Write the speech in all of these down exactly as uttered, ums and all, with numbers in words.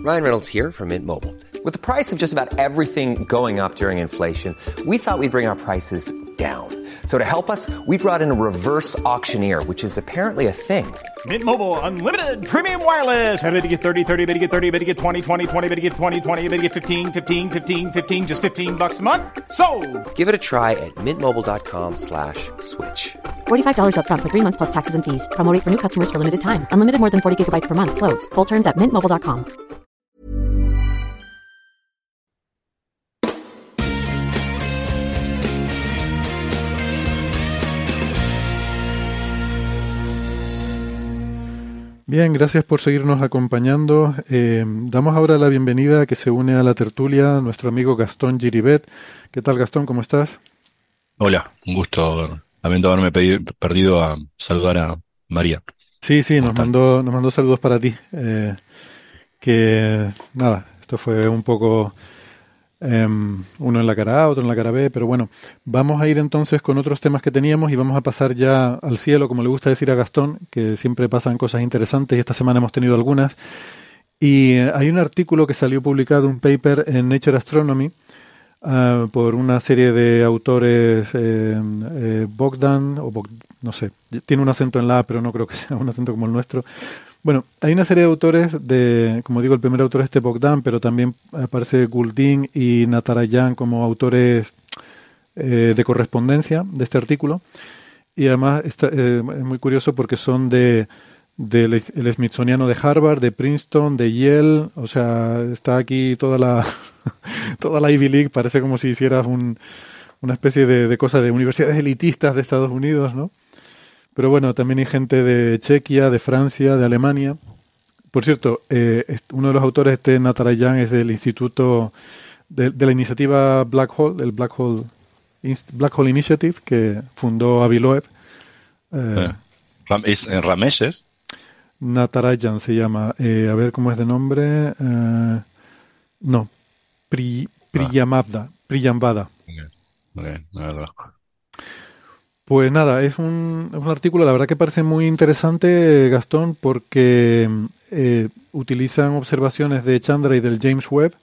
Ryan Reynolds here from Mint Mobile. With the price of just about everything going up during inflation, we thought we'd bring our prices down. So to help us, we brought in a reverse auctioneer, which is apparently a thing. Mint Mobile Unlimited Premium Wireless. How to get thirty, thirty, how to get thirty, how to get twenty, twenty, twenty, how to get twenty, twenty, how to get fifteen, fifteen, fifteen, fifteen, just fifteen bucks a month? Sold! Give it a try at mintmobile.com slash switch. forty-five dollars up front for three months plus taxes and fees. Promo rate for new customers for limited time. Unlimited more than forty gigabytes per month. Slows full terms at mint mobile dot com. Bien, gracias por seguirnos acompañando. Eh, damos ahora la bienvenida a que se une a la tertulia nuestro amigo Gastón Giribet. ¿Qué tal, Gastón? ¿Cómo estás? Hola, un gusto. Lamento haberme pedi- perdido a saludar a María. Sí, sí, ¿Cómo nos están? mandó, nos mandó saludos para ti. Eh, que nada, esto fue un poco eh, uno en la cara A, otro en la cara B, pero bueno, vamos a ir entonces con otros temas que teníamos y vamos a pasar ya al cielo, como le gusta decir a Gastón, que siempre pasan cosas interesantes y esta semana hemos tenido algunas. Y eh, hay un artículo que salió publicado, un paper en Nature Astronomy, uh, por una serie de autores, eh, eh, Bogdan, o Bog, no sé, tiene un acento en la A, pero no creo que sea un acento como el nuestro. Bueno, hay una serie de autores, de, como digo, el primer autor es este Bogdan, pero también aparece Goulding y Natarajan como autores eh, de correspondencia de este artículo. Y además está, eh, es muy curioso porque son de del el Smithsoniano de Harvard, de Princeton, de Yale, o sea, está aquí toda la toda la Ivy League, parece como si hicieras un, una especie de, de cosa de universidades elitistas de Estados Unidos, ¿no? Pero bueno, también hay gente de Chequia, de Francia, de Alemania. Por cierto, eh, uno de los autores, este Natarajan, es del instituto de, de la iniciativa Black Hole, el Black Hole Inst- Black Hole Initiative, que fundó Avi Loeb. Eh, Eh, Ram- ¿Es en Rameses? Natarajan se llama. Eh, a ver cómo es de nombre. Eh, no, Pri, Priyambada. Priyambada. Ok, ok, no lo conozco. Pues nada, es un, es un artículo, la verdad que parece muy interesante, Gastón, porque eh, utilizan observaciones de Chandra y del James Webb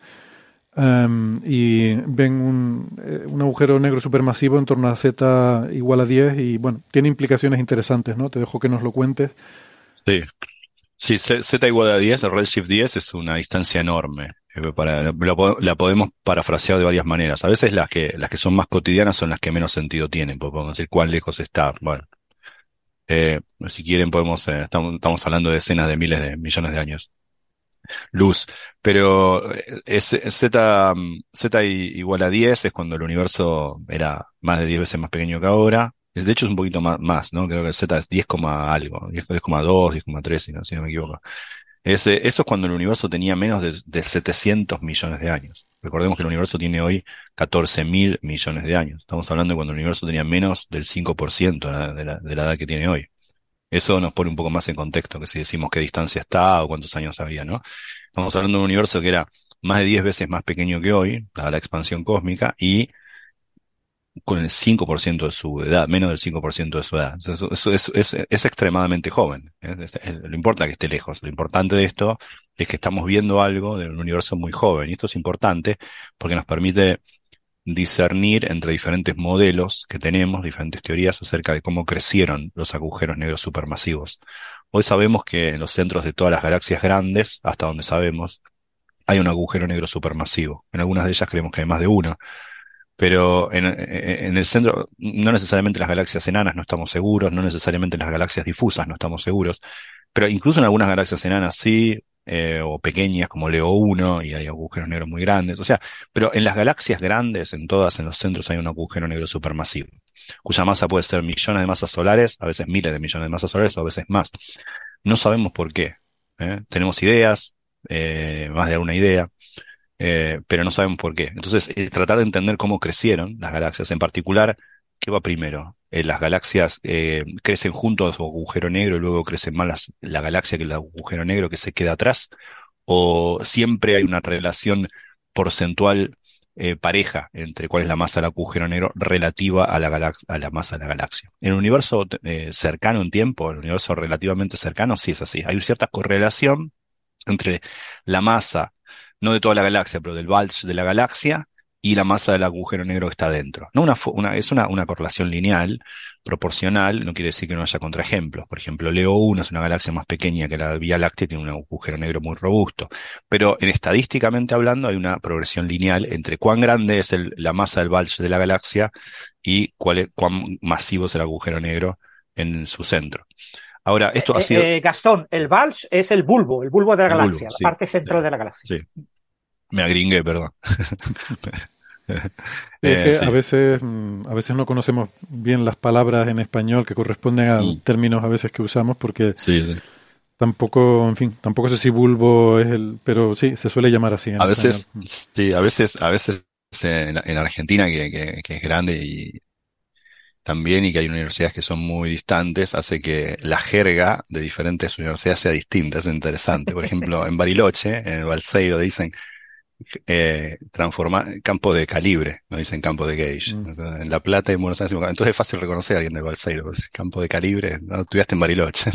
um, y ven un, eh, un agujero negro supermasivo en torno a Z igual a diez y bueno, tiene implicaciones interesantes, ¿no? Te dejo que nos lo cuentes. Sí, sí, Z Z igual a diez, el redshift diez es una distancia enorme. Eh, Para, la, po- la podemos parafrasear de varias maneras. A veces las que, las que son más cotidianas son las que menos sentido tienen, porque podemos decir cuán lejos está. Bueno, eh, si quieren podemos, eh, estamos, estamos hablando de decenas de miles de millones de años luz. Pero eh, es, Z, mm, Z i- igual a diez es cuando el universo era más de diez veces más pequeño que ahora. De hecho es un poquito más, más, ¿no? Creo que Z es diez, coma algo, diez coma dos, diez coma tres, si no, si no me equivoco. Ese, eso es cuando el universo tenía menos de, de setecientos millones de años. Recordemos que el universo tiene hoy catorce mil millones de años. Estamos hablando de cuando el universo tenía menos del cinco por ciento de la, de la, de la edad que tiene hoy. Eso nos pone un poco más en contexto, que si decimos qué distancia está o cuántos años había, ¿no? Estamos hablando de un universo que era más de diez veces más pequeño que hoy, dada la expansión cósmica, y con el cinco por ciento de su edad, menos del cinco por ciento de su edad. Eso, eso, eso es, es extremadamente joven. ¿eh? Es- es- Lo importa que esté lejos. Lo importante de esto es que estamos viendo algo de un universo muy joven. Y esto es importante porque nos permite discernir entre diferentes modelos que tenemos, diferentes teorías acerca de cómo crecieron los agujeros negros supermasivos. Hoy sabemos que en los centros de todas las galaxias grandes, hasta donde sabemos, hay un agujero negro supermasivo. En algunas de ellas creemos que hay más de uno. Pero en, en el centro, no necesariamente en las galaxias enanas no estamos seguros, no necesariamente en las galaxias difusas no estamos seguros, pero incluso en algunas galaxias enanas sí, eh, o pequeñas como Leo uno, y hay agujeros negros muy grandes. O sea, pero en las galaxias grandes, en todas, en los centros hay un agujero negro supermasivo, cuya masa puede ser millones de masas solares, a veces miles de millones de masas solares, o a veces más. No sabemos por qué. ¿eh? Tenemos ideas, eh, más de alguna idea. Eh, pero no sabemos por qué. Entonces, eh, tratar de entender cómo crecieron las galaxias, en particular, ¿qué va primero? Eh, las galaxias eh, crecen junto a su agujero negro y luego crecen más las- la galaxia que el agujero negro que se queda atrás, o siempre hay una relación porcentual eh, pareja entre cuál es la masa del agujero negro relativa a la galax- a la masa de la galaxia. En el universo eh, cercano en tiempo, el universo relativamente cercano, sí es así. Hay cierta correlación entre la masa, no de toda la galaxia, pero del bulge de la galaxia y la masa del agujero negro que está dentro. No una, fo- una, es una, una correlación lineal, proporcional, no quiere decir que no haya contraejemplos. Por ejemplo, Leo uno es una galaxia más pequeña que la Vía Láctea y tiene un agujero negro muy robusto. Pero en estadísticamente hablando hay una progresión lineal entre cuán grande es el- la masa del bulge de la galaxia y cuál es, cuán masivo es el agujero negro en su centro. Ahora, Eh, esto ha sido eh, eh, Gastón, el bulge es el bulbo, el bulbo de la el bulbo, galaxia, la sí. parte central de la galaxia. Sí, me agringué, perdón. Sí, es Eh, que a sí. veces, mm, a veces no conocemos bien las palabras en español que corresponden a Mm, términos a veces que usamos porque sí, sí. tampoco, en fin, tampoco sé si bulbo es el, pero sí, se suele llamar así en A español. veces, sí, a veces, a veces eh, en, en Argentina, que, que, que es grande y también, y que hay universidades que son muy distantes, hace que la jerga de diferentes universidades sea distinta. Es interesante. Por ejemplo, en Bariloche, en el Balseiro, dicen eh, transforma, campo de calibre, no dicen campo de gauge. Mm. En La Plata y en Buenos Aires, entonces es fácil reconocer a alguien del Balseiro, pues, campo de calibre, no estudiaste en Bariloche.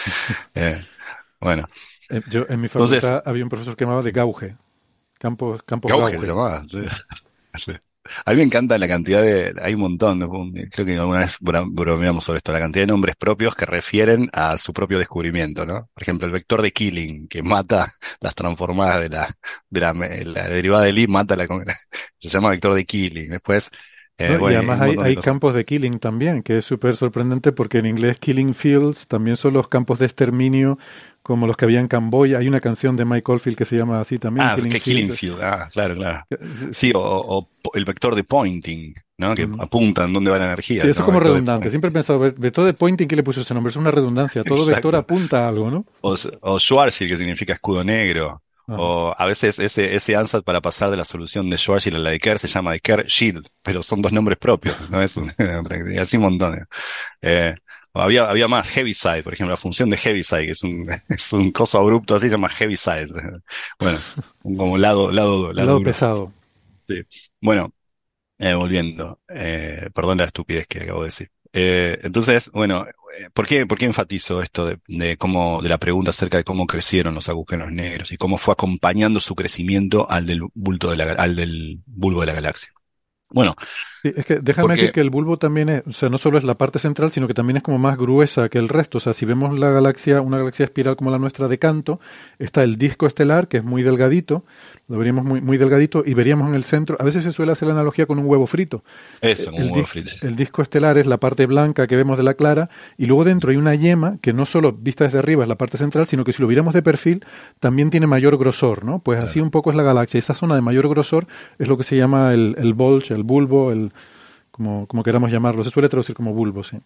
Eh, bueno, Eh, yo en mi entonces, facultad había un profesor que llamaba de Gauge, campos, campos Gauge se Gauge. llamaba. Sí. Sí. A mí me encanta la cantidad de, hay un montón, ¿no? Creo que alguna vez bro- bromeamos sobre esto, la cantidad de nombres propios que refieren a su propio descubrimiento, ¿no? Por ejemplo, el vector de Killing, que mata las transformadas de la, de la, la derivada de Lie, mata la, se llama vector de Killing. Después, eh, ¿No? Y bueno, hay además un hay, montón de hay cosas. campos de killing también, que es súper sorprendente porque en inglés killing fields también son los campos de exterminio como los que había en Camboya. Hay una canción de Mike Oldfield que se llama así también, Ah, Killing que Killing Fields. Field, ah, claro, claro. Eh, Sí, o, o po- el vector de pointing, ¿no? Que mm. apuntan dónde va la Sí, energía, eso es ¿no? como Vector de redundante. pointing. Siempre he pensado, ve- vector de pointing, ¿qué le puso ese nombre? Es una redundancia. Todo vector Exacto. apunta a algo, ¿no? O, s- o Schwarzschild, que significa escudo negro. Ajá. O a veces ese, ese ansatz para pasar de la solución de Schwarzschild a la de Kerr se llama de Kerr-Shield, pero son dos nombres propios, no es un, y así un montón. Eh, o había, había más, Heaviside, por ejemplo, la función de Heaviside, que es un, es un coso abrupto así, se llama Heaviside. Bueno, un como lado, lado, El lado lado duro. pesado. Sí. Bueno, eh, volviendo, eh, perdón la estupidez que acabo de decir. Eh, entonces, bueno, eh, ¿por qué, por qué enfatizo esto de, de cómo, de la pregunta acerca de cómo crecieron los agujeros negros y cómo fue acompañando su crecimiento al del bulto de la, ga- al del bulbo de la galaxia? Bueno, Sí, es que déjame decir porque que el bulbo también es, o sea, no solo es la parte central, sino que también es como más gruesa que el resto. O sea, si vemos la galaxia, una galaxia espiral como la nuestra de Canto, está el disco estelar, que es muy delgadito, lo veríamos muy, muy delgadito, y veríamos en el centro, a veces se suele hacer la analogía con un huevo frito. eso, como El, un huevo dis- frito. el disco estelar es la parte blanca que vemos de la clara, y luego dentro hay una yema que no solo vista desde arriba es la parte central, sino que si lo viéramos de perfil, también tiene mayor grosor, ¿no? Pues así Claro. un poco es la galaxia. Esa zona de mayor grosor es lo que se llama el, el bulge, el bulbo, el como, como queramos llamarlo. Se suele traducir como bulbo, sí.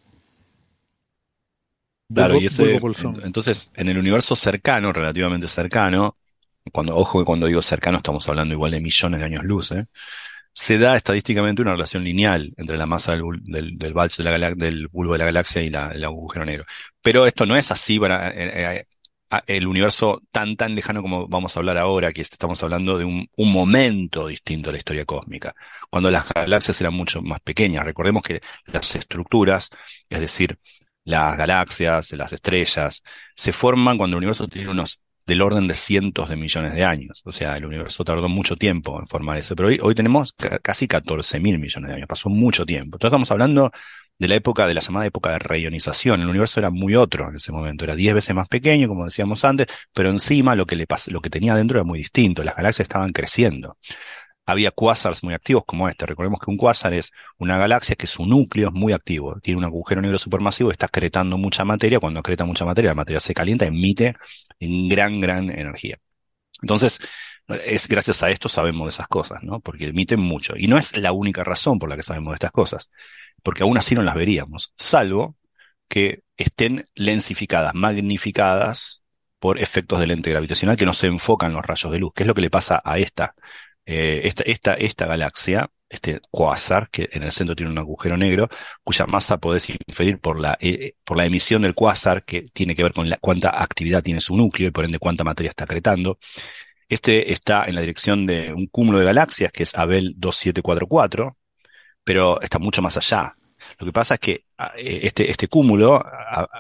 Claro, Bulbo, y bulbo ese, bolsón. en- entonces, en el universo cercano, relativamente cercano, cuando, ojo que cuando digo cercano estamos hablando igual de millones de años luz, ¿eh? Se da estadísticamente una relación lineal entre la masa del, bul- del, del bulge de la galax- del bulbo de la galaxia y la, el agujero negro. Pero esto no es así para eh, eh, a- el universo tan tan lejano como vamos a hablar ahora, que estamos hablando de un, un momento distinto de la historia cósmica, cuando las galaxias eran mucho más pequeñas. Recordemos que las estructuras, es decir, las galaxias, las estrellas, se forman cuando el universo tiene unos del orden de cientos de millones de años. O sea, el universo tardó mucho tiempo en formar eso, pero hoy, hoy tenemos ca- casi catorce mil millones de años, pasó mucho tiempo. Entonces estamos hablando de la época, de la llamada época de reionización. El universo era muy otro en ese momento, era diez veces más pequeño, como decíamos antes, pero encima lo que le pas- lo que tenía dentro era muy distinto, las galaxias estaban creciendo. Había cuásars muy activos como este. Recordemos que un cuásar es una galaxia que su núcleo es muy activo. Tiene un agujero negro supermasivo, está acretando mucha materia. Cuando acreta mucha materia, la materia se calienta, emite en gran, gran energía. Entonces, es gracias a esto sabemos de esas cosas, ¿no? Porque emiten mucho. Y no es la única razón por la que sabemos de estas cosas, porque aún así no las veríamos, salvo que estén lensificadas, magnificadas por efectos de lente gravitacional que no se enfocan los rayos de luz, que es lo que le pasa a esta, eh, esta, esta, esta galaxia, este cuásar, que en el centro tiene un agujero negro, cuya masa podés inferir por la, eh, por la emisión del cuásar, que tiene que ver con la, cuánta actividad tiene su núcleo y por ende cuánta materia está acretando. Este está en la dirección de un cúmulo de galaxias, que es Abell dos siete cuatro cuatro, pero está mucho más allá. Lo que pasa es que a, eh, este, este cúmulo a, a,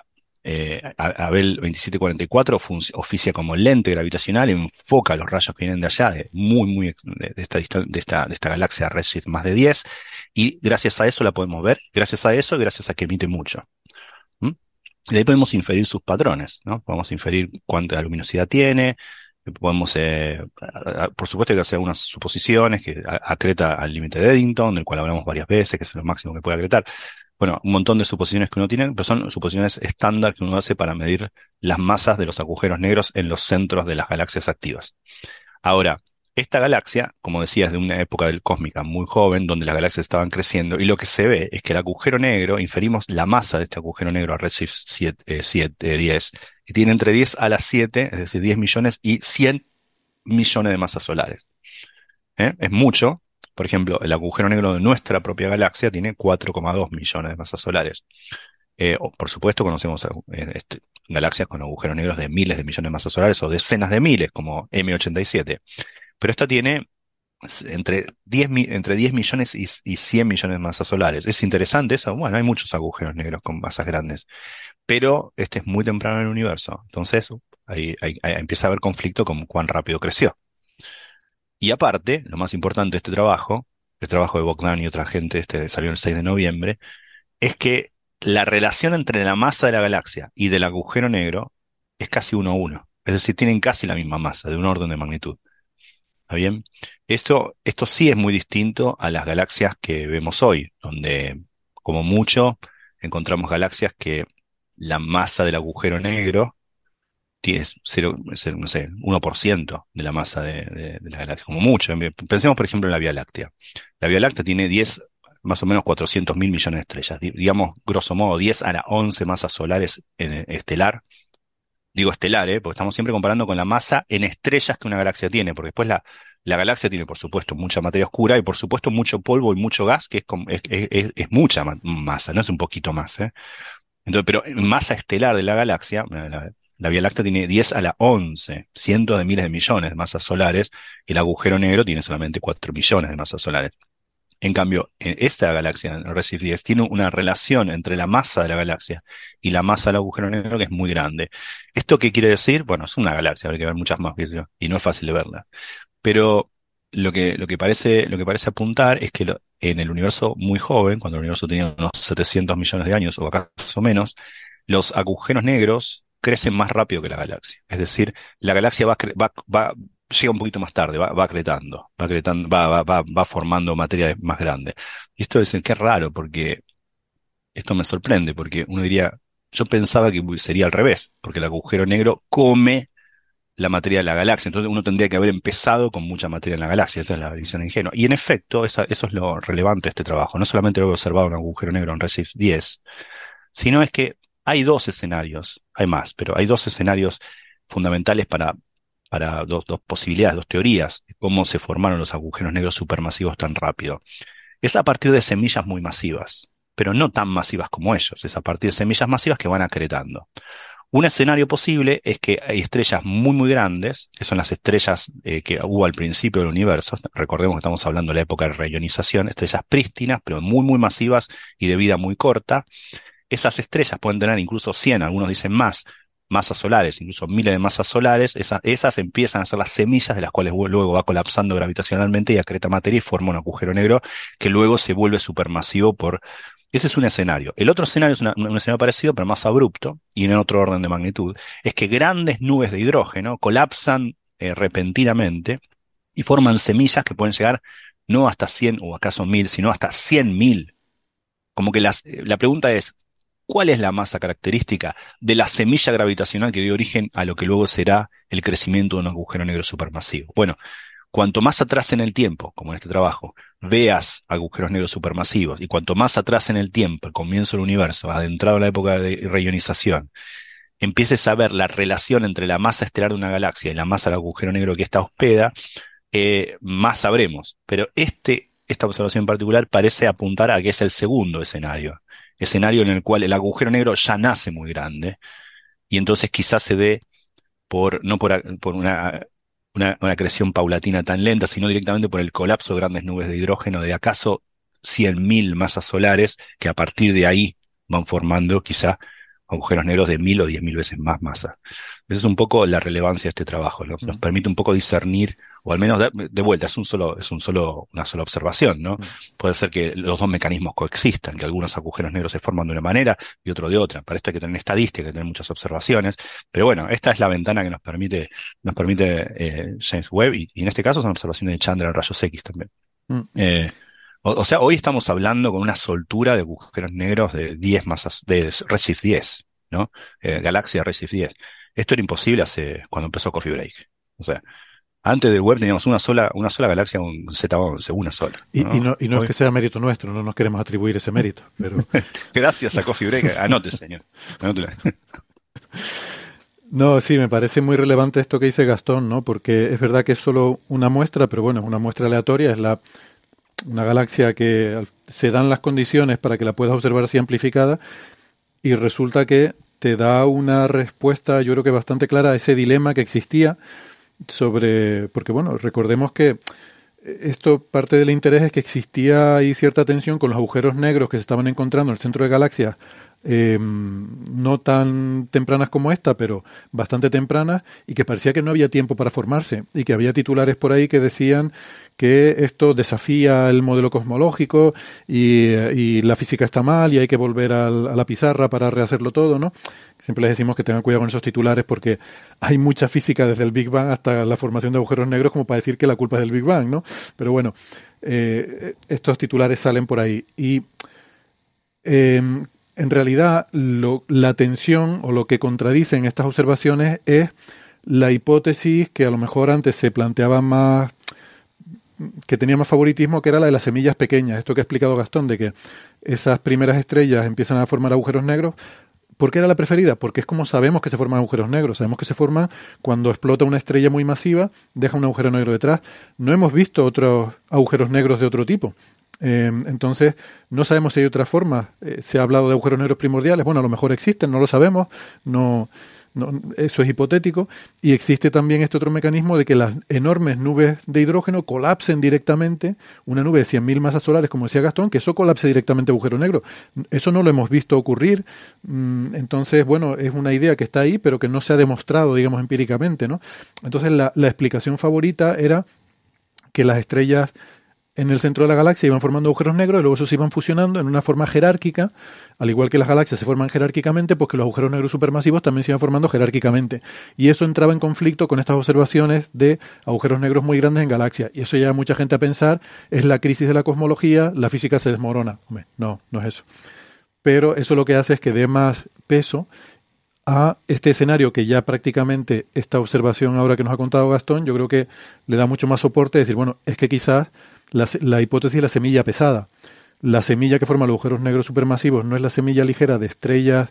Eh, Abell veintisiete cuarenta y cuatro oficia como lente gravitacional, enfoca los rayos que vienen de allá, de muy, muy, de, de esta, de esta, de esta galaxia redshift más de diez, y gracias a eso la podemos ver, gracias a eso, gracias a que emite mucho. ¿Mm? Y de ahí podemos inferir sus patrones, ¿no? Podemos inferir cuánta luminosidad tiene, podemos, eh, por supuesto hay que hacer algunas suposiciones, que acreta al límite de Eddington, del cual hablamos varias veces, que es lo máximo que puede acretar. Bueno, un montón de suposiciones que uno tiene, pero son suposiciones estándar que uno hace para medir las masas de los agujeros negros en los centros de las galaxias activas. Ahora, esta galaxia, como decía, es de una época del cósmica muy joven, donde las galaxias estaban creciendo, y lo que se ve es que el agujero negro, inferimos la masa de este agujero negro a redshift siete, diez, y tiene entre diez a la siete, es decir, diez millones y cien millones de masas solares. ¿Eh? Es mucho. Por ejemplo, el agujero negro de nuestra propia galaxia tiene cuatro coma dos millones de masas solares. Eh, por supuesto, conocemos eh, este, galaxias con agujeros negros de miles de millones de masas solares o decenas de miles, como M ochenta y siete. Pero esta tiene entre diez, entre diez millones y, y cien millones de masas solares. Es interesante eso. Bueno, hay muchos agujeros negros con masas grandes, pero este es muy temprano en el universo. Entonces, ahí, ahí, ahí empieza a haber conflicto con cuán rápido creció. Y aparte, lo más importante de este trabajo, el trabajo de Bogdan y otra gente, este salió el seis de noviembre, es que la relación entre la masa de la galaxia y del agujero negro es casi uno a uno. Es decir, tienen casi la misma masa, de un orden de magnitud. ¿Está bien? Esto, esto sí es muy distinto a las galaxias que vemos hoy, donde, como mucho, encontramos galaxias que la masa del agujero negro es cero, no sé, uno por ciento de la masa de, de, de la galaxia, como mucho. Pensemos, por ejemplo, en la Vía Láctea. La Vía Láctea tiene diez, más o menos cuatrocientos mil millones de estrellas. Digamos, grosso modo, diez a la once masas solares en estelar. Digo estelar, ¿eh? Porque estamos siempre comparando con la masa en estrellas que una galaxia tiene, porque después la, la galaxia tiene, por supuesto, mucha materia oscura y, por supuesto, mucho polvo y mucho gas, que es, es, es, es mucha masa, no es un poquito más, ¿eh? Entonces, pero en masa estelar de la galaxia, la, La Vía Láctea tiene diez a la once, cientos de miles de millones de masas solares, y el agujero negro tiene solamente cuatro millones de masas solares. En cambio, en esta galaxia, el redshift diez, tiene una relación entre la masa de la galaxia y la masa del agujero negro que es muy grande. ¿Esto qué quiere decir? Bueno, es una galaxia, habría que ver muchas más, y no es fácil de verla. Pero lo que, lo que parece, lo que parece apuntar es que lo, en el universo muy joven, cuando el universo tenía unos setecientos millones de años, o acaso menos, los agujeros negros crecen más rápido que la galaxia. Es decir, la galaxia va, va, va llega un poquito más tarde, va, va acretando, va acretando, va, va, va, va formando materia más grande. Y esto es, qué raro, porque esto me sorprende, porque uno diría, yo pensaba que sería al revés, porque el agujero negro come la materia de la galaxia, entonces uno tendría que haber empezado con mucha materia en la galaxia. Esa es la visión ingenua. Y en efecto, esa, eso es lo relevante de este trabajo. No solamente lo he observado en un agujero negro en redshift diez, sino es que hay dos escenarios, hay más, pero hay dos escenarios fundamentales para, para dos, dos posibilidades, dos teorías de cómo se formaron los agujeros negros supermasivos tan rápido. Es a partir de semillas muy masivas, pero no tan masivas como ellos, es a partir de semillas masivas que van acretando. Un escenario posible es que hay estrellas muy muy grandes, que son las estrellas eh, que hubo al principio del universo. Recordemos que estamos hablando de la época de reionización, estrellas prístinas, pero muy muy masivas y de vida muy corta. Esas estrellas pueden tener incluso cien, algunos dicen más, masas solares, incluso miles de masas solares. Esas, esas empiezan a ser las semillas de las cuales luego va colapsando gravitacionalmente y acreta materia y forma un agujero negro que luego se vuelve supermasivo por... Ese es un escenario. El otro escenario es una, un escenario parecido, pero más abrupto y en otro orden de magnitud. Es que grandes nubes de hidrógeno colapsan eh, repentinamente y forman semillas que pueden llegar no hasta cien o acaso mil, sino hasta cien mil. Como que las, la pregunta es, ¿cuál es la masa característica de la semilla gravitacional que dio origen a lo que luego será el crecimiento de un agujero negro supermasivo? Bueno, cuanto más atrás en el tiempo, como en este trabajo, veas agujeros negros supermasivos, y cuanto más atrás en el tiempo, el comienzo del universo, adentrado en la época de reionización, empieces a ver la relación entre la masa estelar de una galaxia y la masa del agujero negro que ésta hospeda, eh, más sabremos. Pero este, esta observación en particular parece apuntar a que es el segundo escenario, escenario en el cual el agujero negro ya nace muy grande, y entonces quizás se dé por, no por, por una... Una, una creación paulatina tan lenta, sino directamente por el colapso de grandes nubes de hidrógeno de acaso cien mil masas solares, que a partir de ahí van formando quizá agujeros negros de mil o diez mil veces más masa. Esa es un poco la relevancia de este trabajo, ¿no? Nos permite un poco discernir, o al menos de, de vuelta, es un solo, es un solo, una sola observación, ¿no? Puede ser que los dos mecanismos coexistan, que algunos agujeros negros se forman de una manera y otro de otra. Para esto hay que tener estadística, hay que tener muchas observaciones. Pero bueno, esta es la ventana que nos permite, nos permite eh, James Webb, y, y en este caso son observaciones de Chandra en rayos X también. Mm. Eh, o, o sea, hoy estamos hablando con una soltura de agujeros negros de diez masas, de Redshift diez, ¿no? Eh, galaxia Redshift diez. Esto era imposible hace, cuando empezó Coffee Break. O sea, antes del web teníamos una sola, una sola galaxia con Z once, una sola. Y ¿no? y no, y no es que sea mérito nuestro, no nos queremos atribuir ese mérito, pero gracias a Coffee Break, anote, señor. Anote. No, sí, me parece muy relevante esto que dice Gastón, ¿no? Porque es verdad que es solo una muestra, pero bueno, es una muestra aleatoria, es la una galaxia que se dan las condiciones para que la puedas observar así amplificada, y resulta que te da una respuesta, yo creo que bastante clara, a ese dilema que existía sobre, porque bueno, recordemos que esto, parte del interés es que existía ahí cierta tensión con los agujeros negros que se estaban encontrando en el centro de galaxias, eh, no tan tempranas como esta, pero bastante tempranas, y que parecía que no había tiempo para formarse, y que había titulares por ahí que decían que esto desafía el modelo cosmológico y, y la física está mal y hay que volver al, a la pizarra para rehacerlo todo, ¿no? Siempre les decimos que tengan cuidado con esos titulares porque hay mucha física desde el Big Bang hasta la formación de agujeros negros como para decir que la culpa es del Big Bang, ¿no? Pero bueno, eh, estos titulares salen por ahí. Y eh, en realidad lo, la tensión o lo que contradicen estas observaciones es la hipótesis que a lo mejor antes se planteaba más, que tenía más favoritismo, que era la de las semillas pequeñas. Esto que ha explicado Gastón, de que esas primeras estrellas empiezan a formar agujeros negros. ¿Por qué era la preferida? Porque es como sabemos que se forman agujeros negros. Sabemos que se forman cuando explota una estrella muy masiva, deja un agujero negro detrás. No hemos visto otros agujeros negros de otro tipo. Eh, entonces, no sabemos si hay otra forma. Eh, se ha hablado de agujeros negros primordiales. Bueno, a lo mejor existen, no lo sabemos. No... No, eso es hipotético, y existe también este otro mecanismo de que las enormes nubes de hidrógeno colapsen directamente, una nube de cien mil masas solares, como decía Gastón, que eso colapse directamente agujero negro. Eso no lo hemos visto ocurrir, entonces, bueno, es una idea que está ahí, pero que no se ha demostrado, digamos, empíricamente, ¿no? Entonces, la, la explicación favorita era que las estrellas en el centro de la galaxia iban formando agujeros negros y luego esos se iban fusionando en una forma jerárquica, al igual que las galaxias se forman jerárquicamente, pues que los agujeros negros supermasivos también se iban formando jerárquicamente. Y eso entraba en conflicto con estas observaciones de agujeros negros muy grandes en galaxias. Y eso lleva a mucha gente a pensar, es la crisis de la cosmología, la física se desmorona. Hombre, no, no es eso. Pero eso lo que hace es que dé más peso a este escenario que ya prácticamente esta observación ahora que nos ha contado Gastón, yo creo que le da mucho más soporte, decir, bueno, es que quizás La, la hipótesis de la semilla pesada. La semilla que forma los agujeros negros supermasivos no es la semilla ligera de estrellas,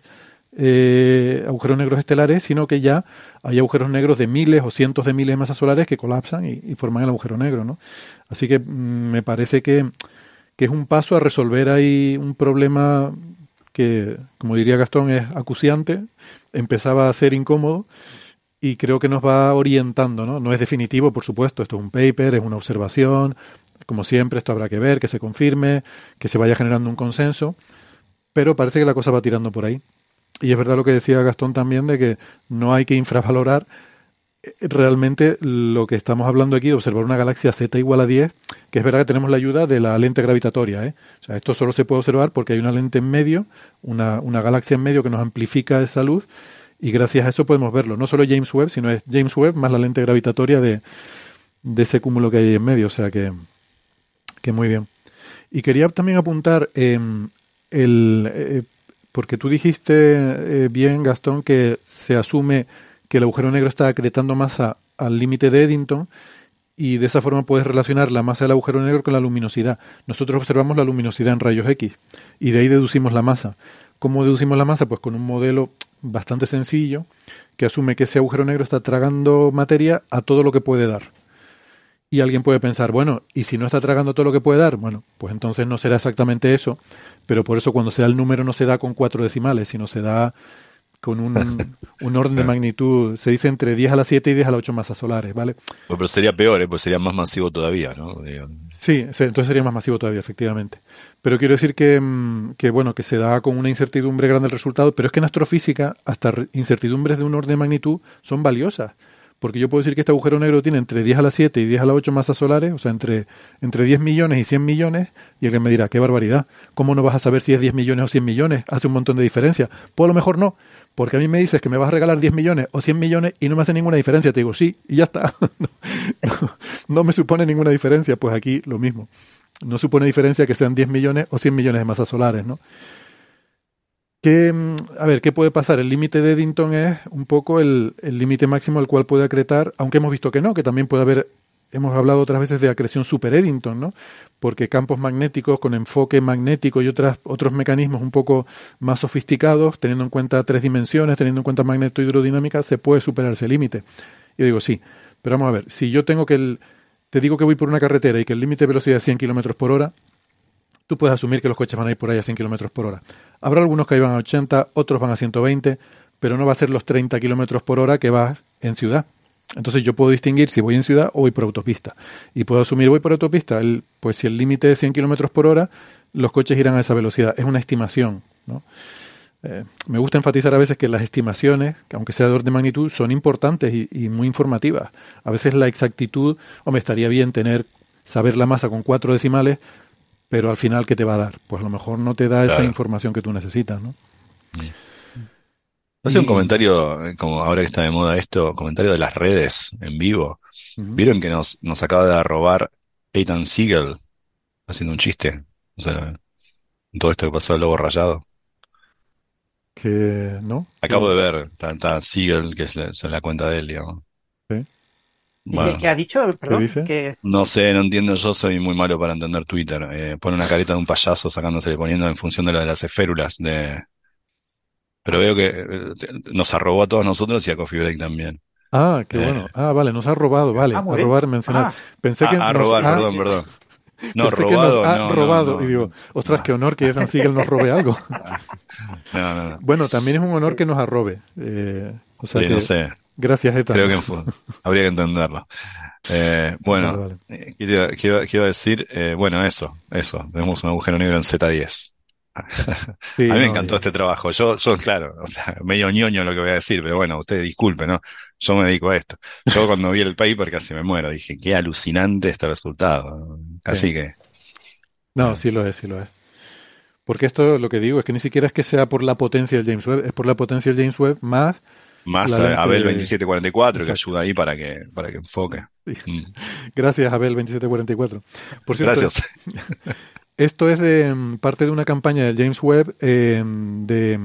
eh, agujeros negros estelares, sino que ya hay agujeros negros de miles o cientos de miles de masas solares que colapsan y, y forman el agujero negro, ¿no? Así que mm, me parece que, que es un paso a resolver ahí un problema que, como diría Gastón, es acuciante, empezaba a ser incómodo, y creo que nos va orientando, ¿no? No es definitivo, por supuesto, esto es un paper, es una observación. Como siempre, esto habrá que ver, que se confirme, que se vaya generando un consenso, pero parece que la cosa va tirando por ahí. Y es verdad lo que decía Gastón también, de que no hay que infravalorar realmente lo que estamos hablando aquí, de observar una galaxia Z igual a diez, que es verdad que tenemos la ayuda de la lente gravitatoria, ¿eh? O sea, esto solo se puede observar porque hay una lente en medio, una, una galaxia en medio que nos amplifica esa luz, y gracias a eso podemos verlo. No solo James Webb, sino es James Webb más la lente gravitatoria de, de ese cúmulo que hay en medio, o sea que... que muy bien. Y quería también apuntar, eh, el, eh, porque tú dijiste eh, bien, Gastón, que se asume que el agujero negro está acretando masa al límite de Eddington, y de esa forma puedes relacionar la masa del agujero negro con la luminosidad. Nosotros observamos la luminosidad en rayos X, y de ahí deducimos la masa. ¿Cómo deducimos la masa? Pues con un modelo bastante sencillo, que asume que ese agujero negro está tragando materia a todo lo que puede dar. Y alguien puede pensar, bueno, ¿y si no está tragando todo lo que puede dar? Bueno, pues entonces no será exactamente eso, pero por eso cuando se da el número no se da con cuatro decimales, sino se da con un, un orden de magnitud, se dice entre diez a la siete y diez a la ocho masas solares, ¿vale? Bueno, pero sería peor, ¿eh? Pues sería más masivo todavía, ¿no? Digo, Sí, se- entonces sería más masivo todavía, efectivamente. Pero quiero decir que, mm, que, bueno, que se da con una incertidumbre grande el resultado, pero es que en astrofísica hasta re- incertidumbres de un orden de magnitud son valiosas, porque yo puedo decir que este agujero negro tiene entre diez a la siete y diez a la ocho masas solares, o sea, entre, entre diez millones y cien millones, y alguien me dirá, qué barbaridad, ¿cómo no vas a saber si es diez millones o cien millones? Hace un montón de diferencia. Pues a lo mejor no, porque a mí me dices que me vas a regalar diez millones o cien millones y no me hace ninguna diferencia. Te digo, sí, y ya está. No, no, no me supone ninguna diferencia. Pues aquí lo mismo. No supone diferencia que sean diez millones o cien millones de masas solares, ¿no? ¿Qué, mm, a ver, ¿qué puede pasar? El límite de Eddington es un poco el el límite máximo al cual puede acretar, aunque hemos visto que no, que también puede haber, hemos hablado otras veces de acreción super Eddington, ¿no? Porque campos magnéticos con enfoque magnético y otras, otros mecanismos un poco más sofisticados, teniendo en cuenta tres dimensiones, teniendo en cuenta magneto-hidrodinámica, se puede superar ese límite. Yo digo, sí, pero vamos a ver, si yo tengo que el, te digo que voy por una carretera y que el límite de velocidad es cien kilómetros por hora, tú puedes asumir que los coches van a ir por ahí a cien kilómetros por hora. Habrá algunos que ahí van a ochenta, otros van a ciento veinte, pero no va a ser los treinta kilómetros por hora que vas en ciudad. Entonces yo puedo distinguir si voy en ciudad o voy por autopista. Y puedo asumir, voy por autopista, el, pues si el límite es cien kilómetros por hora, los coches irán a esa velocidad. Es una estimación, ¿no? Eh, me gusta enfatizar a veces que las estimaciones, aunque sea de orden de magnitud, son importantes y, y muy informativas. A veces la exactitud, o me estaría bien tener, saber la masa con cuatro decimales, pero al final, ¿qué te va a dar? Pues a lo mejor no te da esa claro. información que tú necesitas, ¿no? Hace un Y- comentario, eh, como ahora que está de moda esto, comentario de las redes en vivo. Ujú. ¿Vieron que nos, nos acaba de robar Peyton Siegel haciendo un chiste? O sea, todo esto que pasó del logo rayado. Que, ¿no? Acabo Que- de ver, está, está Siegel, que es la, es la cuenta de él, digamos. sí. ¿Y qué, Bueno, qué ha dicho? ¿Qué Perdón, dice? que no sé, no entiendo, yo soy muy malo para entender Twitter. Eh, pone una careta de un payaso sacándose, poniendo en función de lo de las esférulas. De... Pero veo que eh, nos arrobó a todos nosotros y a Coffee Break también. Ah, qué Eh, bueno. Ah, vale, nos ha robado, vale. ah, A muy bien. robar, mencionar. Ah, Pensé que a, a nos robar, ha, perdón, perdón. No, pensé que nos robado, ha no, no, robado. no, Y digo, no. ostras, qué honor que Ethan Siegel nos robe algo. No, no, no. Bueno, también es un honor que nos arrobe. Eh, o sea Sí, que, no sé. gracias, Ethan. Creo que fue- habría que entenderlo. Eh, Vale, bueno, vale. eh, ¿qué iba, qué iba- qué iba a decir? Eh, bueno, eso, eso. Tenemos un agujero negro en Z diez. Sí, A mí me no, encantó y- este trabajo. Yo, yo, claro, o sea, medio ñoño lo que voy a decir, pero bueno, usted disculpe, ¿no? Yo me dedico a esto. Yo cuando vi el paper casi me muero. Dije, qué alucinante este resultado. Así sí. que, No, sí lo es, sí lo es. Porque esto, lo que digo, es que ni siquiera es que sea por la potencia del James Webb, es por la potencia del James Webb más más la eh, lente Abel de... veintisiete cuarenta y cuatro que Exacto. ayuda ahí para que, para que enfoque. Sí. Mm. Gracias, Abel veintisiete cuarenta y cuatro. Por cierto, Gracias. esto es eh, parte de una campaña del James Webb eh, de,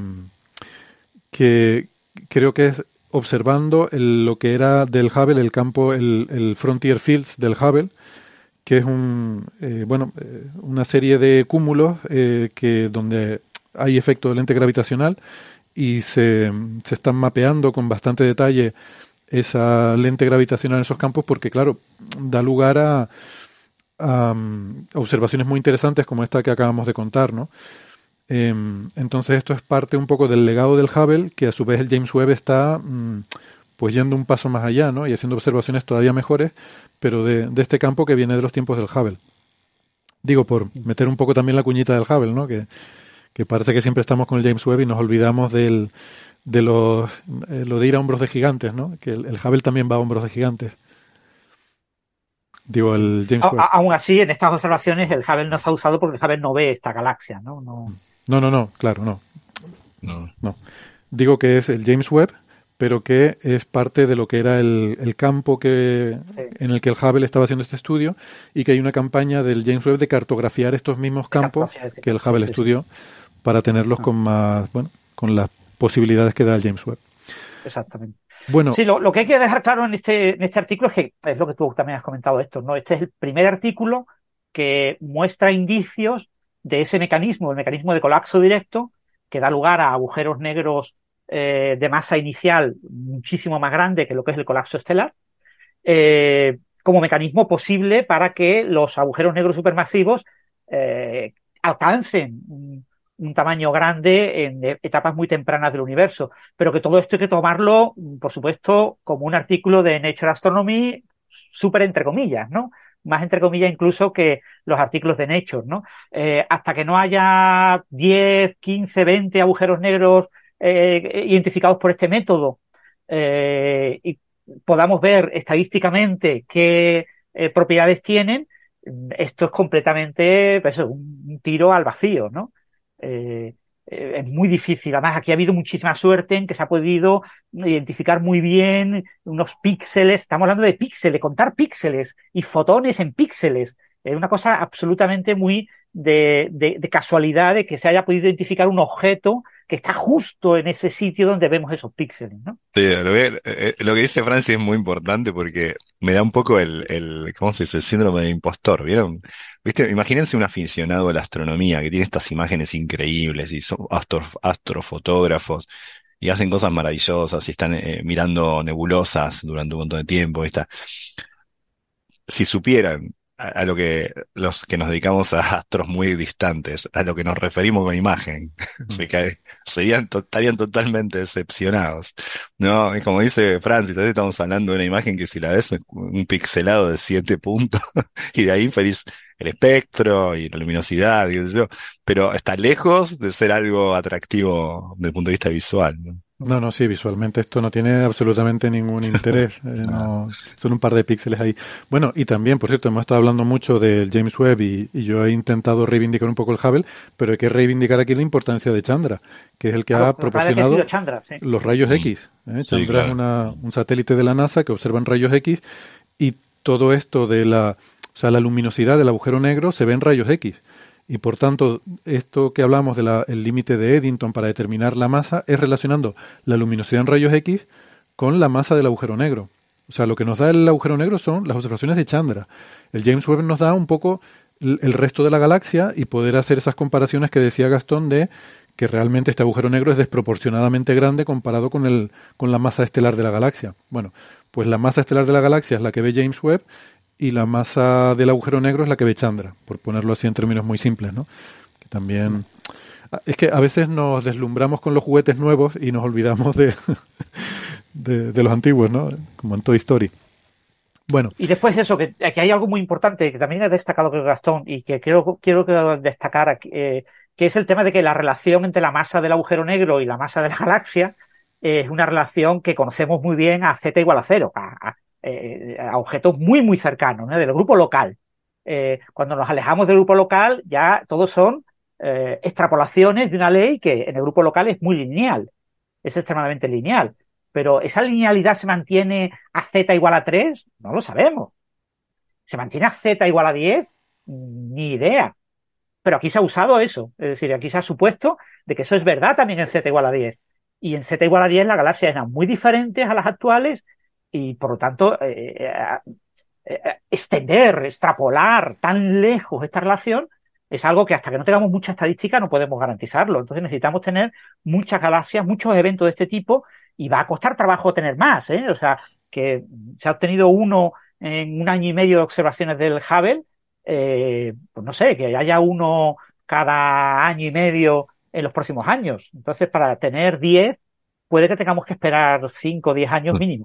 que creo que es observando el- lo que era del Hubble, el campo, el, el Frontier Fields del Hubble, que es un eh, bueno eh, una serie de cúmulos eh, que donde hay efecto de lente gravitacional y se, se están mapeando con bastante detalle esa lente gravitacional en esos campos porque claro da lugar a, a, um, observaciones muy interesantes como esta que acabamos de contar, ¿no? Eh, entonces esto es parte un poco del legado del Hubble que a su vez el James Webb está mm, pues yendo un paso más allá, ¿no? Y haciendo observaciones todavía mejores pero de, de este campo que viene de los tiempos del Hubble. Digo, por meter un poco también la cuñita del Hubble, ¿no? Que, que parece que siempre estamos con el James Webb y nos olvidamos del, de los, eh, lo de ir a hombros de gigantes, ¿no? Que el, el Hubble también va a hombros de gigantes. Digo, el James a- Webb. a- aún así, en estas observaciones, el Hubble no se ha usado porque el Hubble no ve esta galaxia, ¿no? No. No, no, no, claro, no. No. no. Digo que es el James Webb, pero que es parte de lo que era el, el campo que, Sí. en el que el Hubble estaba haciendo este estudio y que hay una campaña del James Webb de cartografiar estos mismos campos cartografiar ese que el campo, Hubble sí, sí, estudió para tenerlos Ah. con más, bueno, con las posibilidades que da el James Webb. Exactamente. Bueno, Sí, lo, lo que hay que dejar claro en este, en este artículo es que es lo que tú también has comentado, Héctor, ¿no? Este es el primer artículo que muestra indicios de ese mecanismo, el mecanismo de colapso directo, que da lugar a agujeros negros eh, de masa inicial muchísimo más grande que lo que es el colapso estelar, eh, como mecanismo posible para que los agujeros negros supermasivos eh, alcancen un, un tamaño grande en etapas muy tempranas del universo. Pero que todo esto hay que tomarlo, por supuesto, como un artículo de Nature Astronomy súper entre comillas, ¿no? Más entre comillas incluso que los artículos de Nature, ¿no? Eh, hasta que no haya diez, quince, veinte agujeros negros eh, identificados por este método eh, y podamos ver estadísticamente qué eh, propiedades tienen, esto es completamente pues, un, un tiro al vacío, ¿no? Eh, eh, es muy difícil. Además, aquí ha habido muchísima suerte en que se ha podido identificar muy bien unos píxeles. Estamos hablando de píxeles, de contar píxeles y fotones en píxeles. Es una cosa absolutamente muy de, de, de casualidad de que se haya podido identificar un objeto que está justo en ese sitio donde vemos esos píxeles, ¿no? Sí, lo que, eh, lo que dice Francis es muy importante porque me da un poco el, el, ¿cómo se dice? El síndrome de impostor, ¿vieron? ¿Viste? Imagínense un aficionado a la astronomía que tiene estas imágenes increíbles y son astro, astrofotógrafos y hacen cosas maravillosas y están eh, mirando nebulosas durante un montón de tiempo, ¿viste? Si supieran a, a lo que los que nos dedicamos a astros muy distantes, a lo que nos referimos con imagen, se cae, serían, to- estarían totalmente decepcionados. No, es como dice Francis, a veces estamos hablando de una imagen que si la ves es un pixelado de siete puntos y de ahí inferís el espectro y la luminosidad, qué sé yo, pero está lejos de ser algo atractivo desde el punto de vista visual, ¿no? No, no, sí, visualmente esto no tiene absolutamente ningún interés. Eh, no, son un par de píxeles ahí. Bueno, y también, por cierto, hemos estado hablando mucho del James Webb y, y yo he intentado reivindicar un poco el Hubble, pero hay que reivindicar aquí la importancia de Chandra, que es el que Claro, ha lo que ha proporcionado sido Chandra, sí. los rayos Mm. X. ¿eh? Sí, Chandra claro. es una, un satélite de la NASA que observa rayos X y todo esto de la, o sea, la luminosidad del agujero negro se ve en rayos X. Y por tanto, esto que hablamos del límite de Eddington para determinar la masa es relacionando la luminosidad en rayos X con la masa del agujero negro. O sea, lo que nos da el agujero negro son las observaciones de Chandra. El James Webb nos da un poco el, el resto de la galaxia y poder hacer esas comparaciones que decía Gastón de que realmente este agujero negro es desproporcionadamente grande comparado con, el, con la masa estelar de la galaxia. Bueno, pues la masa estelar de la galaxia es la que ve James Webb y la masa del agujero negro es la que ve Chandra, por ponerlo así en términos muy simples, ¿no? Que también es que a veces nos deslumbramos con los juguetes nuevos y nos olvidamos de, de, de los antiguos, ¿no? Como en Toy Story. Bueno. Y después eso, que, que hay algo muy importante que también he destacado que Gastón y que quiero, quiero destacar aquí, eh, que es el tema de que la relación entre la masa del agujero negro y la masa de la galaxia eh, es una relación que conocemos muy bien a z igual a cero, a, a Eh, a objetos muy, muy cercanos, ¿no? Del grupo local. Eh, cuando nos alejamos del grupo local, ya todos son eh, extrapolaciones de una ley que en el grupo local es muy lineal, es extremadamente lineal. Pero ¿esa linealidad se mantiene a z igual a tres? No lo sabemos. ¿Se mantiene a z igual a diez? Ni idea. Pero aquí se ha usado eso. Es decir, aquí se ha supuesto de que eso es verdad también en z igual a diez. Y en z igual a diez las galaxias eran muy diferentes a las actuales y por lo tanto eh, eh, eh, extender, extrapolar tan lejos esta relación es algo que hasta que no tengamos mucha estadística no podemos garantizarlo. Entonces necesitamos tener muchas galaxias, muchos eventos de este tipo y va a costar trabajo tener más, ¿eh? O sea, que se ha obtenido uno en un año y medio de observaciones del Hubble, eh, pues no sé, que haya uno cada año y medio en los próximos años. Entonces para tener diez puede que tengamos que esperar cinco o diez años mínimo.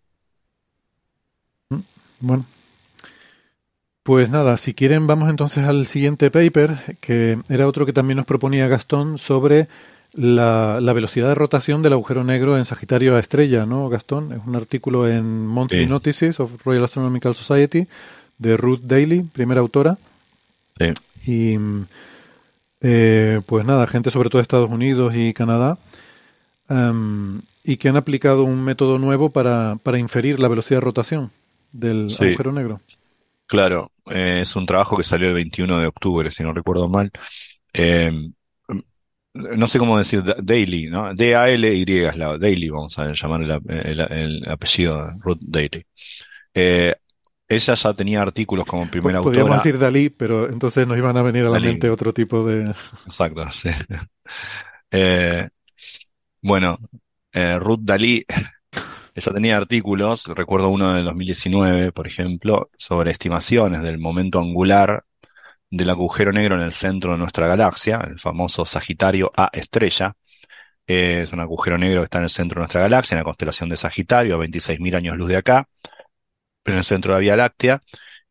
Bueno, pues nada, si quieren vamos entonces al siguiente paper, que era otro que también nos proponía Gastón sobre la, la velocidad de rotación del agujero negro en Sagitario a estrella, ¿no, Gastón? Es un artículo en Monthly Sí. Notices of Royal Astronomical Society de Ruth Daly, primera autora. Sí. Y eh, pues nada, gente sobre todo de Estados Unidos y Canadá, um, y que han aplicado un método nuevo para, para inferir la velocidad de rotación del Sí. agujero negro. Claro, eh, es un trabajo que salió el veintiuno de octubre, si no recuerdo mal. Eh, no sé cómo decir, da- Daily, ¿no? D A L Y es la Daily, vamos a llamar el, ap- el- el apellido de Ruth Daly. Eh, ella ya tenía artículos como primera Podríamos autora. decir Dalí, pero entonces nos iban a venir a la Dalí. mente otro tipo de... Exacto, sí. Eh, bueno, eh, Ruth Daly, ella tenía artículos, recuerdo uno del dos mil diecinueve, por ejemplo, sobre estimaciones del momento angular del agujero negro en el centro de nuestra galaxia, el famoso Sagitario A estrella. Eh, es un agujero negro que está en el centro de nuestra galaxia, en la constelación de Sagitario, a veintiséis mil años luz de acá, en el centro de la Vía Láctea.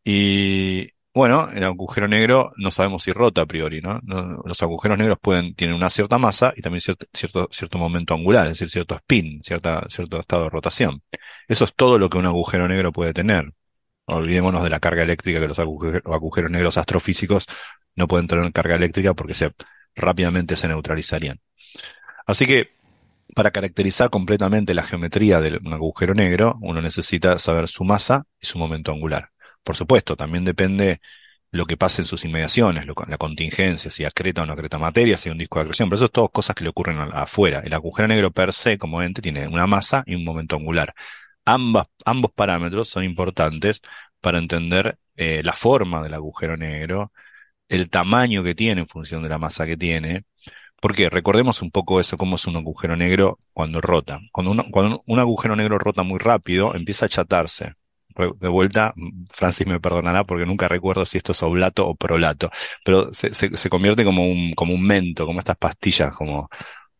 Y bueno, el agujero negro no sabemos si rota a priori, ¿no? No, los agujeros negros pueden, tienen una cierta masa y también cierto, cierto, cierto momento angular, es decir, cierto spin, cierta, cierto estado de rotación. Eso es todo lo que un agujero negro puede tener. Olvidémonos de la carga eléctrica, que los agujeros, agujeros negros astrofísicos no pueden tener carga eléctrica porque se, rápidamente se neutralizarían. Así que, para caracterizar completamente la geometría de un agujero negro, uno necesita saber su masa y su momento angular. Por supuesto, también depende lo que pase en sus inmediaciones, lo, la contingencia, si acreta o no acreta materia, si hay un disco de acreción, pero eso es todo cosas que le ocurren afuera. El agujero negro per se, como ente, tiene una masa y un momento angular. Ambas, ambos parámetros son importantes para entender eh, la forma del agujero negro, el tamaño que tiene en función de la masa que tiene. Porque recordemos un poco eso, cómo es un agujero negro cuando rota. Cuando, uno, cuando un agujero negro rota muy rápido, empieza a achatarse. De vuelta, Francis me perdonará porque nunca recuerdo si esto es oblato o prolato, pero se, se, se convierte como un, como un mento, como estas pastillas, como,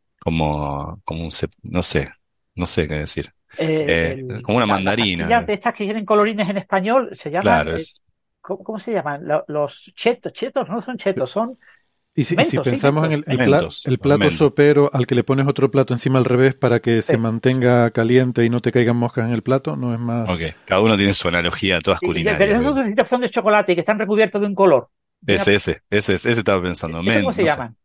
como, como un, no sé, no sé qué decir. Eh, Eh, el, como una la, mandarina. Las pastillas de estas que tienen colorines en español se llaman, Claro, eh, es, ¿cómo, cómo se llaman? Los, los chetos, chetos no son chetos, son Y si, y si mentos, sí, pensamos en mentos. el, el, pla- mentos, el plato mentos. sopero al que le pones otro plato encima al revés para que se Sí. mantenga caliente y no te caigan moscas en el plato, no es más... Ok, cada uno tiene su analogía, todas Sí, pero culinarias. esos dulcecitos son de chocolate y que están recubiertos de un color. De una- Ese, ese, ese, ese estaba pensando. ¿Eso cómo Men, se no sé. llaman?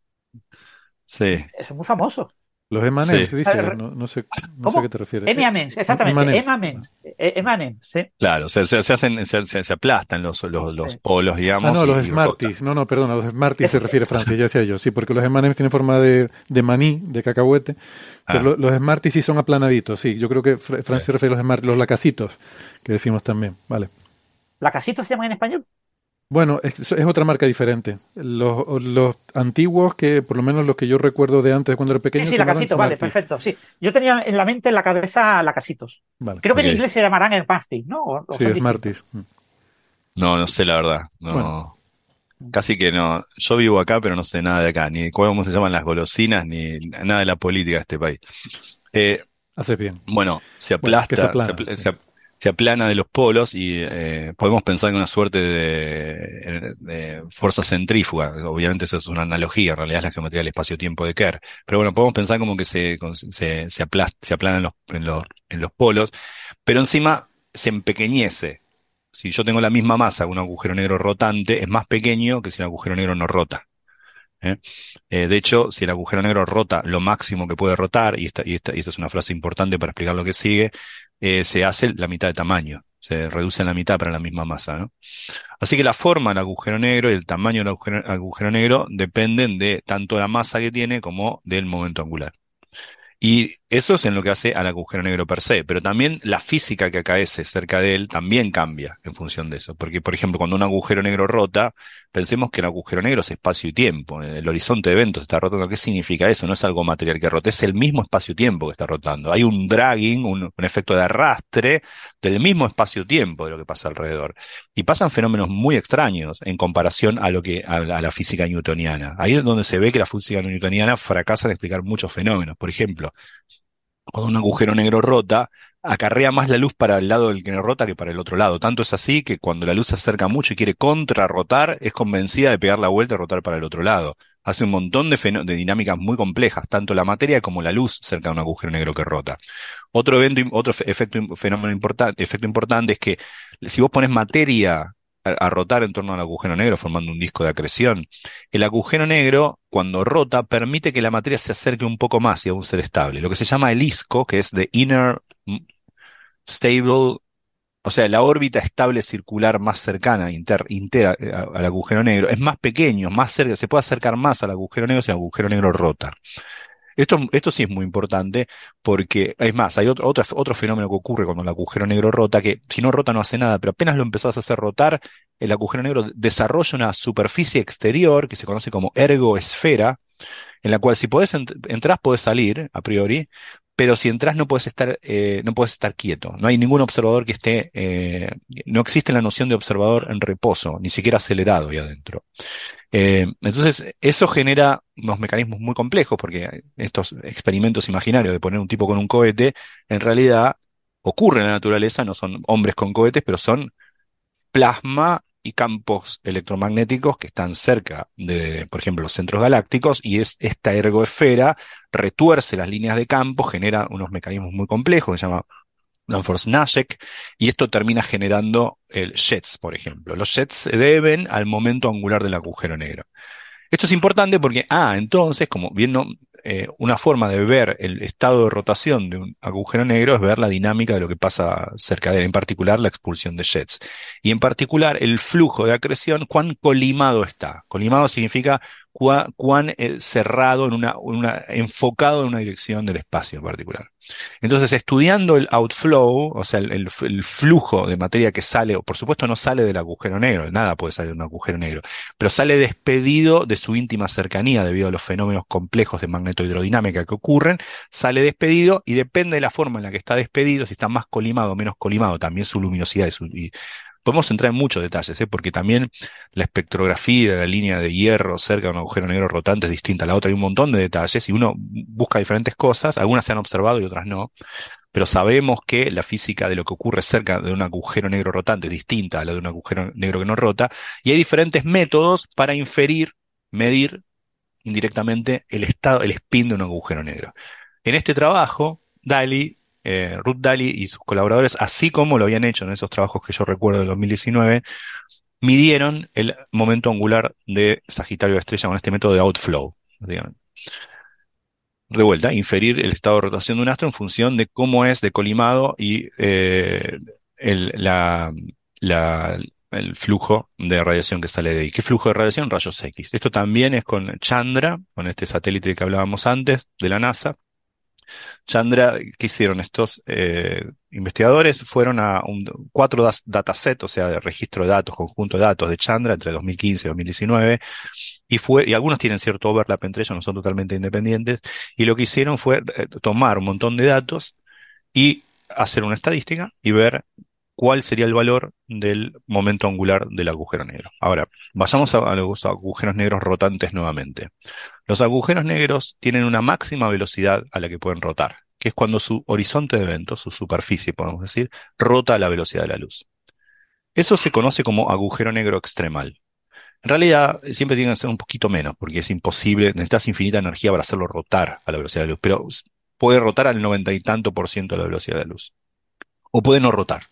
Sí, Eso es muy famoso. Los emanems, sí. se dice, Ah, no, no sé, no sé a ¿Cómo? qué te refieres. M and M's, exactamente. Emanems. M and M's. Eh, M and M's, sí. Claro, se, se, se hacen, se, se, se aplastan los, los, los Sí. polos, Ah, digamos, no, y, los y Smarties. rota. No, no, perdona, los Smarties se Es- refiere Francia, ya decía yo. Sí, porque los emanems tienen forma de, de maní, de cacahuete. Pero Ah, lo- los Smarties sí son aplanaditos, sí. Yo creo que Fr- Francia sí. se refiere a los Smarties, los lacasitos, que decimos también. Vale. ¿Lacasitos se llaman en español? Bueno, es, es otra marca diferente. Los, los antiguos, que por lo menos los que yo recuerdo de antes cuando era Sí, pequeño, sí, se llamaban lacasitos, vale, Smarties. perfecto, sí. Yo tenía en la mente, en la cabeza, lacasitos. Vale. Creo que en Ok. inglés se llamarán Smarties, ¿no? O, o Sí, son distintos. Smarties. Mm. No, no sé la verdad. Bueno, No, casi que no. Yo vivo acá, pero no sé nada de acá, ni cómo se llaman las golosinas, ni nada de la política de este país. Eh, haces bien. Bueno, se Bueno, que se aplasta, se, aplana. apl- Sí. se, ap- se aplana de los polos y eh, podemos pensar en una suerte de, de fuerza centrífuga. Obviamente eso es una analogía, en realidad es la geometría del espacio-tiempo de Kerr. Pero bueno, podemos pensar como que se, con- se, se, aplas- se aplana en los, en los, en los polos, pero encima se empequeñece. Si yo tengo la misma masa que un agujero negro rotante, es más pequeño que si un agujero negro no rota. ¿eh? Eh, de hecho, si el agujero negro rota lo máximo que puede rotar, y esta, y esta, y esta es una frase importante para explicar lo que sigue, eh, se hace la mitad de tamaño, se reduce en la mitad para la misma masa, ¿no? Así que la forma del agujero negro y el tamaño del agujero, agujero negro dependen de tanto la masa que tiene como del momento angular. Y eso es en lo que hace al agujero negro per se, pero también la física que acaece cerca de él también cambia en función de eso. Porque, por ejemplo, cuando un agujero negro rota, pensemos que el agujero negro es espacio y tiempo. El horizonte de eventos está rotando. ¿Qué significa eso? No es algo material que rota, es el mismo espacio-tiempo que está rotando. Hay un dragging, un, un efecto de arrastre del mismo espacio-tiempo de lo que pasa alrededor. Y pasan fenómenos muy extraños en comparación a lo que, a, la a la física newtoniana. Ahí es donde se ve que la física newtoniana fracasa en explicar muchos fenómenos. Por ejemplo, cuando un agujero negro rota, acarrea más la luz para el lado del que no rota que para el otro lado. Tanto es así que cuando la luz se acerca mucho y quiere contrarrotar, es convencida de pegar la vuelta y rotar para el otro lado. Hace un montón de, fenó- de dinámicas muy complejas, tanto la materia como la luz cerca de un agujero negro que rota. Otro evento, im- otro fe- efecto, im- fenómeno importante, efecto importante es que si vos pones materia a, a rotar en torno al agujero negro formando un disco de acreción, el agujero negro, cuando rota, permite que la materia se acerque un poco más y a un ser estable. Lo que se llama el isco, que es the inner mm, stable, o sea, la órbita estable circular más cercana, inter, inter- a- al agujero negro, es más pequeño, más cerca, se puede acercar más al agujero negro si el agujero negro rota. Esto, esto sí es muy importante porque, es más, hay otro, otro, otro fenómeno que ocurre cuando el agujero negro rota, que si no rota no hace nada, pero apenas lo empezás a hacer rotar, el agujero negro desarrolla una superficie exterior que se conoce como ergoesfera, en la cual si podés ent- entrar, podés salir, a priori, pero si entras no puedes estar, eh, no puedes estar quieto. No hay ningún observador que esté, eh, no existe la noción de observador en reposo, ni siquiera acelerado ahí adentro. Eh, entonces, eso genera unos mecanismos muy complejos, porque estos experimentos imaginarios de poner un tipo con un cohete, en realidad ocurren en la naturaleza, no son hombres con cohetes, pero son plasma y campos electromagnéticos que están cerca de, por ejemplo, los centros galácticos, y es esta ergoesfera retuerce las líneas de campo, genera unos mecanismos muy complejos que se llama Danforth-Nashek, y esto termina generando el jets, por ejemplo. Los jets se deben al momento angular del agujero negro. Esto es importante porque, ah, entonces, como bien no, eh, una forma de ver el estado de rotación de un agujero negro es ver la dinámica de lo que pasa cerca de él, en particular la expulsión de jets. Y en particular el flujo de acreción, cuán colimado está. Colimado significa cuán, cuán eh, cerrado, en una, una, enfocado en una dirección del espacio en particular. Entonces, estudiando el outflow, o sea, el, el, el flujo de materia que sale, o por supuesto no sale del agujero negro, nada puede salir de un agujero negro, pero sale despedido de su íntima cercanía debido a los fenómenos complejos de magnetohidrodinámica que ocurren, sale despedido y depende de la forma en la que está despedido, si está más colimado o menos colimado, también su luminosidad y su... Y podemos entrar en muchos detalles, ¿eh? Porque también la espectrografía de la línea de hierro cerca de un agujero negro rotante es distinta a la otra, hay un montón de detalles y uno busca diferentes cosas, algunas se han observado y otras no. Pero sabemos que la física de lo que ocurre cerca de un agujero negro rotante es distinta a la de un agujero negro que no rota, y hay diferentes métodos para inferir, medir indirectamente el estado, el spin de un agujero negro. En este trabajo, Daly, eh, Ruth Daly y sus colaboradores, así como lo habían hecho en esos trabajos que yo recuerdo del dos mil diecinueve, midieron el momento angular de Sagitario de estrella con este método de outflow, digamos. De vuelta, inferir el estado de rotación de un astro en función de cómo es decolimado y eh, el, la, la, el flujo de radiación que sale de ahí. ¿Qué flujo de radiación? Rayos X. Esto también es con Chandra, con este satélite que hablábamos antes de la NASA. Chandra, ¿qué hicieron estos eh, investigadores? Fueron a un, cuatro datasets, o sea, de registro de datos, conjunto de datos de Chandra entre dos mil quince y dos mil diecinueve, y fue, y algunos tienen cierto overlap entre ellos, no son totalmente independientes, y lo que hicieron fue eh, tomar un montón de datos y hacer una estadística y ver cuál sería el valor del momento angular del agujero negro. Ahora, vayamos a, a los agujeros negros rotantes nuevamente. Los agujeros negros tienen una máxima velocidad a la que pueden rotar, que es cuando su horizonte de evento, su superficie, podemos decir, rota a la velocidad de la luz. Eso se conoce como agujero negro extremal. En realidad, siempre tiene que ser un poquito menos, porque es imposible, necesitas infinita energía para hacerlo rotar a la velocidad de la luz, pero puede rotar al noventa y tanto por ciento de la velocidad de la luz. O puede no rotar.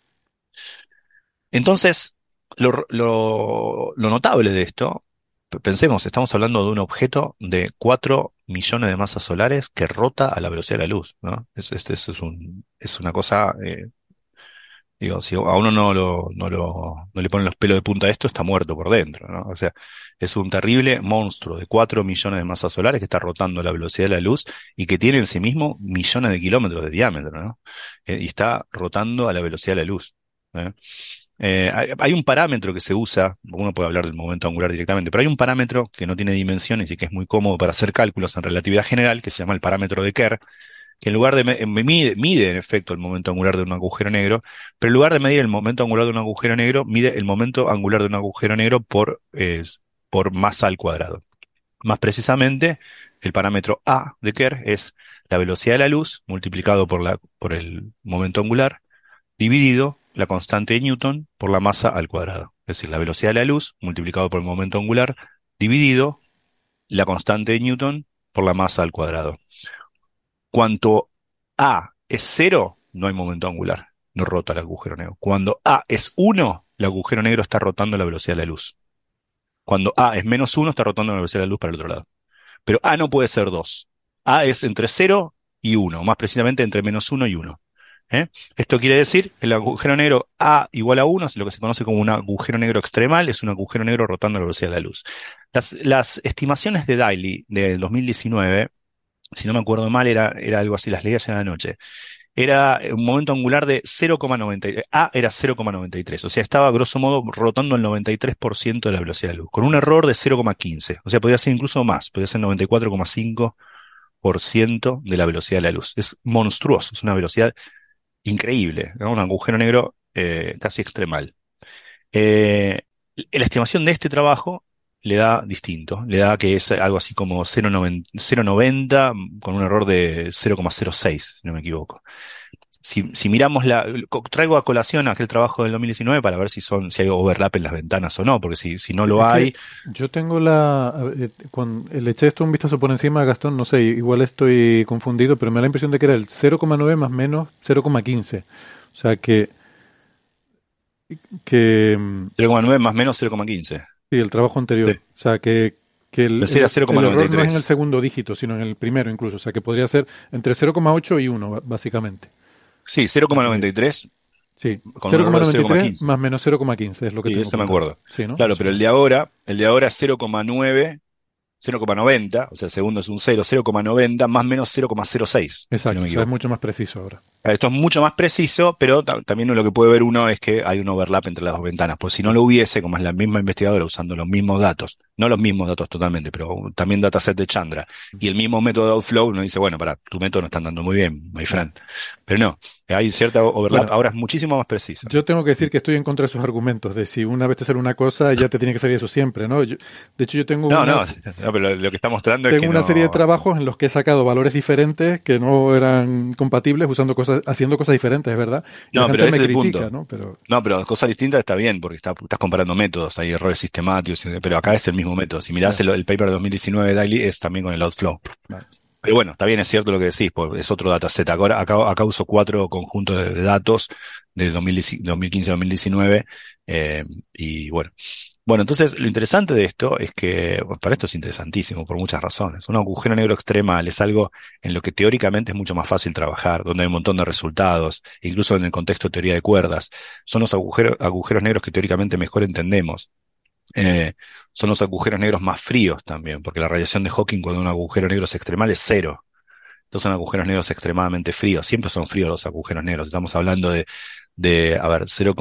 Entonces, lo, lo, lo notable de esto, pensemos, estamos hablando de un objeto de cuatro millones de masas solares que rota a la velocidad de la luz, ¿no? Es, es, es, es, un, es una cosa, eh, digo, si a uno no, lo, no, lo, no le ponen los pelos de punta a esto, está muerto por dentro, ¿no? O sea, es un terrible monstruo de cuatro millones de masas solares que está rotando a la velocidad de la luz y que tiene en sí mismo millones de kilómetros de diámetro, ¿no? Eh, y está rotando a la velocidad de la luz, ¿eh? Eh, hay, hay un parámetro que se usa, uno puede hablar del momento angular directamente, pero hay un parámetro que no tiene dimensiones y que es muy cómodo para hacer cálculos en relatividad general, que se llama el parámetro de Kerr, que en lugar de me, mide, mide en efecto el momento angular de un agujero negro, pero en lugar de medir el momento angular de un agujero negro, mide el momento angular de un agujero negro por, eh, por masa al cuadrado. Más precisamente, el parámetro A de Kerr es la velocidad de la luz multiplicado por, la, por el momento angular, dividido la constante de Newton por la masa al cuadrado. Es decir, la velocidad de la luz multiplicado por el momento angular dividido la constante de Newton por la masa al cuadrado. Cuanto A es cero, no hay momento angular, no rota el agujero negro. Cuando A es uno, el agujero negro está rotando a la velocidad de la luz. Cuando A es menos uno, está rotando a la velocidad de la luz para el otro lado. Pero A no puede ser dos. A es entre cero y uno, más precisamente entre menos uno y uno. ¿Eh? Esto quiere decir que el agujero negro A igual a uno es lo que se conoce como un agujero negro extremal, es un agujero negro rotando a la velocidad de la luz. Las, las estimaciones de Daly de dos mil diecinueve, si no me acuerdo mal, era, era algo así, las leí ayer en la noche. Era un momento angular de cero coma noventa y tres, A era cero coma noventa y tres, o sea, estaba grosso modo rotando el noventa y tres por ciento de la velocidad de la luz, con un error de cero coma quince, o sea, podía ser incluso más, podía ser noventa y cuatro coma cinco por ciento de la velocidad de la luz. Es monstruoso, es una velocidad increíble, ¿no? Un agujero negro eh, casi extremal. Eh, la estimación de este trabajo le da distinto, le da que es algo así como cero coma noventa con un error de cero coma cero seis, si no me equivoco. Si, si miramos la, traigo a colación aquel trabajo del dos mil diecinueve para ver si son, si hay overlap en las ventanas o no, porque si, si no lo Es que hay, yo tengo la... eh, Cuando le eché esto un vistazo por encima, Gastón, no sé, igual estoy confundido, pero me da la impresión de que era el cero coma nueve más menos cero coma quince. O sea que... que mm, cero coma nueve más menos cero coma quince. sí, el trabajo anterior. Sí. O sea que, que el, Pensé era el- cero el coma noventa y error no es en tres. el segundo dígito, sino en el primero incluso. O sea que podría ser entre cero coma ocho y uno, ba- básicamente. Sí, cero coma noventa y tres Sí, con un error de cero coma cero coma noventa y tres quince. más menos cero coma quince es lo que Sí, tengo eso me apuntado. acuerdo. Sí, ¿no? Claro, Eso. pero el de ahora, el de ahora es cero coma nueve, cero coma noventa, o sea, el segundo es un cero, cero coma noventa más menos cero coma cero seis, si Exacto, no o me sea, es equivoco. mucho más preciso ahora. Esto es mucho más preciso, pero ta- también lo que puede ver uno es que hay un overlap entre las dos ventanas. Pues si no lo hubiese, como es la misma investigadora usando los mismos datos, no los mismos datos totalmente, pero también dataset de Chandra, y el mismo método de Outflow, uno dice, bueno, para, tu método no está andando muy bien, my friend. Pero no, hay cierta overlap, Bueno, ahora es muchísimo más preciso. yo tengo que decir que estoy en contra de esos argumentos, de si una vez te sale una cosa, ya te tiene que salir eso siempre, ¿no? Yo- de hecho, yo tengo No, no, unas, no, pero lo, lo que está mostrando es tengo que una serie de no. trabajos en los que he sacado valores diferentes que no eran compatibles usando cosas, haciendo cosas diferentes, es verdad. Y la No, pero gente ese me es el critica, punto. ¿no? Pero No, pero cosas distintas está bien, porque está- estás comparando métodos, hay errores sistemáticos, pero acá es el mismo método. Si mirás ya, el, el paper de dos mil diecinueve de Daily, es también con el Outflow. vale. Pero bueno, está bien, es cierto lo que decís, pues es otro dataset. Ahora, acá, acá uso cuatro conjuntos de, de datos de dos mil quince a dos mil diecinueve, eh, y bueno. Bueno, entonces lo interesante de esto es que, bueno, para esto es interesantísimo por muchas razones. Un agujero negro extremal es algo en lo que teóricamente es mucho más fácil trabajar, donde hay un montón de resultados, incluso en el contexto de teoría de cuerdas. Son los agujeros, agujeros negros que teóricamente mejor entendemos. Eh, son los agujeros negros más fríos también, porque la radiación de Hawking cuando un agujero negro es extremal es cero. Entonces son agujeros negros extremadamente fríos. Siempre son fríos los agujeros negros. Estamos hablando de, de a ver, cero,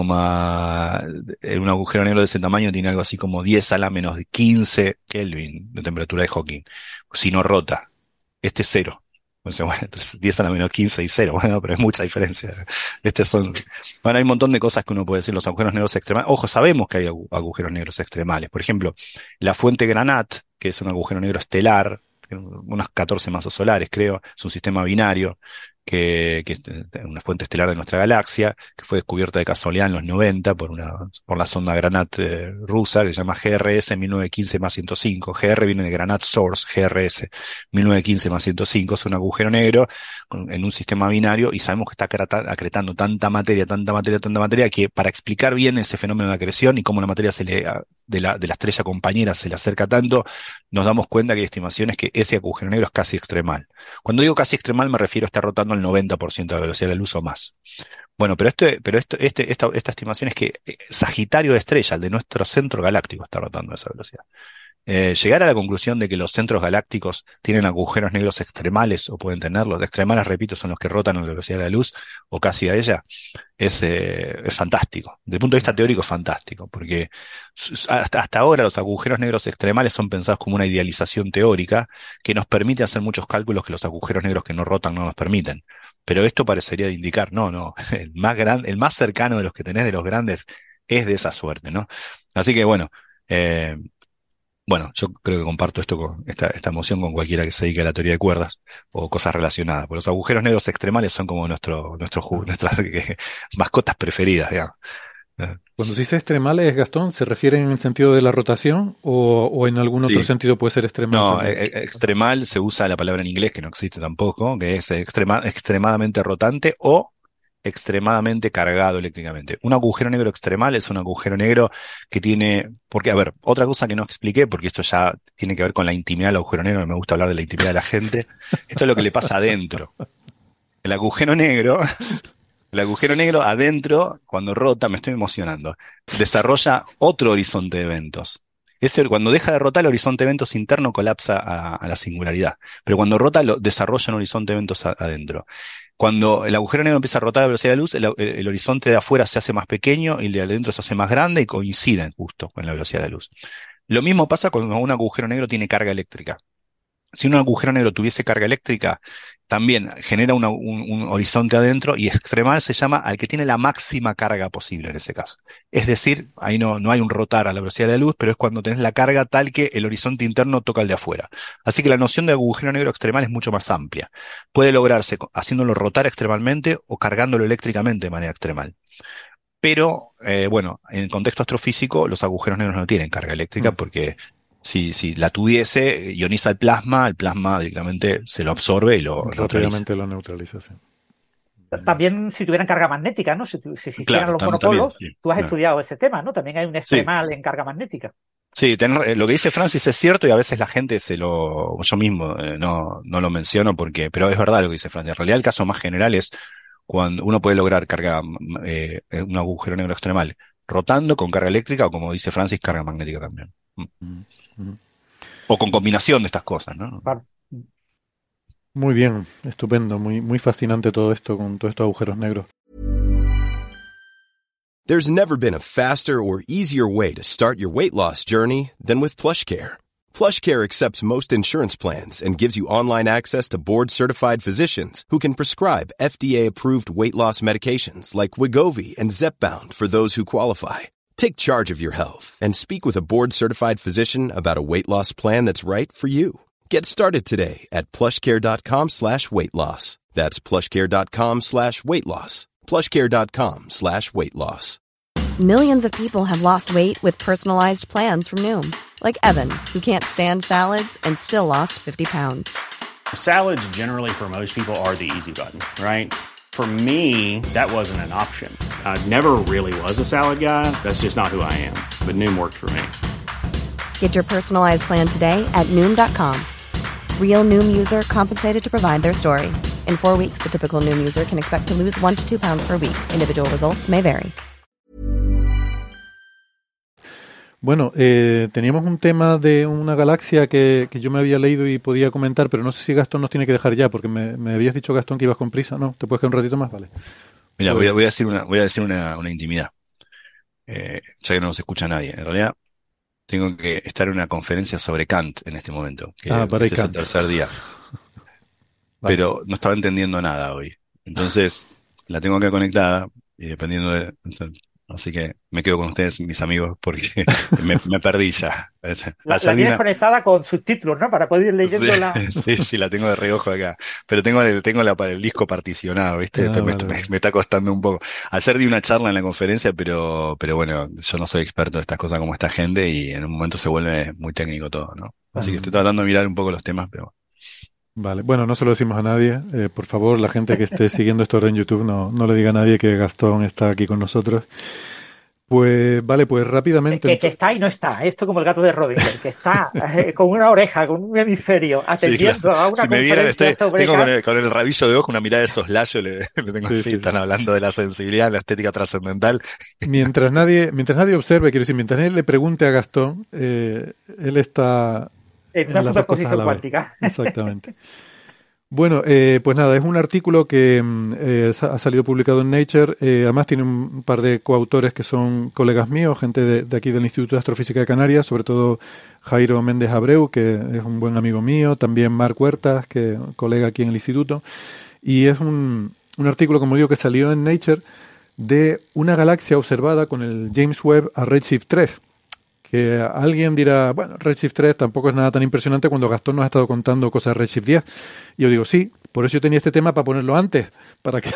eh, un agujero negro de ese tamaño tiene algo así como diez a la menos quince Kelvin de temperatura de Hawking. Si no rota. Este es cero. Entonces, bueno, entonces diez a la menos quince y cero. Bueno, pero es mucha diferencia. Este son, bueno, hay un montón de cosas que uno puede decir. Los agujeros negros extremales. Ojo, sabemos que hay agu- agujeros negros extremales. Por ejemplo, la fuente Granat, que es un agujero negro estelar, unas catorce masas solares, creo, es un sistema binario, que, que es una fuente estelar de nuestra galaxia, que fue descubierta de casualidad en los noventa por una, por la sonda Granat eh, rusa, que se llama G R S mil novecientos quince más ciento cinco. G R viene de Granat Source, G R S mil novecientos quince más ciento cinco, es un agujero negro con- en un sistema binario, y sabemos que está acreta- acretando tanta materia, tanta materia, tanta materia, que para explicar bien ese fenómeno de acreción y cómo la materia se le, a- de la, de la estrella compañera se le acerca tanto, nos damos cuenta que hay estimaciones que ese agujero negro es casi extremal. Cuando digo casi extremal me refiero a estar rotando al noventa por ciento de la velocidad de la luz o más. Bueno, pero este, pero esto, este, esta, esta estimación es que eh, Sagitario de estrella, el de nuestro centro galáctico, está rotando a esa velocidad. Eh, llegar a la conclusión de que los centros galácticos tienen agujeros negros extremales o pueden tenerlos, extremales, repito, son los que rotan a la velocidad de la luz o casi a ella, es, eh, es fantástico. Desde el punto de vista teórico es fantástico, porque s- hasta, hasta ahora los agujeros negros extremales son pensados como una idealización teórica que nos permite hacer muchos cálculos que los agujeros negros que no rotan no nos permiten. Pero esto parecería de indicar, no, no, el más grande, el más cercano de los que tenés de los grandes es de esa suerte, ¿no? Así que bueno, eh, bueno, yo creo que comparto esto con esta, esta emoción con cualquiera que se dedique a la teoría de cuerdas o cosas relacionadas. Porque los agujeros negros extremales son como nuestro, nuestro, ju- nuestras eh, mascotas preferidas, digamos. Eh, Cuando se dice extremales, Gastón, ¿se refiere en el sentido de la rotación o, o en algún otro Sí. sentido puede ser extremal No, también? e- e- extremal se usa la palabra en inglés que no existe tampoco, que es extrema, extremadamente rotante o extremadamente cargado eléctricamente. Un agujero negro extremal es un agujero negro que tiene, porque, a ver, otra cosa que no expliqué, porque esto ya tiene que ver con la intimidad del agujero negro, me gusta hablar de la intimidad de la gente, esto es lo que le pasa adentro. El agujero negro, el agujero negro adentro, cuando rota, me estoy emocionando, desarrolla otro horizonte de eventos. Ese, cuando deja de rotar, el horizonte de eventos interno colapsa a, a la singularidad. Pero cuando rota, lo, desarrolla un horizonte de eventos a- adentro. Cuando el agujero negro empieza a rotar a la velocidad de la luz, el, el- el horizonte de afuera se hace más pequeño y el de adentro se hace más grande y coinciden justo con la velocidad de la luz. Lo mismo pasa cuando un agujero negro tiene carga eléctrica. si un agujero negro tuviese carga eléctrica, también genera una, un, un horizonte adentro, y extremal se llama al que tiene la máxima carga posible en ese caso. Es decir, ahí no, no hay un rotar a la velocidad de la luz, pero es cuando tenés la carga tal que el horizonte interno toca el de afuera. Así que la noción de agujero negro extremal es mucho más amplia. Puede lograrse haciéndolo rotar extremalmente o cargándolo eléctricamente de manera extremal. Pero, eh, bueno, en el contexto astrofísico, los agujeros negros no tienen carga eléctrica Mm. porque si, si la tuviese, ioniza el plasma, el plasma directamente se lo absorbe y lo neutraliza. Rápidamente lo neutraliza, sí. También si tuvieran carga magnética, ¿no? Si, tu- si existieran Claro, los tam- monopolos, también, sí, tú has claro. estudiado ese tema, ¿no? También hay un Sí, extremal en carga magnética. sí, tener- eh, lo que dice Francis es cierto, y a veces la gente se lo, yo mismo eh, no, no lo menciono porque, pero es verdad lo que dice Francis. En realidad el caso más general es cuando uno puede lograr carga, eh, un agujero negro extremal rotando con carga eléctrica o, como dice Francis, carga magnética también. Mm. Mm, mm. O con combinación de estas cosas, ¿no? Claro. Muy bien, estupendo, muy, muy fascinante todo esto con todos estos agujeros negros. There's never been a faster or easier way to start your weight loss journey than with PlushCare. PlushCare accepts most insurance plans and gives you online access to board-certified physicians who can prescribe F D A-approved weight loss medications like Wegovy and Zepbound for those who qualify. Take charge of your health and speak with a board-certified physician about a weight loss plan that's right for you. Get started today at plushcare.com slash weight loss. That's plushcare.com slash weight loss. plushcare.com slash weight loss. Millions of people have lost weight with personalized plans from Noom. Like Evan, who can't stand salads and still lost fifty pounds. Salads generally for most people are the easy button, right? For me, that wasn't an option. I never really was a salad guy. That's just not who I am. But Noom worked for me. Get your personalized plan today at Noom dot com. Real Noom user compensated to provide their story. In four weeks, the typical Noom user can expect to lose one to two pounds per week. Individual results may vary. Bueno, eh, teníamos un tema de una galaxia que, que yo me había leído y podía comentar, pero no sé si Gastón nos tiene que dejar ya, porque me, me habías dicho, Gastón, que ibas con prisa. ¿No? ¿Te puedes quedar un ratito más? Vale. Mira, voy a, voy a decir una, voy a decir una, una intimidad, eh, ya que no nos escucha nadie. En realidad, tengo que estar en una conferencia sobre Kant en este momento, que Ah, para este es el Kant. tercer día. Vale. Pero no estaba entendiendo nada hoy. Entonces, la tengo acá conectada y dependiendo de... Así que me quedo con ustedes, mis amigos, porque me, me perdí ya. La, Al la salir tienes una- conectada con subtítulos, ¿no? Para poder ir leyendo Sí, la... sí, sí, la tengo de reojo acá. Pero tengo el, tengo la, el disco particionado, ¿viste? Ah, Esto me, vale, me- vale. me está costando un poco. Ayer di una charla en la conferencia, pero, pero bueno, yo no soy experto de estas cosas como esta gente y en un momento se vuelve muy técnico todo, ¿no? Así que estoy tratando de mirar un poco los temas, pero Vale, bueno, no se lo decimos a nadie. Eh, por favor, la gente que esté siguiendo esto ahora en YouTube, no, no le diga a nadie que Gastón está aquí con nosotros. Pues vale, pues rápidamente... Que, que está y no está. Esto como el gato de Schrödinger, que está eh, con una oreja, con un hemisferio, atendiendo sí, claro. a una Si me vieran, conferencia estoy- sobre tengo con Kant. el, con el rabillo de ojo una mirada de soslayo, le, le tengo Sí, así, sí, están sí. hablando de la sensibilidad, la estética trascendental. Mientras nadie, mientras nadie observe, quiero decir, mientras nadie le pregunte a Gastón, eh, él está En una las dos cosas a superposición la vez. cuántica. Exactamente. Bueno, eh, pues nada, es un artículo que mm, eh, sa- ha salido publicado en Nature. Eh, además tiene un par de coautores que son colegas míos, gente de, de aquí del Instituto de Astrofísica de Canarias, sobre todo Jairo Méndez Abreu, que es un buen amigo mío, también Marc Huertas, que colega aquí en el instituto. Y es un, un artículo, como digo, que salió en Nature de una galaxia observada con el James Webb a Redshift tres. Que alguien dirá, bueno, Redshift tres tampoco es nada tan impresionante cuando Gastón nos ha estado contando cosas de Redshift diez. Y yo digo, sí, por eso yo tenía este tema para ponerlo antes, para que,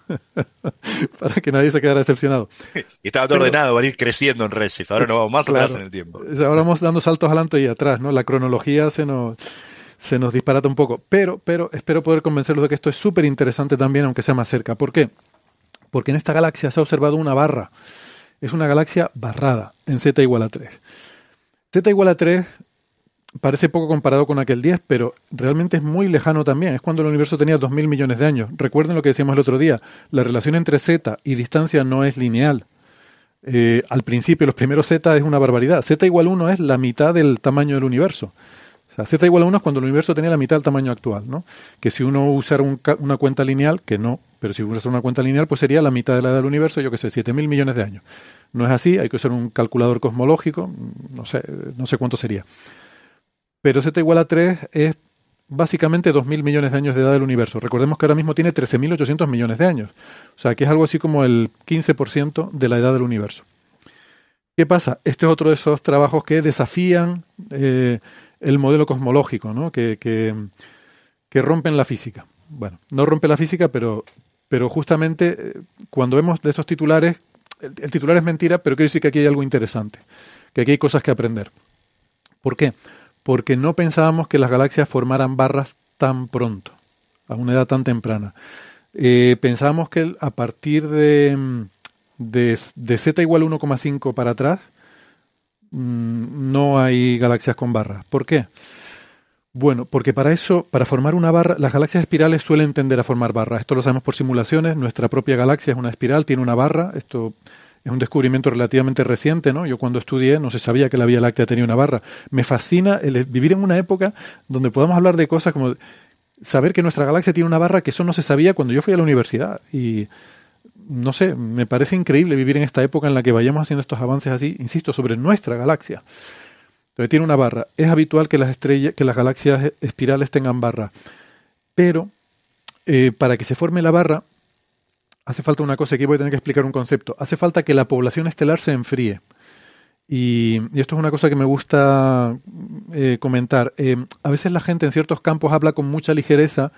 para que nadie se quedara decepcionado. Y estaba todo Pero- ordenado para ir creciendo en Redshift. Ahora no vamos más Claro. atrás en el tiempo. Ahora vamos dando saltos adelante y atrás, ¿no? La cronología se nos, se nos disparata un poco. Pero, pero espero poder convencerlos de que esto es súper interesante también, aunque sea más cerca. ¿Por qué? Porque en esta galaxia se ha observado una barra. Es una galaxia barrada en Z igual a tres. Z igual a tres parece poco comparado con aquel diez, pero realmente es muy lejano también. Es cuando el universo tenía dos mil millones de años. Recuerden lo que decíamos el otro día. La relación entre Z y distancia no es lineal. Eh, al principio, los primeros Z es una barbaridad. Z igual a uno es la mitad del tamaño del universo. O sea, Z igual a uno es cuando el universo tenía la mitad del tamaño actual, ¿no? Que si uno usara un ca- una cuenta lineal, que no, pero si usara una cuenta lineal, pues sería la mitad de la edad del universo, yo que sé, siete mil millones de años. No es así, hay que usar un calculador cosmológico, no sé, no sé cuánto sería. Pero Z igual a tres es básicamente dos mil millones de años de edad del universo. Recordemos que ahora mismo tiene trece mil ochocientos millones de años. O sea, que es algo así como el quince por ciento de la edad del universo. ¿Qué pasa? Este es otro de esos trabajos que desafían eh, el modelo cosmológico, ¿no? Que, que, que rompen la física. Bueno, no rompe la física, pero, pero justamente eh, cuando vemos de estos titulares, el, el titular es mentira, pero quiere decir que aquí hay algo interesante, que aquí hay cosas que aprender. ¿Por qué? Porque no pensábamos que las galaxias formaran barras tan pronto, a una edad tan temprana. Eh, pensábamos que a partir de, de, de z igual uno coma cinco para atrás mmm, no hay galaxias con barras. ¿Por qué? Bueno, porque para eso, para formar una barra, las galaxias espirales suelen tender a formar barras. Esto lo sabemos por simulaciones. Nuestra propia galaxia es una espiral, tiene una barra. Esto es un descubrimiento relativamente reciente, ¿no? Yo cuando estudié no se sabía que la Vía Láctea tenía una barra. Me fascina el vivir en una época donde podamos hablar de cosas como saber que nuestra galaxia tiene una barra, que eso no se sabía cuando yo fui a la universidad. Y no sé, me parece increíble vivir en esta época en la que vayamos haciendo estos avances así, insisto, sobre nuestra galaxia. Entonces tiene una barra. Es habitual que las estrellas, que las galaxias espirales tengan barra. Pero eh, para que se forme la barra hace falta una cosa, aquí voy a tener que explicar un concepto. Hace falta que la población estelar se enfríe. Y, y esto es una cosa que me gusta eh, comentar. Eh, a veces la gente en ciertos campos habla con mucha ligereza,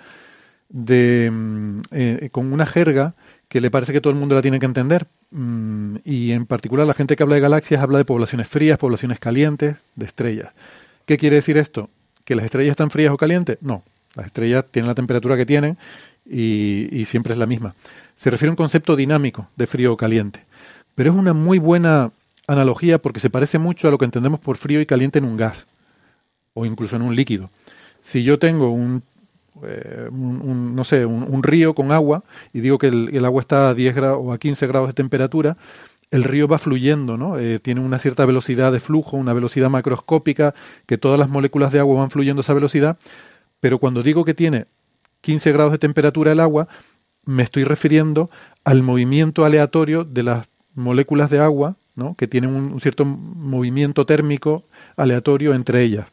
de, eh, con una jerga que le parece que todo el mundo la tiene que entender. Mm, y en particular la gente que habla de galaxias habla de poblaciones frías, poblaciones calientes, de estrellas. ¿Qué quiere decir esto? ¿Que las estrellas están frías o calientes? No. Las estrellas tienen la temperatura que tienen y, y siempre es la misma. Se refiere a un concepto dinámico de frío o caliente. Pero es una muy buena analogía porque se parece mucho a lo que entendemos por frío y caliente en un gas o incluso en un líquido. Si yo tengo un, eh, un, un no sé, un, un río con agua y digo que el, el agua está a diez grados o a quince grados de temperatura, el río va fluyendo, ¿no? Eh, tiene una cierta velocidad de flujo, una velocidad macroscópica, que todas las moléculas de agua van fluyendo a esa velocidad, pero cuando digo que tiene quince grados de temperatura el agua, me estoy refiriendo al movimiento aleatorio de las moléculas de agua, ¿no? Que tienen un, un cierto movimiento térmico aleatorio entre ellas.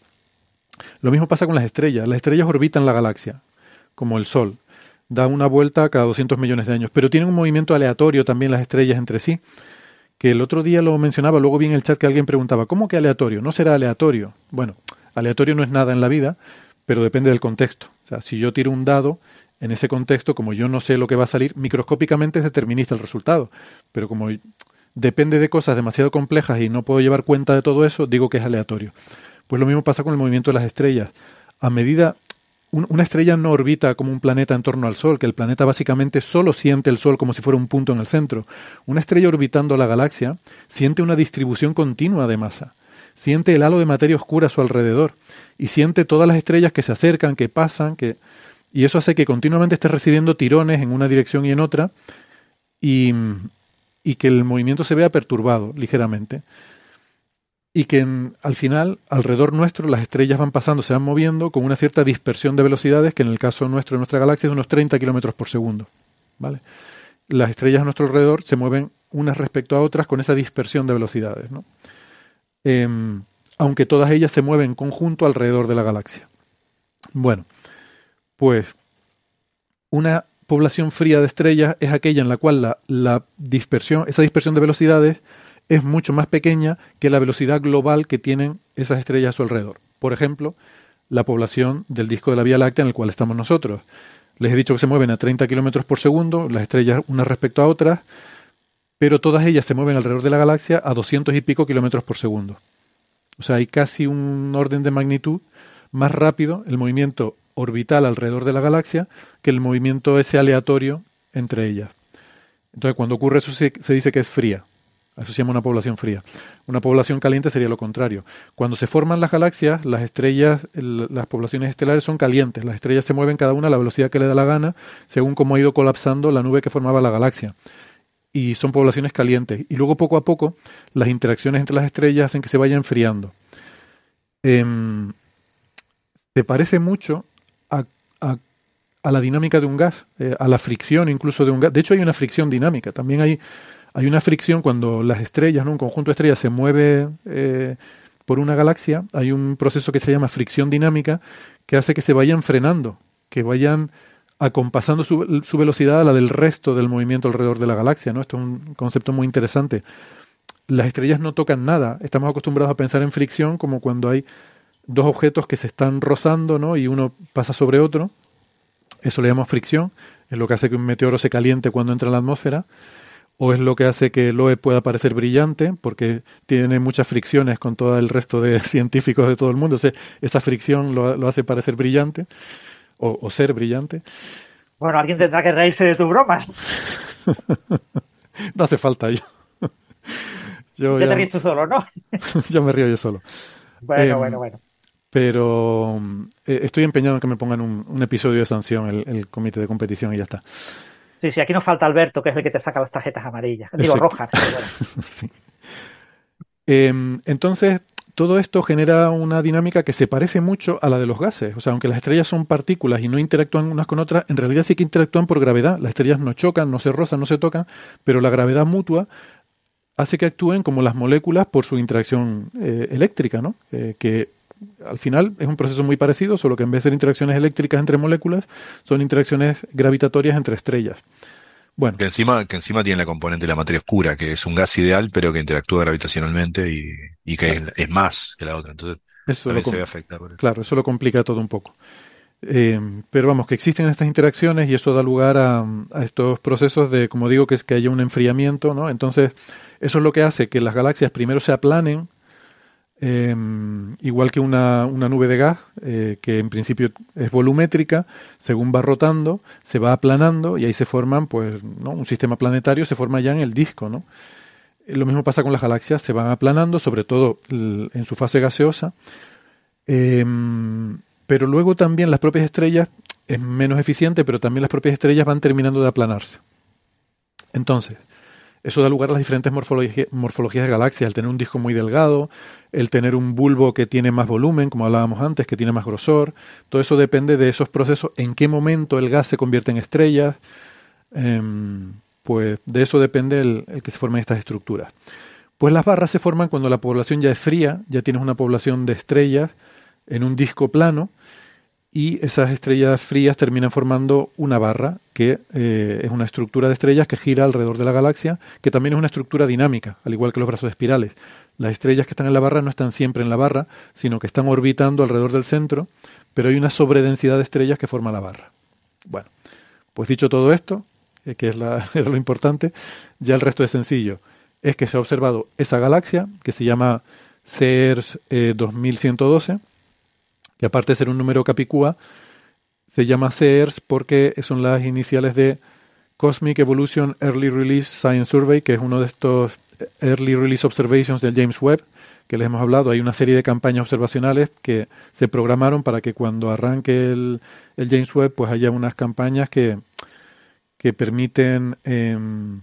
Lo mismo pasa con las estrellas. Las estrellas orbitan la galaxia, como el Sol. Da una vuelta cada doscientos millones de años. Pero tienen un movimiento aleatorio también las estrellas entre sí, que el otro día lo mencionaba, luego vi en el chat que alguien preguntaba, ¿cómo que aleatorio? ¿No será aleatorio? Bueno, aleatorio no es nada en la vida, pero depende del contexto. O sea, si yo tiro un dado, en ese contexto, como yo no sé lo que va a salir, microscópicamente es determinista el resultado. Pero como depende de cosas demasiado complejas y no puedo llevar cuenta de todo eso, digo que es aleatorio. Pues lo mismo pasa con el movimiento de las estrellas. A medida, un, una estrella no orbita como un planeta en torno al Sol, que el planeta básicamente solo siente el Sol como si fuera un punto en el centro. Una estrella orbitando la galaxia siente una distribución continua de masa. Siente el halo de materia oscura a su alrededor. Y siente todas las estrellas que se acercan, que pasan, que... Y eso hace que continuamente esté recibiendo tirones en una dirección y en otra, y, y que el movimiento se vea perturbado ligeramente. Y que en, al final, alrededor nuestro, las estrellas van pasando, se van moviendo con una cierta dispersión de velocidades, que en el caso nuestro, de nuestra galaxia, es de unos treinta kilómetros por segundo. ¿Vale? Las estrellas a nuestro alrededor se mueven unas respecto a otras con esa dispersión de velocidades, ¿no? Eh, aunque todas ellas se mueven en conjunto alrededor de la galaxia. Bueno, pues una población fría de estrellas es aquella en la cual la, la dispersión, esa dispersión de velocidades es mucho más pequeña que la velocidad global que tienen esas estrellas a su alrededor. Por ejemplo, la población del disco de la Vía Láctea en el cual estamos nosotros. Les he dicho que se mueven a treinta kilómetros por segundo, las estrellas unas respecto a otras, pero todas ellas se mueven alrededor de la galaxia a doscientos y pico kilómetros por segundo. O sea, hay casi un orden de magnitud más rápido el movimiento orbital alrededor de la galaxia que el movimiento ese aleatorio entre ellas. Entonces, cuando ocurre eso se, se dice que es fría. Eso se llama una población fría. Una población caliente sería lo contrario. Cuando se forman las galaxias, las estrellas, el, las poblaciones estelares son calientes. Las estrellas se mueven cada una a la velocidad que le da la gana, según cómo ha ido colapsando la nube que formaba la galaxia. Y son poblaciones calientes. Y luego, poco a poco, las interacciones entre las estrellas hacen que se vaya enfriando. Eh, se parece mucho a, a, a la dinámica de un gas, eh, a la fricción incluso de un gas. De hecho, hay una fricción dinámica. También hay... Hay una fricción cuando las estrellas, ¿no? Un conjunto de estrellas se mueve, eh, por una galaxia hay un proceso que se llama fricción dinámica que hace que se vayan frenando, que vayan acompasando su, su velocidad a la del resto del movimiento alrededor de la galaxia, ¿no? Esto es un concepto muy interesante. Las estrellas no tocan nada. Estamos acostumbrados a pensar en fricción como cuando hay dos objetos que se están rozando, ¿no? Y uno pasa sobre otro. Eso le llamamos fricción. Es lo que hace que un meteoro se caliente cuando entra en la atmósfera. O es lo que hace que el O E pueda parecer brillante, porque tiene muchas fricciones con todo el resto de científicos de todo el mundo. O sea, esa fricción lo, lo hace parecer brillante. O, o ser brillante. Bueno, alguien tendrá que reírse de tus bromas. No hace falta yo. yo ya, ya te ríes tú solo, ¿no? Yo me río yo solo. Bueno, eh, bueno, bueno. Pero eh, estoy empeñado en que me pongan un, un episodio de sanción, el, el comité de competición, y ya está. Sí, sí, aquí nos falta Alberto, que es el que te saca las tarjetas amarillas. Digo, sí. rojas. Pero bueno. Sí. Eh, entonces, todo esto genera una dinámica que se parece mucho a la de los gases. O sea, aunque las estrellas son partículas y no interactúan unas con otras, en realidad sí que interactúan por gravedad. Las estrellas no chocan, no se rozan, no se tocan, pero la gravedad mutua hace que actúen como las moléculas por su interacción eh, eléctrica, ¿no? Eh, que al final es un proceso muy parecido, solo que en vez de ser interacciones eléctricas entre moléculas, son interacciones gravitatorias entre estrellas. Bueno. Que encima, que encima tiene la componente de la materia oscura, que es un gas ideal, pero que interactúa gravitacionalmente y, y que claro. es, es más que la otra. Entonces, eso también se ve afectado por eso. Claro, eso lo complica todo un poco. Eh, pero vamos, que existen estas interacciones y eso da lugar a, a estos procesos de, como digo, que es que haya un enfriamiento, ¿no? Entonces, eso es lo que hace que las galaxias primero se aplanen, eh, igual que una, una nube de gas, eh, que en principio es volumétrica, según va rotando, se va aplanando y ahí se forman, pues, ¿no? Un sistema planetario se forma ya en el disco, ¿no? Lo mismo pasa con las galaxias, se van aplanando, sobre todo en su fase gaseosa, eh, pero luego también las propias estrellas, es menos eficiente, pero también las propias estrellas van terminando de aplanarse. Entonces, eso da lugar a las diferentes morfología, morfologías de galaxias, el tener un disco muy delgado, el tener un bulbo que tiene más volumen, como hablábamos antes, que tiene más grosor. Todo eso depende de esos procesos, en qué momento el gas se convierte en estrellas. Eh, pues de eso depende el, el que se formen estas estructuras. Pues las barras se forman cuando la población ya es fría, ya tienes una población de estrellas en un disco plano, y esas estrellas frías terminan formando una barra que eh, es una estructura de estrellas que gira alrededor de la galaxia, que también es una estructura dinámica, al igual que los brazos espirales. Las estrellas que están en la barra no están siempre en la barra, sino que están orbitando alrededor del centro, pero hay una sobredensidad de estrellas que forma la barra. Bueno, pues dicho todo esto, eh, que es, la, es lo importante, ya el resto es sencillo. Es que se ha observado esa galaxia, que se llama C E R S eh, dos mil ciento doce, que aparte de ser un número capicúa, se llama C E R S porque son las iniciales de Cosmic Evolution Early Release Science Survey, que es uno de estos Early Release Observations del James Webb, que les hemos hablado. Hay una serie de campañas observacionales que se programaron para que cuando arranque el, el James Webb, pues haya unas campañas que, que permiten eh,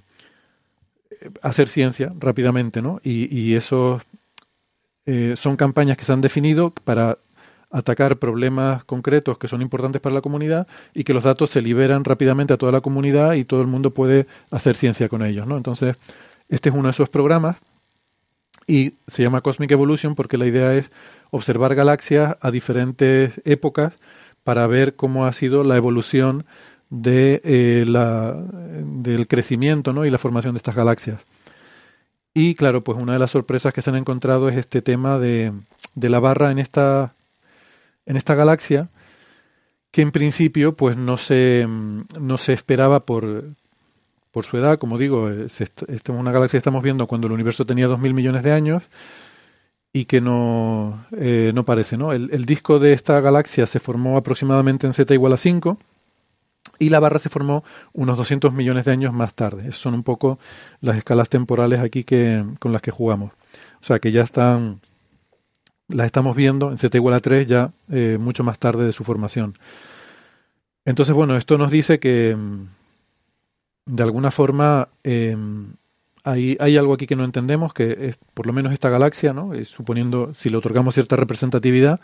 hacer ciencia rápidamente, ¿no? Y, y esos eh, son campañas que se han definido para atacar problemas concretos que son importantes para la comunidad y que los datos se liberan rápidamente a toda la comunidad y todo el mundo puede hacer ciencia con ellos, ¿no? Entonces, este es uno de esos programas y se llama Cosmic Evolution porque la idea es observar galaxias a diferentes épocas para ver cómo ha sido la evolución de, eh, la, del crecimiento, ¿no? Y la formación de estas galaxias. Y claro, pues una de las sorpresas que se han encontrado es este tema de, de la barra en esta en esta galaxia, que en principio pues no se, no se esperaba por, por su edad. Como digo, es, es una galaxia que estamos viendo cuando el universo tenía dos mil millones de años y que no, eh, no parece, ¿no? El, el disco de esta galaxia se formó aproximadamente en Z igual a cinco y la barra se formó unos doscientos millones de años más tarde. Esas son un poco las escalas temporales aquí que, con las que jugamos. O sea que ya están... las estamos viendo en Z igual a tres ya eh, mucho más tarde de su formación. Entonces, bueno, esto nos dice que de alguna forma eh, hay, hay algo aquí que no entendemos, que es por lo menos esta galaxia, ¿no? Eh, suponiendo, si le otorgamos cierta representatividad,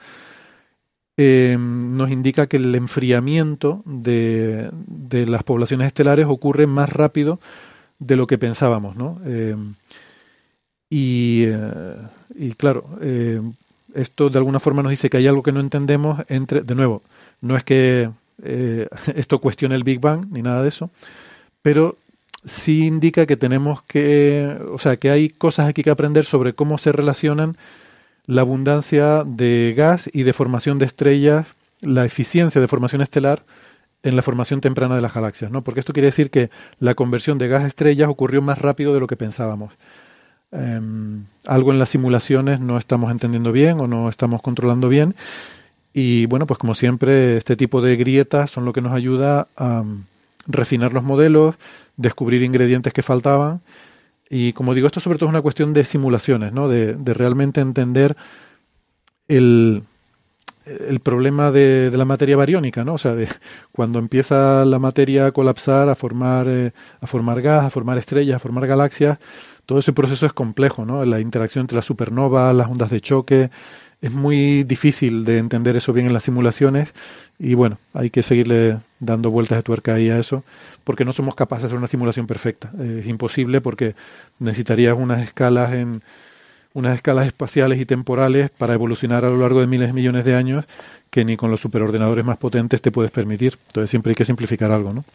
eh, nos indica que el enfriamiento de, de las poblaciones estelares ocurre más rápido de lo que pensábamos, ¿no? Eh, Y, y claro, eh, esto de alguna forma nos dice que hay algo que no entendemos entre, de nuevo, no es que eh, esto cuestione el Big Bang ni nada de eso, pero sí indica que tenemos que, o sea, que hay cosas aquí que aprender sobre cómo se relacionan la abundancia de gas y de formación de estrellas, la eficiencia de formación estelar en la formación temprana de las galaxias, ¿no? Porque esto quiere decir que la conversión de gas a estrellas ocurrió más rápido de lo que pensábamos. Eh, algo en las simulaciones no estamos entendiendo bien o no estamos controlando bien. Y bueno, pues como siempre, este tipo de grietas son lo que nos ayuda a um, refinar los modelos, descubrir ingredientes que faltaban. Y como digo, esto sobre todo es una cuestión de simulaciones, ¿no? De, de realmente entender el... el problema de, de la materia bariónica, ¿no? O sea, de cuando empieza la materia a colapsar, a formar, eh, a formar gas, a formar estrellas, a formar galaxias, todo ese proceso es complejo, ¿no? La interacción entre las supernovas, las ondas de choque, es muy difícil de entender eso bien en las simulaciones y bueno, hay que seguirle dando vueltas de tuerca ahí a eso, porque no somos capaces de hacer una simulación perfecta. Eh, es imposible porque necesitarías unas escalas en unas escalas espaciales y temporales para evolucionar a lo largo de miles de millones de años que ni con los superordenadores más potentes te puedes permitir. Entonces siempre hay que simplificar algo, ¿no?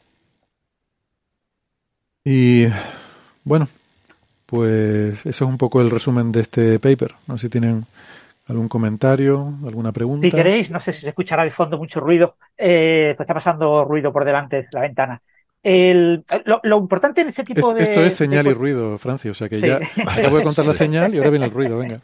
Y bueno, pues eso es un poco el resumen de este paper. No sé si tienen algún comentario, alguna pregunta. Si queréis, no sé si se escuchará de fondo mucho ruido, eh, pues está pasando ruido por delante de la ventana. El, lo, lo importante en este tipo esto, de... Esto es señal de... y ruido, Francis, o sea que sí. ya acabo de contar la señal y ahora viene el ruido, venga.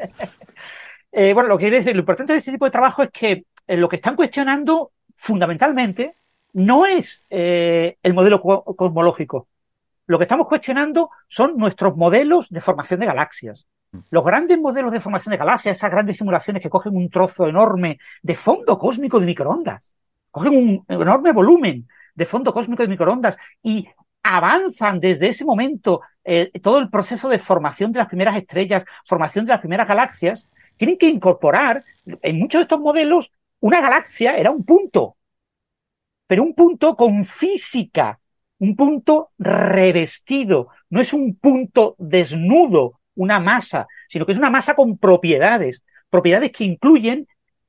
Eh, bueno, lo que quiero decir, lo importante de este tipo de trabajo es que eh, lo que están cuestionando fundamentalmente no es eh, el modelo co cosmológico. Lo que estamos cuestionando son nuestros modelos de formación de galaxias. Los grandes modelos de formación de galaxias, esas grandes simulaciones que cogen un trozo enorme de fondo cósmico de microondas, cogen un enorme volumen de fondo cósmico de microondas y avanzan desde ese momento eh, todo el proceso de formación de las primeras estrellas, formación de las primeras galaxias, tienen que incorporar en muchos de estos modelos una galaxia era un punto, pero un punto con física, un punto revestido, no es un punto desnudo, una masa, sino que es una masa con propiedades, propiedades que incluyen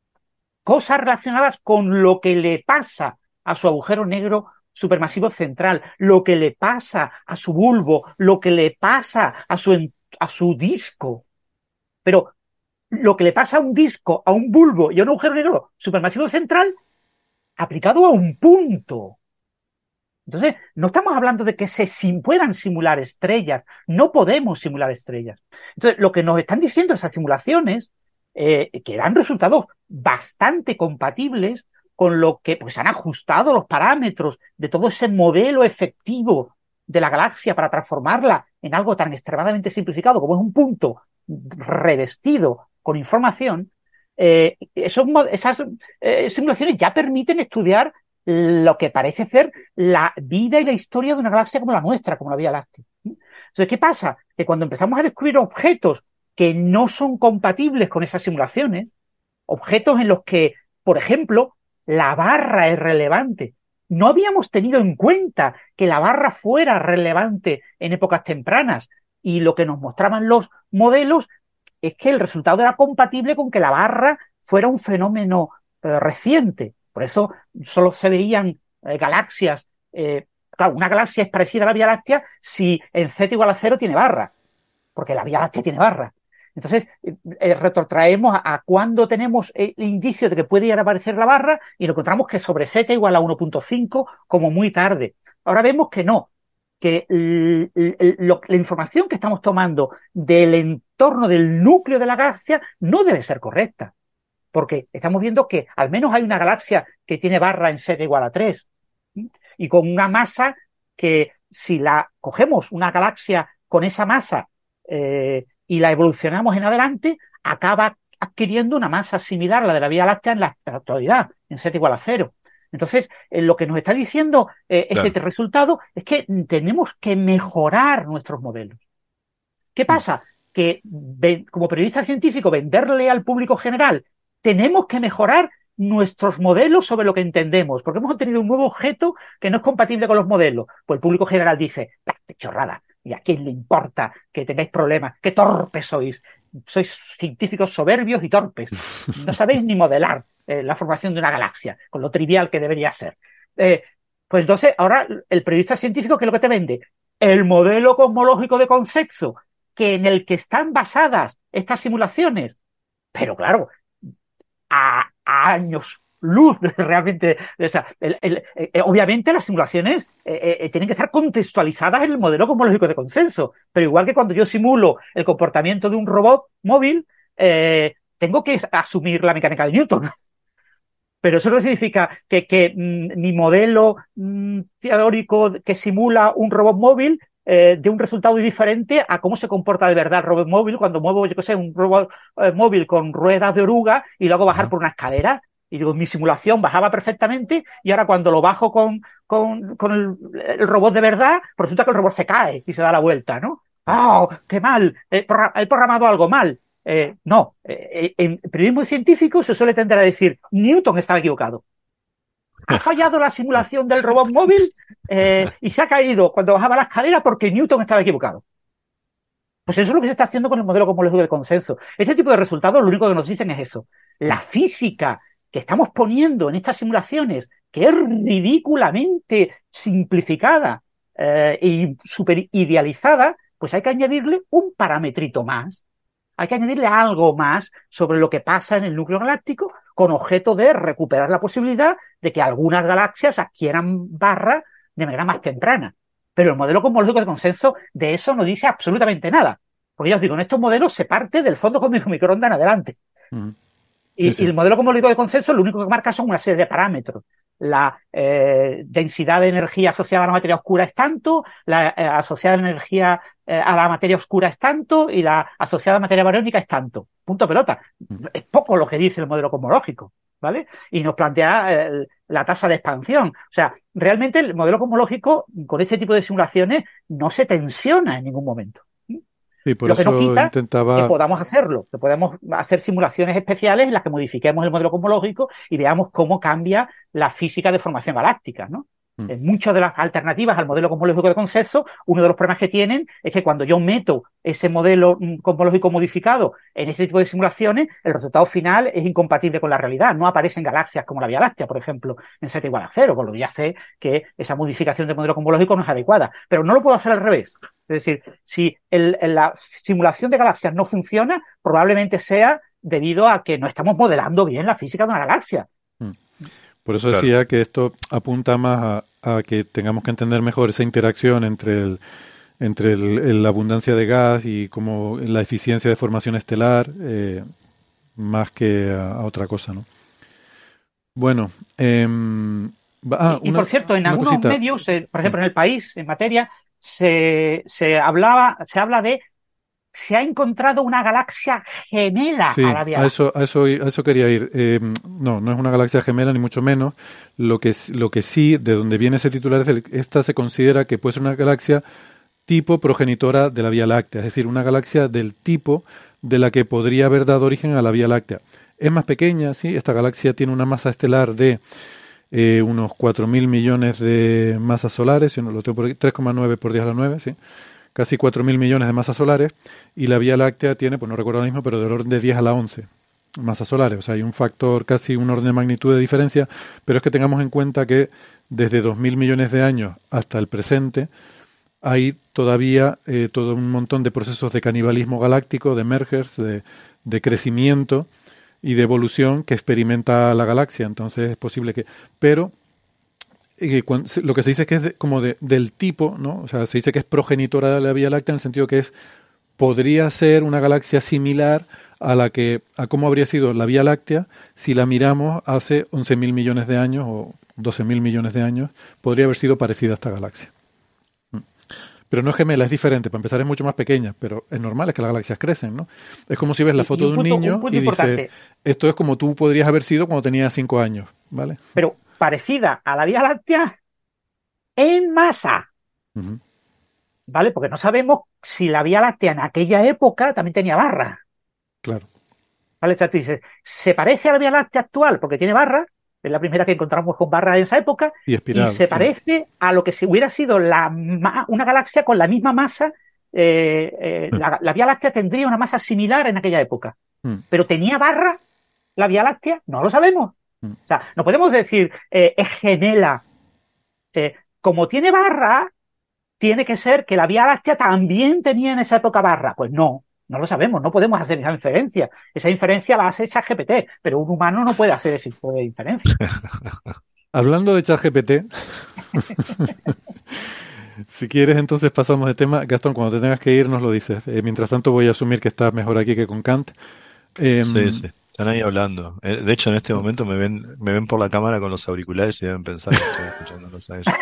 cosas relacionadas con lo que le pasa a su agujero negro supermasivo central, lo que le pasa a su bulbo, lo que le pasa a su, a su disco. Pero lo que le pasa a un disco, a un bulbo y a un agujero negro supermasivo central aplicado a un punto. Entonces, no estamos hablando de que se sim puedan simular estrellas, no podemos simular estrellas. Entonces, lo que nos están diciendo esas simulaciones, eh, que dan resultados bastante compatibles con lo que pues han ajustado los parámetros de todo ese modelo efectivo de la galaxia para transformarla en algo tan extremadamente simplificado como es un punto revestido con información, eh, esos, esas eh, simulaciones ya permiten estudiar lo que parece ser la vida y la historia de una galaxia como la nuestra, como la Vía Láctea. Entonces, ¿qué pasa? Que cuando empezamos a descubrir objetos que no son compatibles con esas simulaciones, objetos en los que, por ejemplo, la barra es relevante. No habíamos tenido en cuenta que la barra fuera relevante en épocas tempranas y lo que nos mostraban los modelos es que el resultado era compatible con que la barra fuera un fenómeno eh, reciente. Por eso solo se veían eh, galaxias. Eh, claro, una galaxia es parecida a la Vía Láctea si en Z igual a cero tiene barra, porque la Vía Láctea tiene barra. Entonces, eh, retrotraemos a, a cuando tenemos el indicio de que puede ir a aparecer la barra y lo encontramos que sobre Z igual a uno punto cinco como muy tarde. Ahora vemos que no, que l, l, lo, la información que estamos tomando del entorno del núcleo de la galaxia no debe ser correcta, porque estamos viendo que al menos hay una galaxia que tiene barra en Z igual a tres y con una masa que si la cogemos una galaxia con esa masa eh, y la evolucionamos en adelante, acaba adquiriendo una masa similar a la de la Vía Láctea en la actualidad, en Z igual a cero. Entonces, eh, lo que nos está diciendo eh, este claro. resultado es que tenemos que mejorar nuestros modelos. ¿Qué pasa? Que como periodista científico, venderle al público general, tenemos que mejorar nuestros modelos sobre lo que entendemos, porque hemos obtenido un nuevo objeto que no es compatible con los modelos. Pues el público general dice, ¡qué chorrada! ¿Y a quién le importa que tengáis problemas? ¡Qué torpes sois! sois científicos soberbios y torpes. No sabéis ni modelar eh, la formación de una galaxia, con lo trivial que debería ser. Eh, pues entonces, ahora el periodista científico, ¿qué es lo que te vende? El modelo cosmológico de consenso, que en el que están basadas estas simulaciones. Pero claro, a, a años luz realmente. O sea, el, el, eh, obviamente las simulaciones eh, eh, tienen que estar contextualizadas en el modelo cosmológico de consenso, pero igual que cuando yo simulo el comportamiento de un robot móvil, eh, tengo que asumir la mecánica de Newton. Pero eso no significa que, que mmm, mi modelo mmm, teórico que simula un robot móvil eh, dé un resultado diferente a cómo se comporta de verdad el robot móvil cuando muevo, yo qué sé, un robot eh, móvil con ruedas de oruga y lo hago bajar por una escalera. Y digo, mi simulación bajaba perfectamente y ahora cuando lo bajo con, con, con el, el robot de verdad, pues resulta que el robot se cae y se da la vuelta, ¿no? ¡Oh, qué mal! He, progr- he programado algo mal. Eh, no, eh, en periodismo científico se suele tender a decir Newton estaba equivocado. Ha fallado la simulación del robot móvil eh, y se ha caído cuando bajaba la escalera porque Newton estaba equivocado. Pues eso es lo que se está haciendo con el modelo cosmológico de consenso. Este tipo de resultados lo único que nos dicen es eso. La física que estamos poniendo en estas simulaciones, que es ridículamente simplificada eh, y super idealizada, pues hay que añadirle un parametrito más. Hay que añadirle algo más sobre lo que pasa en el núcleo galáctico con objeto de recuperar la posibilidad de que algunas galaxias adquieran barra de manera más temprana. Pero el modelo cosmológico de consenso de eso no dice absolutamente nada. Porque ya os digo, en estos modelos se parte del fondo cósmico microondas en adelante. Mm. Y, sí, sí. y el modelo cosmológico de consenso lo único que marca son una serie de parámetros. La eh, densidad de energía asociada a la materia oscura es tanto, la eh, asociada a la energía eh, a la materia oscura es tanto y la asociada a la materia bariónica es tanto. Punto pelota. Mm. Es poco lo que dice el modelo cosmológico, ¿vale? Y nos plantea eh, la tasa de expansión. O sea, realmente el modelo cosmológico con este tipo de simulaciones no se tensiona en ningún momento. Sí, por lo que eso no quita intentaba... que podamos hacerlo, que podamos hacer simulaciones especiales en las que modifiquemos el modelo cosmológico y veamos cómo cambia la física de formación galáctica, ¿no? Mm. En muchas de las alternativas al modelo cosmológico de consenso, uno de los problemas que tienen es que cuando yo meto ese modelo cosmológico modificado en este tipo de simulaciones, el resultado final es incompatible con la realidad. No aparecen galaxias como la Vía Láctea, por ejemplo, en Z igual a cero, por lo que ya sé que esa modificación del modelo cosmológico no es adecuada. Pero no lo puedo hacer al revés. Es decir, si el, la simulación de galaxias no funciona, probablemente sea debido a que no estamos modelando bien la física de una galaxia. Por eso decía claro. que esto apunta más a, a que tengamos que entender mejor esa interacción entre el, entre el, el, la abundancia de gas y como la eficiencia de formación estelar, eh, más que a, a otra cosa, ¿no? Bueno, eh, ah, y, y una, por cierto, en algunos cosita. medios, eh, por ejemplo, sí. en El País, en materia, se, se hablaba, se habla de se ha encontrado una galaxia gemela sí, a la Vía Láctea. A eso, a eso, a eso quería ir. Eh, no, no es una galaxia gemela, ni mucho menos. Lo que, lo que sí, de donde viene ese titular, es el, esta se considera que puede ser una galaxia tipo progenitora de la Vía Láctea, es decir, una galaxia del tipo de la que podría haber dado origen a la Vía Láctea. Es más pequeña, sí, esta galaxia tiene una masa estelar de eh, unos cuatro mil millones de masas solares, si no lo tengo por aquí, tres coma nueve por diez a la nueve, sí. Casi cuatro mil millones de masas solares, y la Vía Láctea tiene, pues no recuerdo ahora mismo, pero del orden de diez a la once masas solares. O sea, hay un factor, casi un orden de magnitud de diferencia, pero es que tengamos en cuenta que desde dos mil millones de años hasta el presente hay todavía eh, todo un montón de procesos de canibalismo galáctico, de mergers, de, de crecimiento y de evolución que experimenta la galaxia. Entonces es posible que... Pero... Eh, cuando, lo que se dice es que es de, como de, del tipo, ¿no? O sea, se dice que es progenitora de la Vía Láctea en el sentido que es podría ser una galaxia similar a la que a cómo habría sido la Vía Láctea si la miramos hace once mil millones de años o doce mil millones de años, podría haber sido parecida a esta galaxia. Pero no es gemela, es diferente. Para empezar es mucho más pequeña, pero es normal, es que las galaxias crecen, ¿no? Es como si ves la foto de un punto, niño un y dices, esto es como tú podrías haber sido cuando tenías cinco años, ¿vale? Pero parecida a la Vía Láctea en masa. Uh-huh. ¿Vale? Porque no sabemos si la Vía Láctea en aquella época también tenía barra. Claro. ¿Vale? O sea, tú dices, se parece a la Vía Láctea actual porque tiene barra, es la primera que encontramos con barra en esa época, y, espiral, y se sí. parece a lo que si hubiera sido la, una galaxia con la misma masa eh, eh, la, la Vía Láctea tendría una masa similar en aquella época. Mm. Pero ¿tenía barra la Vía Láctea? No lo sabemos. Mm. O sea, no podemos decir eh, es gemela. Eh, como tiene barra, tiene que ser que la Vía Láctea también tenía en esa época barra. Pues no, no lo sabemos, no podemos hacer esa inferencia. Esa inferencia la hace ChatGPT, pero un humano no puede hacer ese tipo de inferencia. Hablando de ChatGPT, si quieres entonces pasamos de tema. Gastón, cuando te tengas que ir nos lo dices. Eh, mientras tanto voy a asumir que estás mejor aquí que con Kant. Eh, sí, sí, están ahí hablando. De hecho, en este momento me ven, me ven por la cámara con los auriculares y deben pensar que estoy escuchándolos a ellos.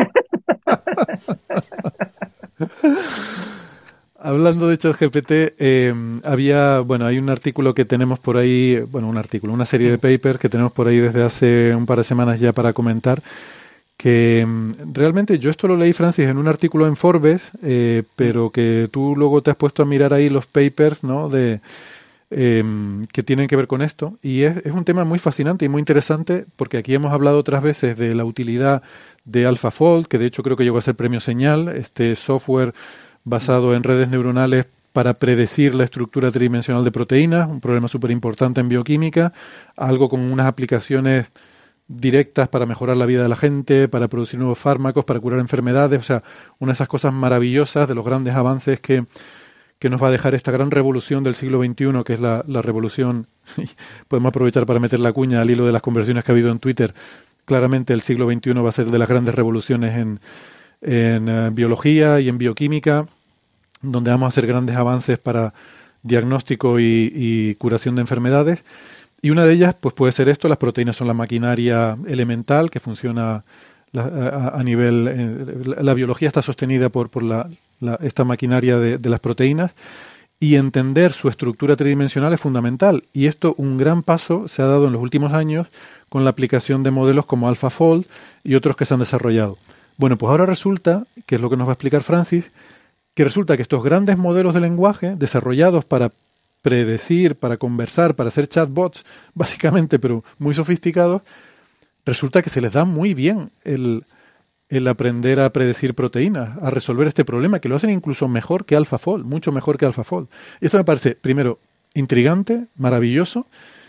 Hablando de ChatGPT, eh, había, bueno, hay un artículo que tenemos por ahí, bueno, un artículo, una serie de papers que tenemos por ahí desde hace un par de semanas ya para comentar, que realmente yo esto lo leí, Francis, en un artículo en Forbes, eh, pero que tú luego te has puesto a mirar ahí los papers, ¿no?, de eh, que tienen que ver con esto, y es, es un tema muy fascinante y muy interesante, porque aquí hemos hablado otras veces de la utilidad de AlphaFold, que de hecho creo que llegó a ser premio Señal, este software basado en redes neuronales para predecir la estructura tridimensional de proteínas, un problema súper importante en bioquímica, algo con unas aplicaciones directas para mejorar la vida de la gente, para producir nuevos fármacos, para curar enfermedades, o sea, una de esas cosas maravillosas, de los grandes avances que, que nos va a dejar esta gran revolución del siglo veintiuno, que es la, la revolución, podemos aprovechar para meter la cuña al hilo de las conversaciones que ha habido en Twitter. Claramente el siglo veintiuno va a ser de las grandes revoluciones en, en uh, biología y en bioquímica, donde vamos a hacer grandes avances para diagnóstico y, y curación de enfermedades. Y una de ellas pues puede ser esto: las proteínas son la maquinaria elemental que funciona la, a, a nivel... Eh, la, la biología está sostenida por, por la, la, esta maquinaria de, de las proteínas, y entender su estructura tridimensional es fundamental. Y esto, un gran paso se ha dado en los últimos años con la aplicación de modelos como AlphaFold y otros que se han desarrollado. Bueno, pues ahora resulta, que es lo que nos va a explicar Francis, que resulta que estos grandes modelos de lenguaje, desarrollados para predecir, para conversar, para hacer chatbots, básicamente, pero muy sofisticados, resulta que se les da muy bien el, el aprender a predecir proteínas, a resolver este problema, que lo hacen incluso mejor que AlphaFold, mucho mejor que AlphaFold. Y esto me parece, primero, intrigante, maravilloso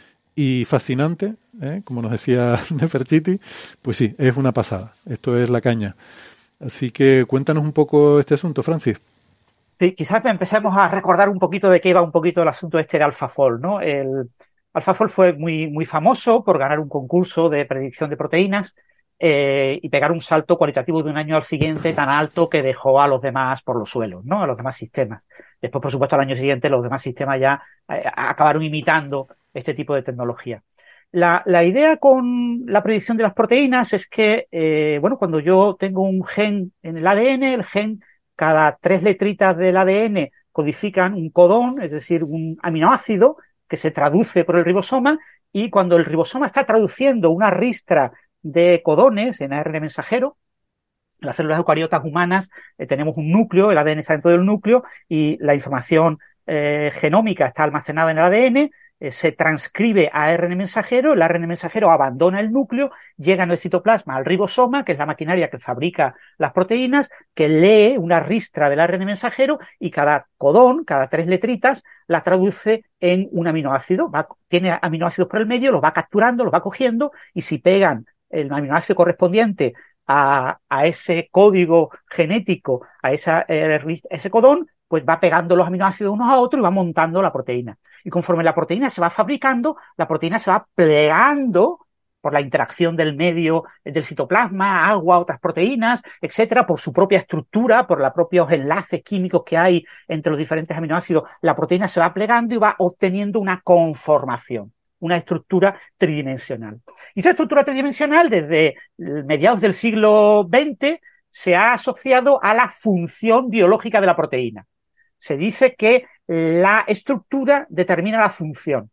y fascinante, ¿eh? Como nos decía Nefertiti, pues sí, es una pasada. Esto es la caña. Así que cuéntanos un poco este asunto, Francis. Sí, quizás empecemos a recordar un poquito de qué va un poquito el asunto este de AlphaFold, ¿no? El AlphaFold fue muy, muy famoso por ganar un concurso de predicción de proteínas eh, y pegar un salto cualitativo de un año al siguiente tan alto que dejó a los demás por los suelos, ¿no? A los demás sistemas. Después, por supuesto, al año siguiente los demás sistemas ya eh, acabaron imitando este tipo de tecnología. La, la idea con la predicción de las proteínas es que, eh, bueno, cuando yo tengo un gen en el A D N, el gen, cada tres letritas del A D N codifican un codón, es decir, un aminoácido que se traduce por el ribosoma, y cuando el ribosoma está traduciendo una ristra de codones en A R N A mensajero, en las células eucariotas humanas eh, tenemos un núcleo, el A D N está dentro del núcleo y la información eh, genómica está almacenada en el A D N, eh, se transcribe a A R N A mensajero, el A R N A mensajero abandona el núcleo, llega en el citoplasma al ribosoma, que es la maquinaria que fabrica las proteínas, que lee una ristra del A R N A mensajero y cada codón, cada tres letritas, la traduce en un aminoácido. Va, tiene aminoácidos por el medio, los va capturando, los va cogiendo, y si pegan el aminoácido correspondiente a, a ese código genético, a esa, eh, ese codón, pues va pegando los aminoácidos unos a otros y va montando la proteína. Y conforme la proteína se va fabricando, la proteína se va plegando por la interacción del medio del citoplasma, agua, otras proteínas, etcétera, por su propia estructura, por los propios enlaces químicos que hay entre los diferentes aminoácidos. La proteína se va plegando y va obteniendo una conformación, una estructura tridimensional. Y esa estructura tridimensional, desde mediados del siglo veinte, se ha asociado a la función biológica de la proteína. Se dice que la estructura determina la función.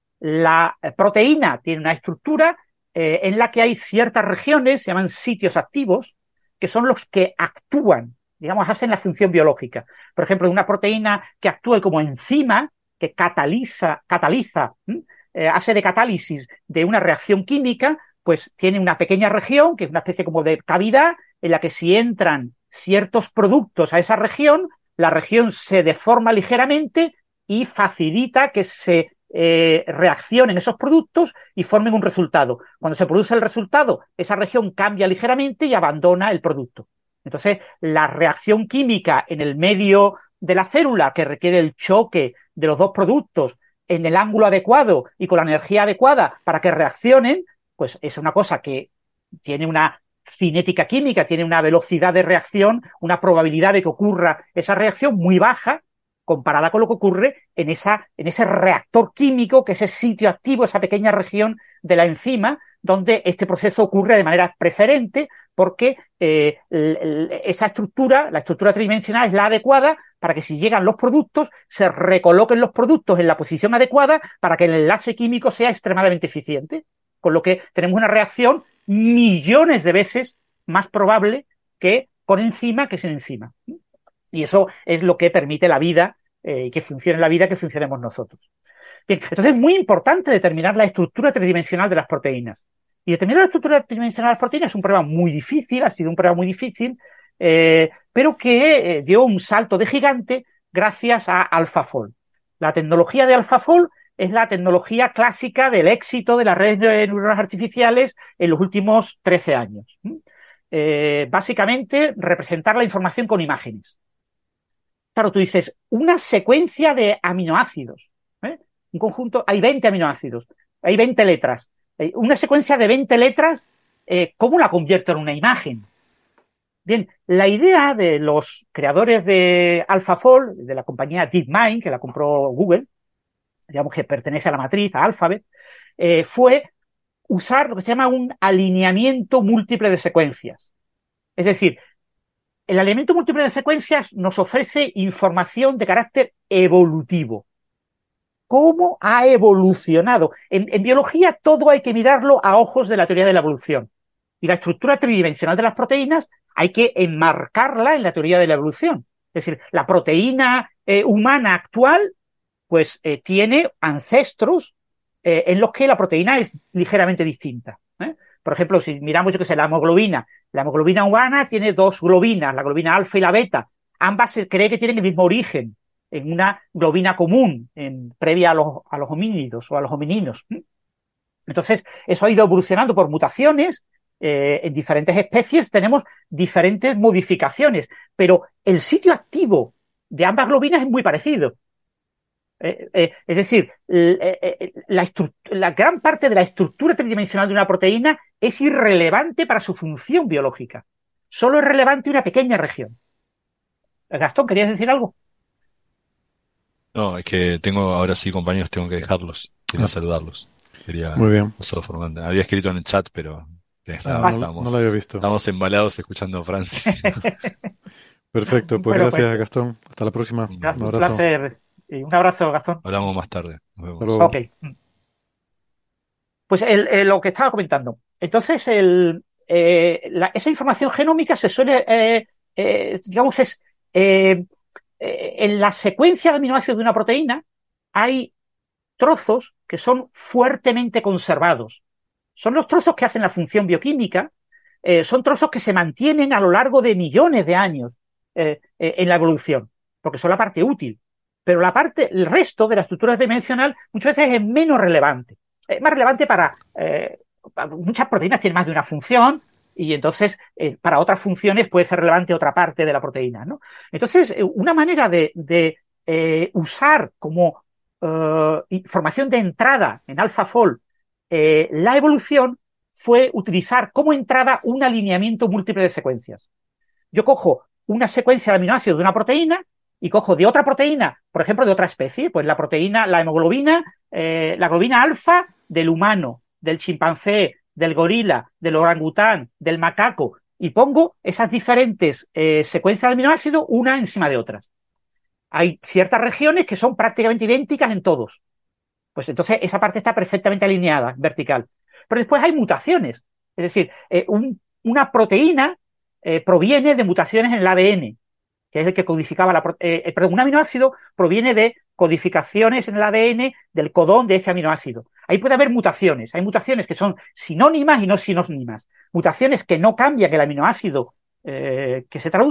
La proteína tiene una estructura eh, en la que hay ciertas regiones, se llaman sitios activos, que son los que actúan, digamos, hacen la función biológica. Por ejemplo, una proteína que actúe como enzima, que cataliza, cataliza, ¿m? Eh, hace de catálisis de una reacción química, pues tiene una pequeña región, que es una especie como de cavidad, en la que si entran ciertos productos a esa región, la región se deforma ligeramente y facilita que se eh, reaccionen esos productos y formen un resultado. Cuando se produce el resultado, esa región cambia ligeramente y abandona el producto. Entonces, la reacción química en el medio de la célula, que requiere el choque de los dos productos en el ángulo adecuado y con la energía adecuada para que reaccionen, pues es una cosa que tiene una cinética química, tiene una velocidad de reacción, una probabilidad de que ocurra esa reacción muy baja comparada con lo que ocurre en, esa, en ese reactor químico, que es ese sitio activo, esa pequeña región de la enzima, donde este proceso ocurre de manera preferente porque eh, esa estructura, la estructura tridimensional, es la adecuada para que si llegan los productos, se recoloquen los productos en la posición adecuada para que el enlace químico sea extremadamente eficiente. Con lo que tenemos una reacción millones de veces más probable que con enzima que sin enzima. Y eso es lo que permite la vida, eh, que funcione la vida, que funcionemos nosotros. Bien, entonces es muy importante determinar la estructura tridimensional de las proteínas. Y determinar la estructura tridimensional de las proteínas es un problema muy difícil, ha sido un problema muy difícil, eh, pero que eh, dio un salto de gigante gracias a AlphaFold. La tecnología de AlphaFold es la tecnología clásica del éxito de las redes de neuronas artificiales en los últimos trece años. Eh, básicamente, representar la información con imágenes. Claro, tú dices, una secuencia de aminoácidos, ¿eh? Un conjunto, hay veinte aminoácidos, hay veinte letras. Una secuencia de veinte letras, eh, ¿cómo la convierto en una imagen? Bien, la idea de los creadores de AlphaFold, de la compañía DeepMind, que la compró Google, digamos que pertenece a la matriz, a Alphabet, eh, fue usar lo que se llama un alineamiento múltiple de secuencias. Es decir, el alineamiento múltiple de secuencias nos ofrece información de carácter evolutivo. ¿Cómo ha evolucionado? En, en biología todo hay que mirarlo a ojos de la teoría de la evolución. Y la estructura tridimensional de las proteínas hay que enmarcarla en la teoría de la evolución. Es decir, la proteína eh, humana actual pues eh, tiene ancestros eh, en los que la proteína es ligeramente distinta. ¿eh? Por ejemplo, si miramos, yo qué sé, la hemoglobina. La hemoglobina humana tiene dos globinas, la globina alfa y la beta. Ambas se cree que tienen el mismo origen, en una globina común, en, previa a los, a los homínidos o a los homininos. Entonces, eso ha ido evolucionando por mutaciones. Eh, en diferentes especies tenemos diferentes modificaciones, pero el sitio activo de ambas globinas es muy parecido. Eh, eh, es decir, eh, la, la gran parte de la estructura tridimensional de una proteína es irrelevante para su función biológica. Solo es relevante una pequeña región. Gastón, ¿querías decir algo? No, es que tengo, ahora sí, compañeros, tengo que dejarlos. Quería ah. saludarlos. Quería Muy bien. solo formando. Había escrito en el chat, pero ah, no, estamos, no lo había visto. Estamos embalados escuchando a Francis. Perfecto, pues bueno, gracias, pues, Gastón. Hasta la próxima. Un abrazo. Un placer. Un abrazo, Gastón. Hablamos más tarde. Nos vemos. Ok. Pues el, el, lo que estaba comentando. Entonces, el, eh, la, esa información genómica se suele, eh, eh, digamos, es eh, eh, en la secuencia de aminoácidos de una proteína hay trozos que son fuertemente conservados. Son los trozos que hacen la función bioquímica, eh, son trozos que se mantienen a lo largo de millones de años eh, eh, en la evolución, porque son la parte útil. Pero la parte, el resto de la estructura tridimensional muchas veces es menos relevante. Es más relevante para, eh, para muchas proteínas tienen más de una función y entonces eh, para otras funciones puede ser relevante otra parte de la proteína, ¿no? Entonces, eh, una manera de, de eh, usar como eh, información de entrada en AlphaFold eh, la evolución fue utilizar como entrada un alineamiento múltiple de secuencias. Yo cojo una secuencia de aminoácidos de una proteína y cojo de otra proteína, por ejemplo, de otra especie, pues la proteína, la hemoglobina, eh, la globina alfa del humano, del chimpancé, del gorila, del orangután, del macaco, y pongo esas diferentes eh, secuencias de aminoácidos una encima de otras. Hay ciertas regiones que son prácticamente idénticas en todos. Pues entonces esa parte está perfectamente alineada, vertical. Pero después hay mutaciones. Es decir, eh, un, una proteína eh, proviene de mutaciones en el A D N, que es el que codificaba la... Eh, perdón, un aminoácido proviene de codificaciones en el A D N del codón de ese aminoácido. Ahí puede haber mutaciones. Hay mutaciones que son sinónimas y no sinónimas. Mutaciones que no cambian el aminoácido eh, que se traduce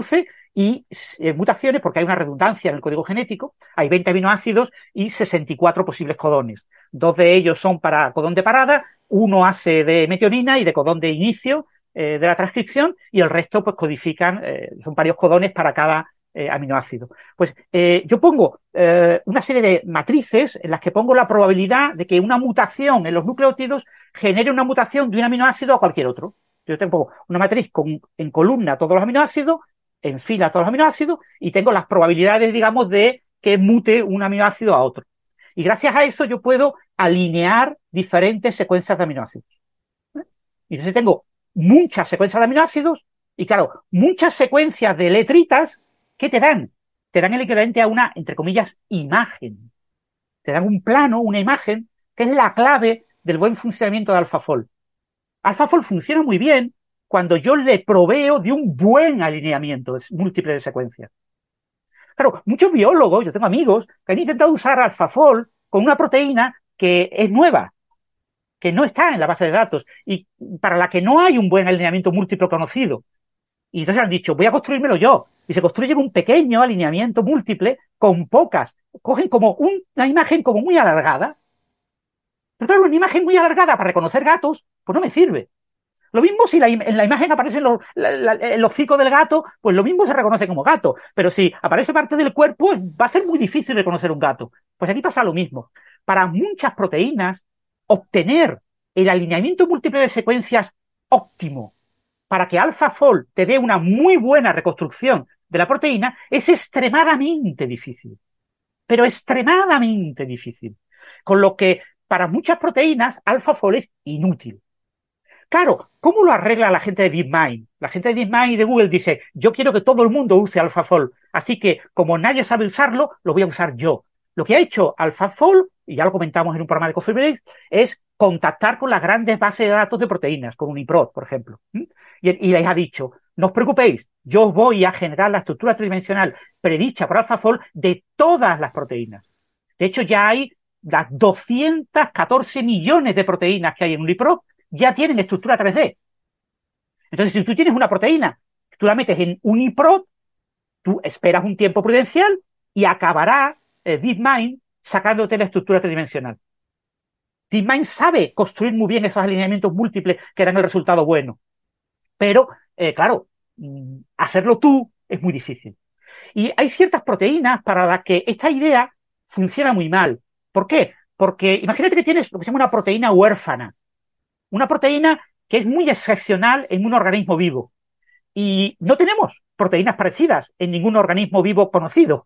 y eh, mutaciones, porque hay una redundancia en el código genético, hay veinte aminoácidos y sesenta y cuatro posibles codones. Dos de ellos son para codón de parada, uno hace de metionina y de codón de inicio eh, de la transcripción, y el resto pues codifican, eh, son varios codones para cada eh, aminoácido. Pues eh, yo pongo eh, una serie de matrices en las que pongo la probabilidad de que una mutación en los nucleótidos genere una mutación de un aminoácido a cualquier otro. Yo tengo una matriz con, en columna todos los aminoácidos, en fila todos los aminoácidos, y tengo las probabilidades, digamos, de que mute un aminoácido a otro. Y gracias a eso yo puedo alinear diferentes secuencias de aminoácidos. ¿Eh? Y entonces tengo muchas secuencias de aminoácidos y, claro, muchas secuencias de letritas que te dan. Te dan el equivalente a una, entre comillas, imagen. Te dan un plano, una imagen, que es la clave del buen funcionamiento de AlphaFold. AlphaFold funciona muy bien cuando yo le proveo de un buen alineamiento múltiple de secuencias. Claro, muchos biólogos, yo tengo amigos, que han intentado usar AlphaFold con una proteína que es nueva, que no está en la base de datos y para la que no hay un buen alineamiento múltiple conocido. Y entonces han dicho, voy a construírmelo yo. Y se construyen un pequeño alineamiento múltiple con pocas. Cogen como un, una imagen como muy alargada. Pero claro, una imagen muy alargada para reconocer gatos, pues no me sirve. Lo mismo si la, en la imagen aparecen los, la, la, el hocico del gato, pues lo mismo se reconoce como gato. Pero si aparece parte del cuerpo, va a ser muy difícil reconocer un gato. Pues aquí pasa lo mismo. Para muchas proteínas, obtener el alineamiento múltiple de secuencias óptimo para que AlphaFold te dé una muy buena reconstrucción de la proteína es extremadamente difícil. Pero extremadamente difícil. Con lo que para muchas proteínas AlphaFold es inútil. Claro, ¿cómo lo arregla la gente de DeepMind? La gente de DeepMind y de Google dice, yo quiero que todo el mundo use AlphaFold, así que como nadie sabe usarlo, lo voy a usar yo. Lo que ha hecho AlphaFold, y ya lo comentamos en un programa de Coffee Break, es contactar con las grandes bases de datos de proteínas, con UniProt, por ejemplo. Y, y les ha dicho, no os preocupéis, yo os voy a generar la estructura tridimensional predicha por AlphaFold de todas las proteínas. De hecho, ya hay las doscientos catorce millones de proteínas que hay en UniProt, ya tienen estructura tres D. Entonces, si tú tienes una proteína, tú la metes en UniProt, tú esperas un tiempo prudencial y acabará eh, DeepMind sacándote la estructura tridimensional. DeepMind sabe construir muy bien esos alineamientos múltiples que dan el resultado bueno. Pero, eh, claro, hacerlo tú es muy difícil. Y hay ciertas proteínas para las que esta idea funciona muy mal. ¿Por qué? Porque imagínate que tienes lo que se llama una proteína huérfana. Una proteína que es muy excepcional en un organismo vivo. Y no tenemos proteínas parecidas en ningún organismo vivo conocido.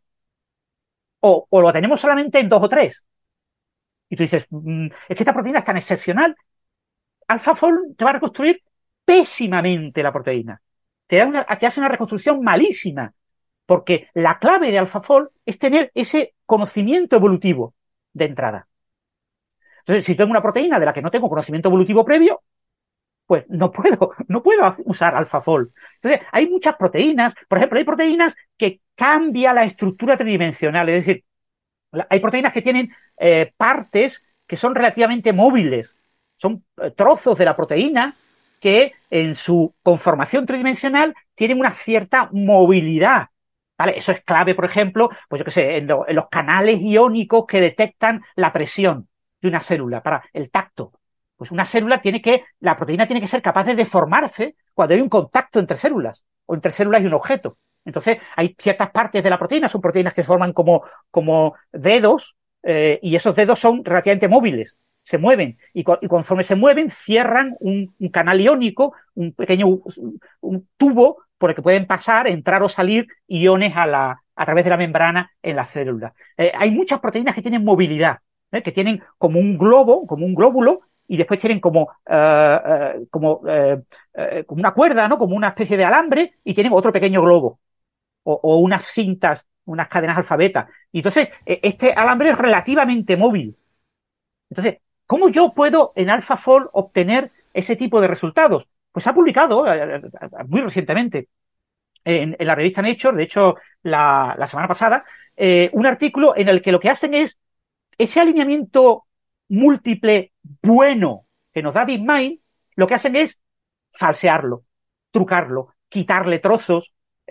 O, o lo tenemos solamente en dos o tres. Y tú dices, mmm, es que esta proteína es tan excepcional. AlphaFold te va a reconstruir pésimamente la proteína. Te, da una, te hace una reconstrucción malísima. Porque la clave de AlphaFold es tener ese conocimiento evolutivo de entrada. Entonces, si tengo una proteína de la que no tengo conocimiento evolutivo previo, pues no puedo, no puedo usar AlphaFold. Entonces, hay muchas proteínas, por ejemplo, hay proteínas que cambian la estructura tridimensional, es decir, hay proteínas que tienen eh, partes que son relativamente móviles, son eh, trozos de la proteína que en su conformación tridimensional tienen una cierta movilidad. ¿Vale? Eso es clave, por ejemplo, pues yo qué sé, en, lo, en los canales iónicos que detectan la presión de una célula para el tacto. Pues una célula tiene que, la proteína tiene que ser capaz de deformarse cuando hay un contacto entre células, o entre células y un objeto. Entonces, hay ciertas partes de la proteína, son proteínas que se forman como, como dedos, eh, y esos dedos son relativamente móviles, se mueven, y, y conforme se mueven, cierran un, un canal iónico, un pequeño un, un tubo por el que pueden pasar, entrar o salir iguiones a, la, a través de la membrana en la célula. Eh, hay muchas proteínas que tienen movilidad, ¿eh? Que tienen como un globo, como un glóbulo, y después tienen como, uh, uh, como, uh, uh, como una cuerda, ¿no? Como una especie de alambre, y tienen otro pequeño globo, o, o unas cintas, unas cadenas alfabeta. Y entonces, este alambre es relativamente móvil. Entonces, ¿cómo yo puedo en AlphaFold obtener ese tipo de resultados? Pues se ha publicado uh, muy recientemente en, en la revista Nature, de hecho, la, la semana pasada, eh, un artículo en el que lo que hacen es ese alineamiento múltiple bueno que nos da DeepMind, lo que hacen es falsearlo, trucarlo, quitarle trozos,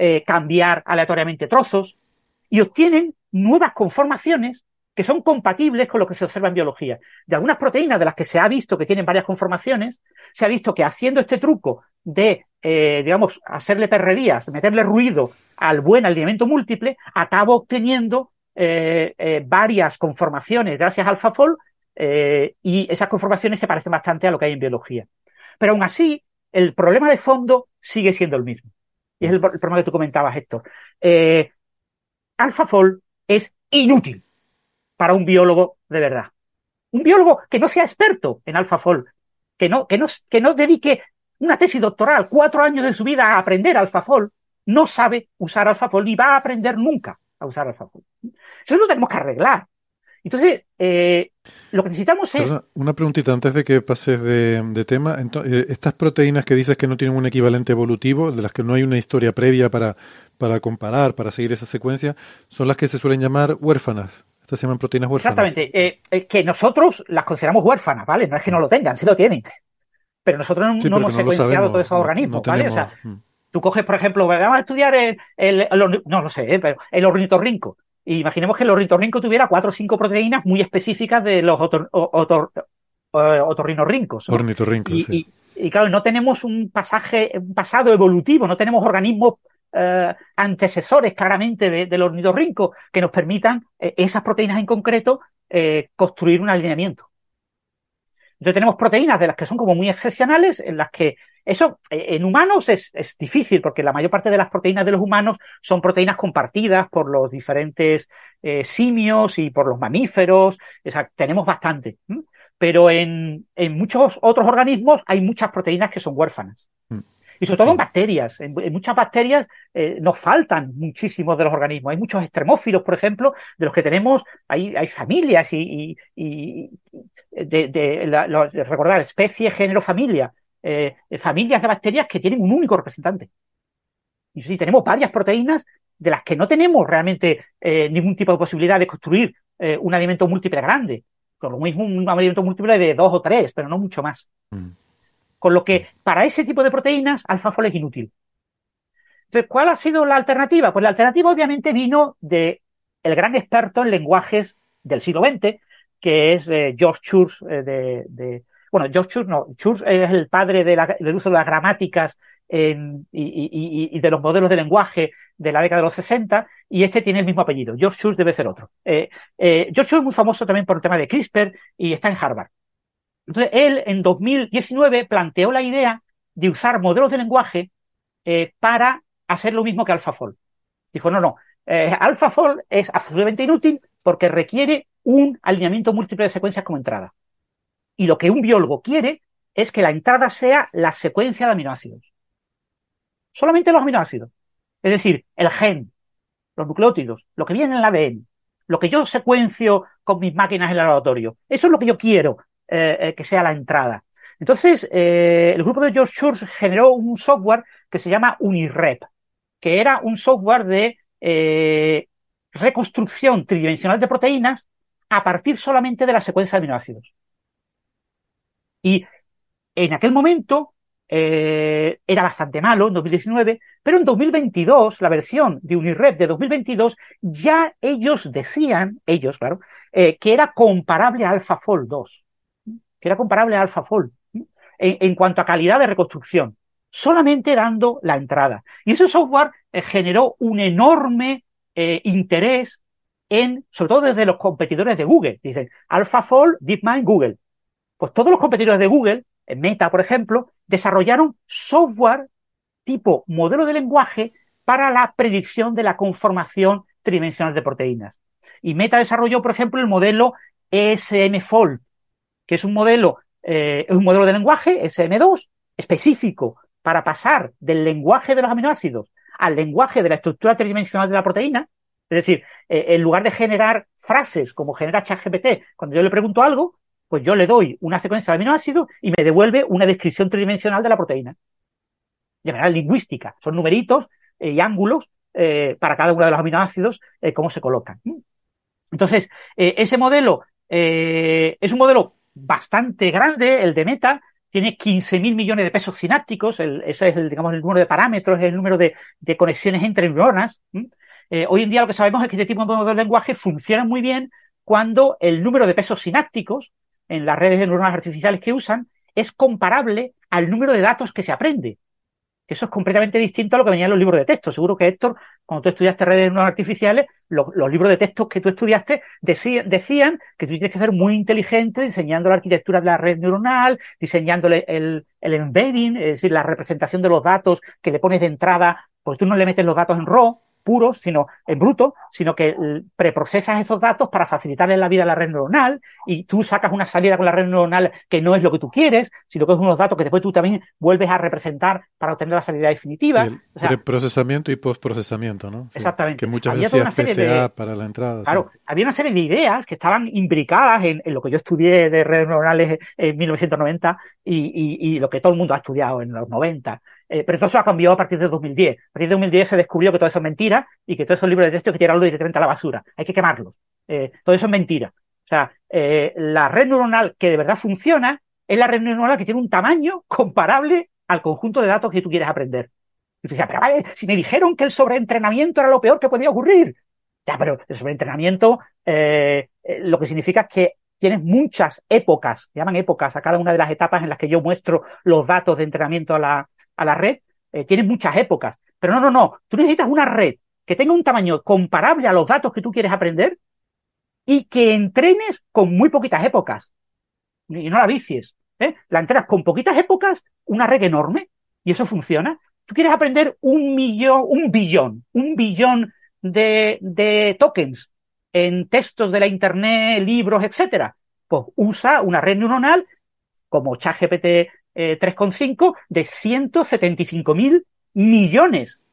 eh, cambiar aleatoriamente trozos, y obtienen nuevas conformaciones que son compatibles con lo que se observa en biología. De algunas proteínas de las que se ha visto que tienen varias conformaciones, se ha visto que haciendo este truco de, eh, digamos, hacerle perrerías, meterle ruido al buen alineamiento múltiple, acaba obteniendo eh, eh, varias conformaciones gracias al AlphaFold, eh, y esas conformaciones se parecen bastante a lo que hay en biología. Pero aún así, el problema de fondo sigue siendo el mismo. Y es el, el problema que tú comentabas, Héctor. Eh, AlphaFold es inútil para un biólogo de verdad. Un biólogo que no sea experto en AlphaFold, que no, que no, que no dedique una tesis doctoral, cuatro años de su vida a aprender AlphaFold, no sabe usar AlphaFold ni va a aprender nunca a usar AlphaFold. Eso lo tenemos que arreglar. Entonces, eh, lo que necesitamos es... Perdona, una preguntita antes de que pases de, de tema. Entonces, estas proteínas que dices que no tienen un equivalente evolutivo, de las que no hay una historia previa para, para comparar, para seguir esa secuencia, son las que se suelen llamar huérfanas. Estas se llaman proteínas huérfanas. Exactamente. Eh, eh, que nosotros las consideramos huérfanas, ¿vale? No es que no lo tengan, sí lo tienen. Pero nosotros no, Sí, no hemos no secuenciado sabemos, todos esos no, organismos, no ¿vale? tenemos, O sea, mm. tú coges, por ejemplo, vamos a estudiar el, el, el no lo sé, ¿eh? Pero el ornitorrinco. Y imaginemos que el ornitorrinco tuviera cuatro o cinco proteínas muy específicas de los otor, otor, otorrinorrincos, ¿no? Ornitorrincos, y, sí. y, y claro, no tenemos un pasaje, un pasado evolutivo, no tenemos organismos eh, antecesores claramente de, del ornitorrinco que nos permitan eh, esas proteínas en concreto eh, construir un alineamiento. Entonces tenemos proteínas de las que son como muy excepcionales, en las que eso en humanos es, es difícil, porque la mayor parte de las proteínas de los humanos son proteínas compartidas por los diferentes eh, simios y por los mamíferos, o sea, tenemos bastante. ¿Mm? Pero en, en muchos otros organismos hay muchas proteínas que son huérfanas. Mm. Y sobre todo en bacterias. En, en muchas bacterias eh, nos faltan muchísimos de los organismos. Hay muchos extremófilos, por ejemplo, de los que tenemos, hay, hay familias y, y, y de, de, la, la, de recordar, especie, género, familia. Eh, familias de bacterias que tienen un único representante. Y sí, tenemos varias proteínas de las que no tenemos realmente eh, ningún tipo de posibilidad de construir eh, un alimento múltiple grande. Con lo mismo un alimento múltiple de dos o tres, pero no mucho más. Mm. Con lo que, para ese tipo de proteínas, AlphaFold es inútil. Entonces, ¿cuál ha sido la alternativa? Pues la alternativa obviamente vino de el gran experto en lenguajes del siglo veinte, que es eh, George Church, eh, de, de... Bueno, George Church no, Church es el padre de la, del uso de las gramáticas en, y, y, y de los modelos de lenguaje de la década de los sesenta, y este tiene el mismo apellido. George Church debe ser otro. Eh, eh, George Church es muy famoso también por el tema de CRISPR y está en Harvard. Entonces, él en dos mil diecinueve planteó la idea de usar modelos de lenguaje eh, para hacer lo mismo que AlphaFold. Dijo, no, no, eh, AlphaFold es absolutamente inútil porque requiere un alineamiento múltiple de secuencias como entrada. Y lo que un biólogo quiere es que la entrada sea la secuencia de aminoácidos. Solamente los aminoácidos. Es decir, el gen, los nucleótidos, lo que viene en el A D N, lo que yo secuencio con mis máquinas en el laboratorio. Eso es lo que yo quiero eh, que sea la entrada. Entonces, eh, el grupo de George Church generó un software que se llama UniRep, que era un software de eh, reconstrucción tridimensional de proteínas a partir solamente de la secuencia de aminoácidos. Y en aquel momento eh, era bastante malo, en dos mil diecinueve, pero en dos mil veintidós, la versión de UniRep de dos mil veintidós, ya ellos decían, ellos, claro, eh, que era comparable a AlphaFold dos, que era comparable a AlphaFold en, en cuanto a calidad de reconstrucción, solamente dando la entrada. Y ese software eh, generó un enorme eh, interés en, sobre todo desde los competidores de Google. Dicen, AlphaFold, DeepMind, Google. Pues todos los competidores de Google, Meta, por ejemplo, desarrollaron software tipo modelo de lenguaje para la predicción de la conformación tridimensional de proteínas. Y Meta desarrolló, por ejemplo, el modelo E S M Fold, que es un modelo, eh, un modelo de lenguaje, E S M dos, específico para pasar del lenguaje de los aminoácidos al lenguaje de la estructura tridimensional de la proteína. Es decir, eh, en lugar de generar frases como genera ChatGPT, cuando yo le pregunto algo, pues yo le doy una secuencia de aminoácidos y me devuelve una descripción tridimensional de la proteína. De manera lingüística. Son numeritos eh, y ángulos eh, para cada uno de los aminoácidos, eh, cómo se colocan. Entonces, eh, ese modelo eh, es un modelo bastante grande, el de Meta, tiene quince mil millones de pesos sinápticos, el, ese es el, digamos, el número de parámetros, es el número de, de conexiones entre neuronas. Eh, hoy en día lo que sabemos es que este tipo de modelos de lenguaje funcionan muy bien cuando el número de pesos sinápticos en las redes de neuronas artificiales que usan es comparable al número de datos que se aprende. Eso es completamente distinto a lo que venía en los libros de texto. Seguro que, Héctor, cuando tú estudiaste redes neuronales artificiales, los, los libros de texto que tú estudiaste decían, decían que tú tienes que ser muy inteligente diseñando la arquitectura de la red neuronal, diseñándole el, el embedding, es decir, la representación de los datos que le pones de entrada, porque tú no le metes los datos en raw, puros, sino en bruto, sino que preprocesas esos datos para facilitarle la vida a la red neuronal y tú sacas una salida con la red neuronal que no es lo que tú quieres, sino que es unos datos que después tú también vuelves a representar para obtener la salida definitiva. El o sea, preprocesamiento y postprocesamiento, ¿no? Sí, exactamente. Que muchas había veces toda una serie P C A de, para la entrada. Claro, Sí. había una serie de ideas que estaban imbricadas en, en lo que yo estudié de redes neuronales en mil novecientos noventa y, y, y lo que todo el mundo ha estudiado en los noventa. Eh, pero todo eso ha cambiado a partir de dos mil diez. A partir de dos mil diez se descubrió que todo eso es mentira y que todos esos libros de texto hay que tirarlos directamente a la basura. Hay que quemarlos. Eh, todo eso es mentira. O sea, eh, la red neuronal que de verdad funciona es la red neuronal que tiene un tamaño comparable al conjunto de datos que tú quieres aprender. Y tú dices, pero vale, si me dijeron que el sobreentrenamiento era lo peor que podía ocurrir. Ya, pero el sobreentrenamiento eh, eh, lo que significa es que tienes muchas épocas, llaman épocas a cada una de las etapas en las que yo muestro los datos de entrenamiento a la, a la red, eh, tienes muchas épocas. Pero no, no, no, tú necesitas una red que tenga un tamaño comparable a los datos que tú quieres aprender y que entrenes con muy poquitas épocas. Y no la vicies, ¿eh? La entrenas con poquitas épocas, una red enorme, y eso funciona. Tú quieres aprender un millón, un billón, un billón de, de tokens en textos de la internet, libros, etcétera. Pues usa una red neuronal como ChatGPT eh, tres coma cinco de ciento setenta y cinco mil millones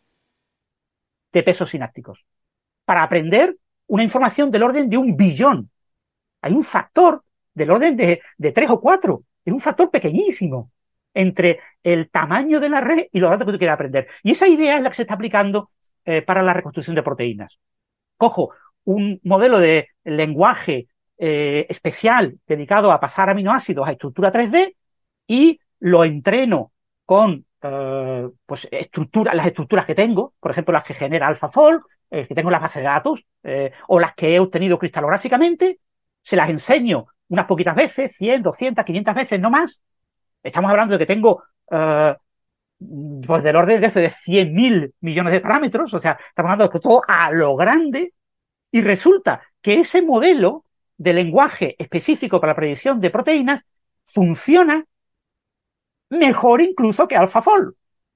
de pesos sinápticos para aprender una información del orden de un billón. Hay un factor del orden de, de tres o cuatro. Es un factor pequeñísimo entre el tamaño de la red y los datos que tú quieres aprender. Y esa idea es la que se está aplicando eh, para la reconstrucción de proteínas. Cojo un modelo de lenguaje eh, especial dedicado a pasar aminoácidos a estructura tres D y lo entreno con eh, pues estructura, las estructuras que tengo, por ejemplo las que genera AlphaFold, eh, que tengo en las bases de datos, eh, o las que he obtenido cristalográficamente, se las enseño unas poquitas veces, cien, doscientas, quinientas veces, no más. Estamos hablando de que tengo eh, pues del orden de, de cien mil millones de parámetros, o sea, estamos hablando de que todo a lo grande. Y resulta que ese modelo de lenguaje específico para la predicción de proteínas funciona mejor incluso que AlphaFold.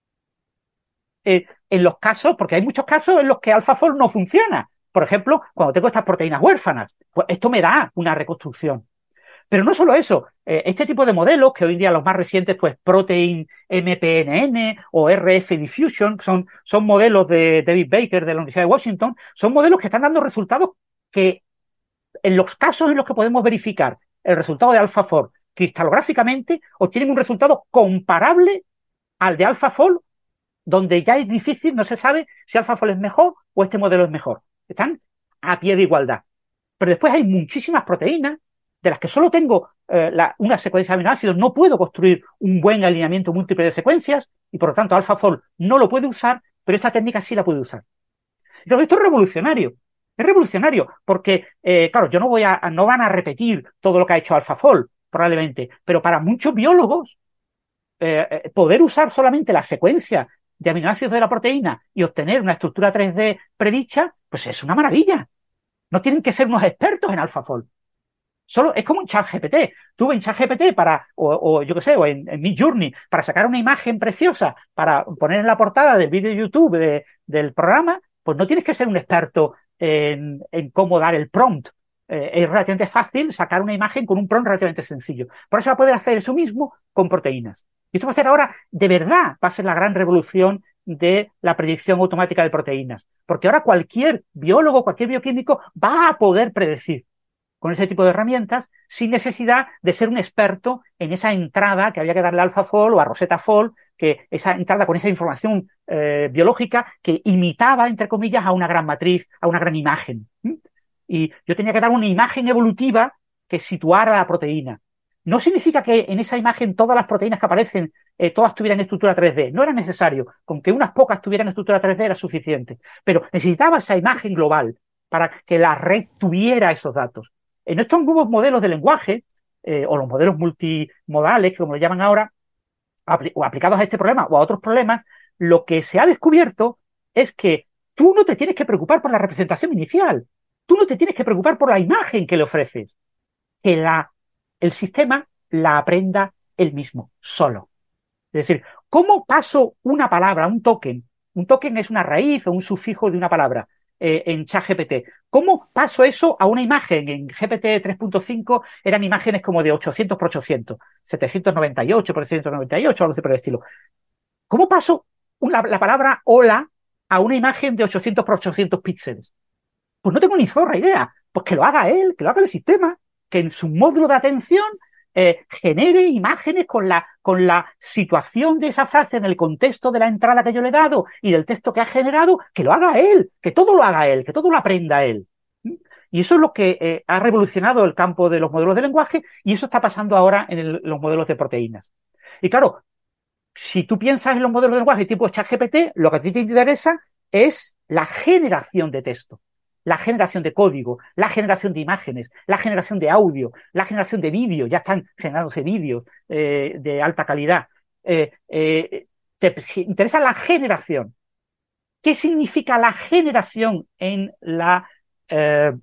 Eh, en los casos, porque hay muchos casos en los que AlphaFold no funciona. Por ejemplo, cuando tengo estas proteínas huérfanas, pues esto me da una reconstrucción. Pero no solo eso, eh, este tipo de modelos, que hoy en día los más recientes, pues Protein M P N N o R F Diffusion, son, son modelos de David Baker de la Universidad de Washington, son modelos que están dando resultados que, en los casos en los que podemos verificar el resultado de AlphaFold cristalográficamente, obtienen un resultado comparable al de AlphaFold, donde ya es difícil, no se sabe si AlphaFold es mejor o este modelo es mejor. Están a pie de igualdad. Pero después hay muchísimas proteínas de las que solo tengo eh, la, una secuencia de aminoácidos, no puedo construir un buen alineamiento múltiple de secuencias y por lo tanto AlphaFold no lo puede usar, pero esta técnica sí la puede usar. Entonces esto es revolucionario, es revolucionario porque, eh, claro, yo no voy a, no van a repetir todo lo que ha hecho AlphaFold, probablemente, pero para muchos biólogos eh, poder usar solamente la secuencia de aminoácidos de la proteína y obtener una estructura tres D predicha, pues es una maravilla. No tienen que ser unos expertos en AlphaFold. Solo, es como un ChatGPT. Tú en ChatGPT para, o, o yo qué sé, o en, en Midjourney, para sacar una imagen preciosa, para poner en la portada del vídeo de YouTube de, del programa, pues no tienes que ser un experto en, en cómo dar el prompt. Eh, es relativamente fácil sacar una imagen con un prompt relativamente sencillo. Por eso va a poder hacer eso mismo con proteínas. Y esto va a ser ahora, de verdad, va a ser la gran revolución de la predicción automática de proteínas. Porque ahora cualquier biólogo, cualquier bioquímico va a poder predecir con ese tipo de herramientas sin necesidad de ser un experto en esa entrada que había que darle a AlphaFold o a RosettaFold, que esa entrada con esa información eh, biológica que imitaba, entre comillas, a una gran matriz, a una gran imagen. ¿Mm? Y yo tenía que dar una imagen evolutiva que situara la proteína. no significa que en esa imagen todas las proteínas que aparecen, eh, todas tuvieran estructura tres D. No era necesario. Con que unas pocas tuvieran estructura tres D era suficiente. Pero necesitaba esa imagen global para que la red tuviera esos datos. En estos nuevos modelos de lenguaje, eh, o los modelos multimodales, como le llaman ahora, apl- o aplicados a este problema o a otros problemas, lo que se ha descubierto es que tú no te tienes que preocupar por la representación inicial. Tú no te tienes que preocupar por la imagen que le ofreces. Que la el sistema la aprenda él mismo, solo. Es decir, ¿cómo paso una palabra, un token? Un token es una raíz o un sufijo de una palabra eh, en ChatGPT. ¿Cómo paso eso a una imagen? En G P T tres punto cinco eran imágenes como de ochocientos por ochocientos, setecientos noventa y ocho por setecientos noventa y ocho, algo así por el estilo. ¿Cómo paso una, la palabra hola a una imagen de ochocientos por ochocientos píxeles? Pues no tengo ni zorra idea. Pues que lo haga él, que lo haga el sistema, que en su módulo de atención eh, genere imágenes con la, con la situación de esa frase en el contexto de la entrada que yo le he dado y del texto que ha generado, que lo haga él, que todo lo haga él, que todo lo aprenda él. Y eso es lo que eh, ha revolucionado el campo de los modelos de lenguaje, y eso está pasando ahora en el, los modelos de proteínas. Y claro, si tú piensas en los modelos de lenguaje tipo ChatGPT, lo que a ti te interesa es la generación de texto, la generación de código, la generación de imágenes, la generación de audio, la generación de vídeo. Ya están generándose vídeos eh, de alta calidad. Eh, eh, te interesa la generación. ¿Qué significa la generación en la eh,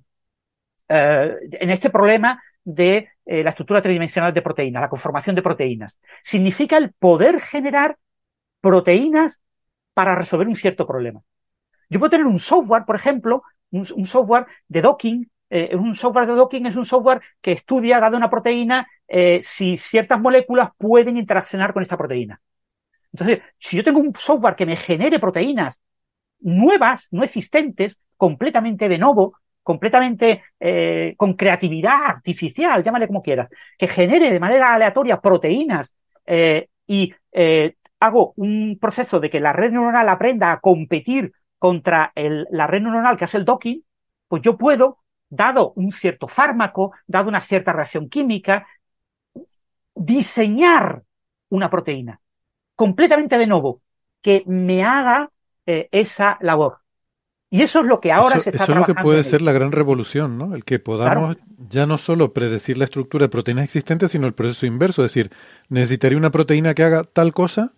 eh, en este problema de eh, la estructura tridimensional de proteínas, la conformación de proteínas? Significa el poder generar proteínas para resolver un cierto problema. Yo puedo tener un software, por ejemplo, un, un software de docking. Eh, un software de docking es un software que estudia, dada una proteína, eh, si ciertas moléculas pueden interaccionar con esta proteína. Entonces, si yo tengo un software que me genere proteínas nuevas, no existentes, completamente de novo, completamente eh, con creatividad artificial, llámale como quieras, que genere de manera aleatoria proteínas eh, y eh, hago un proceso de que la red neuronal aprenda a competir contra el, la red neuronal que hace el docking, pues yo puedo, dado un cierto fármaco, dado una cierta reacción química, diseñar una proteína completamente de nuevo que me haga eh, esa labor. Y eso es lo que ahora eso, se está eso trabajando. Eso es lo que puede ser la gran revolución, ¿no? El que podamos claro. ya no solo predecir la estructura de proteínas existentes, sino el proceso inverso. Es decir, necesitaría una proteína que haga tal cosa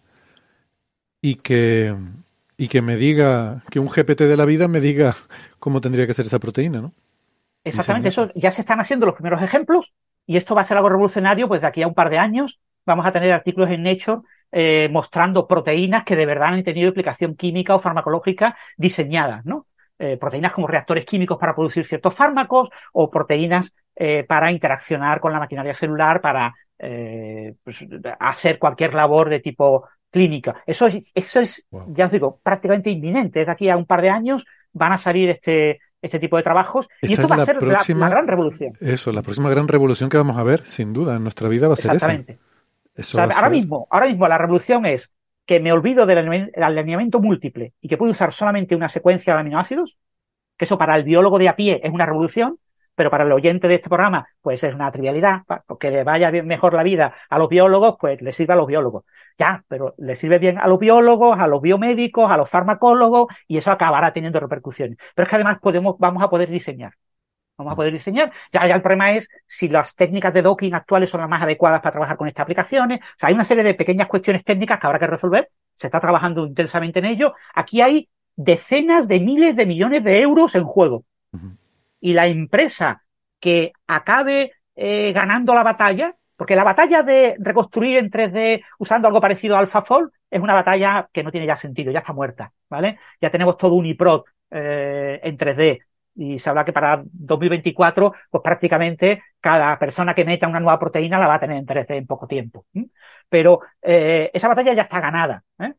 y que... y que me diga, que un G P T de la vida me diga cómo tendría que ser esa proteína, ¿no? Exactamente, eso ya se están haciendo los primeros ejemplos, y esto va a ser algo revolucionario, pues de aquí a un par de años vamos a tener artículos en Nature eh, mostrando proteínas que de verdad han tenido aplicación química o farmacológica diseñadas, ¿no? Eh, proteínas como reactores químicos para producir ciertos fármacos, o proteínas eh, para interaccionar con la maquinaria celular para eh, pues, hacer cualquier labor de tipo clínica. Eso es, eso es wow. ya os digo, prácticamente inminente. De aquí a un par de años van a salir este, este tipo de trabajos, y Esa esto va es a ser próxima, la, la gran revolución. Eso, la próxima gran revolución que vamos a ver, sin duda, en nuestra vida va a ser esa. Exactamente. Eso o sea, va a ahora ser... mismo, ahora mismo la revolución es que me olvido del alineamiento múltiple y que puedo usar solamente una secuencia de aminoácidos, que eso para el biólogo de a pie es una revolución, pero para el oyente de este programa pues es una trivialidad, porque le vaya bien, mejor la vida a los biólogos, pues le sirve a los biólogos. Ya, pero le sirve bien a los biólogos, a los biomédicos, a los farmacólogos, y eso acabará teniendo repercusiones. Pero es que además podemos, vamos a poder diseñar. Vamos a poder diseñar. Ya, ya el problema es si las técnicas de docking actuales son las más adecuadas para trabajar con estas aplicaciones. O sea, hay una serie de pequeñas cuestiones técnicas que habrá que resolver. Se está trabajando intensamente en ello. Aquí hay decenas de miles de millones de euros en juego. Uh-huh. Y la empresa que acabe eh, ganando la batalla, porque la batalla de reconstruir en tres D usando algo parecido a AlphaFold es una batalla que no tiene ya sentido, ya está muerta, ¿vale? Ya tenemos todo UniProt eh, en tres D. Y se habla que para dos mil veinticuatro, pues prácticamente cada persona que meta una nueva proteína la va a tener en tres D en poco tiempo. ¿eh? Pero eh, esa batalla ya está ganada, ¿eh?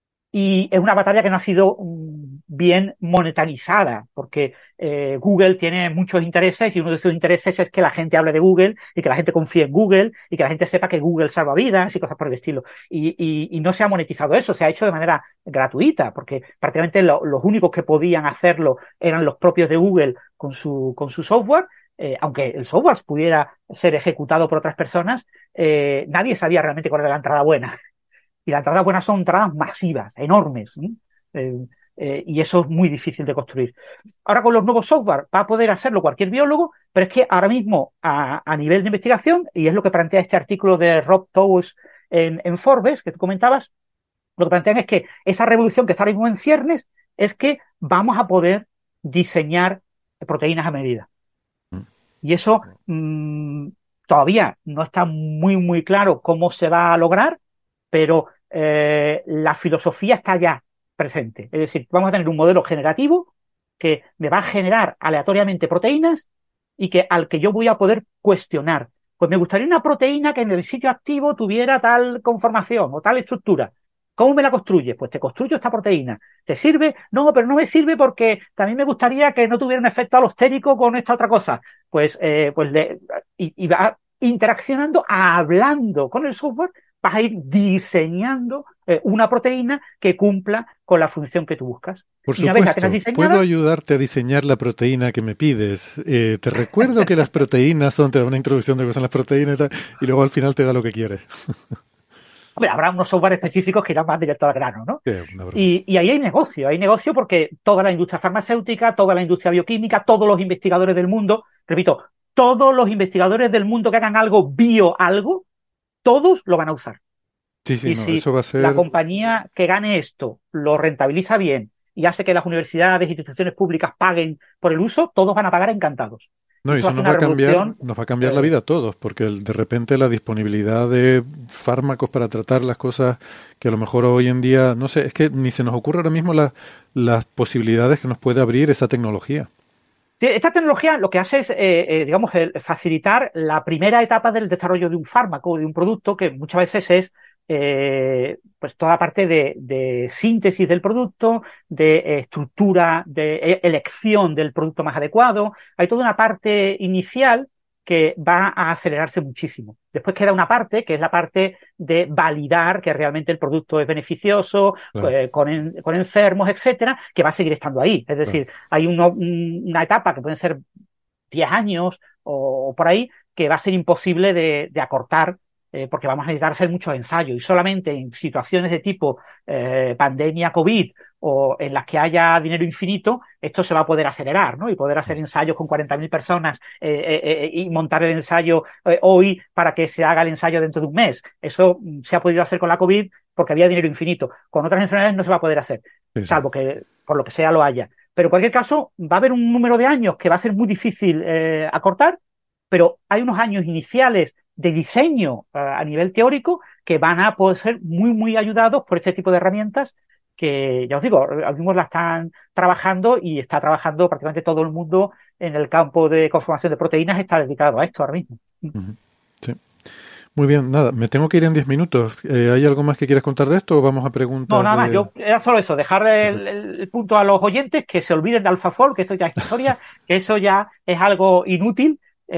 Y es una batalla que no ha sido um, bien monetarizada, porque eh, Google tiene muchos intereses, y uno de sus intereses es que la gente hable de Google y que la gente confíe en Google y que la gente sepa que Google salva vidas y cosas por el estilo. Y, y, y no se ha monetizado eso, se ha hecho de manera gratuita, porque prácticamente lo, los únicos que podían hacerlo eran los propios de Google con su, con su software, eh, aunque el software pudiera ser ejecutado por otras personas, eh, nadie sabía realmente cuál era la entrada buena. Y las entradas buenas son entradas masivas, enormes, ¿sí? eh, eh, y eso es muy difícil de construir. Ahora con los nuevos software va a poder hacerlo cualquier biólogo, pero es que ahora mismo a, a nivel de investigación, y es lo que plantea este artículo de Rob Towes en, en Forbes, que tú comentabas, lo que plantean es que esa revolución que está ahora mismo en ciernes es que vamos a poder diseñar proteínas a medida. Y eso mmm, todavía no está muy, muy claro cómo se va a lograr, pero eh, la filosofía está ya presente. Es decir, vamos a tener un modelo generativo que me va a generar aleatoriamente proteínas y que al que yo voy a poder cuestionar. Pues me gustaría una proteína que en el sitio activo tuviera tal conformación o tal estructura. ¿Cómo me la construyes? Pues te construyo esta proteína. ¿Te sirve? No, pero no me sirve porque también me gustaría que no tuviera un efecto alostérico con esta otra cosa. Pues, eh, pues le, y, y va interaccionando, hablando con el software, vas a ir diseñando eh, una proteína que cumpla con la función que tú buscas. Por y una supuesto, vez la tengas diseñada, puedo ayudarte a diseñar la proteína que me pides. Eh, te recuerdo que las proteínas son, te da una introducción de lo que son las proteínas y tal, y luego al final te da lo que quieres. Hombre, habrá unos software específicos que irán más directo al grano, ¿no? Sí, una broma. Y, y ahí hay negocio, hay negocio porque toda la industria farmacéutica, toda la industria bioquímica, todos los investigadores del mundo, repito, todos los investigadores del mundo que hagan algo bio algo, todos lo van a usar. Sí, sí, y no, si eso va a ser... la compañía que gane esto lo rentabiliza bien y hace que las universidades e instituciones públicas paguen por el uso, todos van a pagar encantados. No, y Esto eso hace nos va, una a cambiar, revolución, nos va a cambiar eh, la vida a todos, porque el- de repente la disponibilidad de fármacos para tratar las cosas que a lo mejor hoy en día, no sé, es que ni se nos ocurre ahora mismo la- las posibilidades que nos puede abrir esa tecnología. Sí, esta tecnología lo que hace es, eh, eh, digamos, el facilitar la primera etapa del desarrollo de un fármaco o de un producto, que muchas veces es eh, pues toda la parte de, de síntesis del producto, de eh, estructura, de e- elección del producto más adecuado. Hay toda una parte inicial que va a acelerarse muchísimo. Después queda una parte, que es la parte de validar que realmente el producto es beneficioso, Claro. eh, con, en- con enfermos, etcétera, que va a seguir estando ahí. Es decir, hay uno- un- una etapa que pueden ser diez años o, o por ahí, que va a ser imposible de, de acortar, eh, porque vamos a necesitar hacer muchos ensayos y solamente en situaciones de tipo eh, pandemia COVID o en las que haya dinero infinito, esto se va a poder acelerar, ¿no? Y poder hacer ensayos con cuarenta mil personas eh, eh, eh, y montar el ensayo eh, hoy para que se haga el ensayo dentro de un mes. Eso mm, se ha podido hacer con la COVID porque había dinero infinito. Con otras enfermedades no se va a poder hacer, Sí, sí. salvo que por lo que sea lo haya. Pero en cualquier caso, va a haber un número de años que va a ser muy difícil eh, acortar, pero hay unos años iniciales de diseño uh, a nivel teórico que van a poder ser muy, muy ayudados por este tipo de herramientas que, ya os digo, ahora mismo la están trabajando y está trabajando prácticamente todo el mundo en el campo de conformación de proteínas, está dedicado a esto ahora mismo. Ujú. Sí. Muy bien, nada, me tengo que ir en diez minutos. Eh, ¿hay algo más que quieras contar de esto o vamos a preguntar? No, nada más, de- yo era solo eso, dejar el, el- el punto a los oyentes que se olviden de AlphaFold, que eso ya es historia, que eso ya es algo inútil,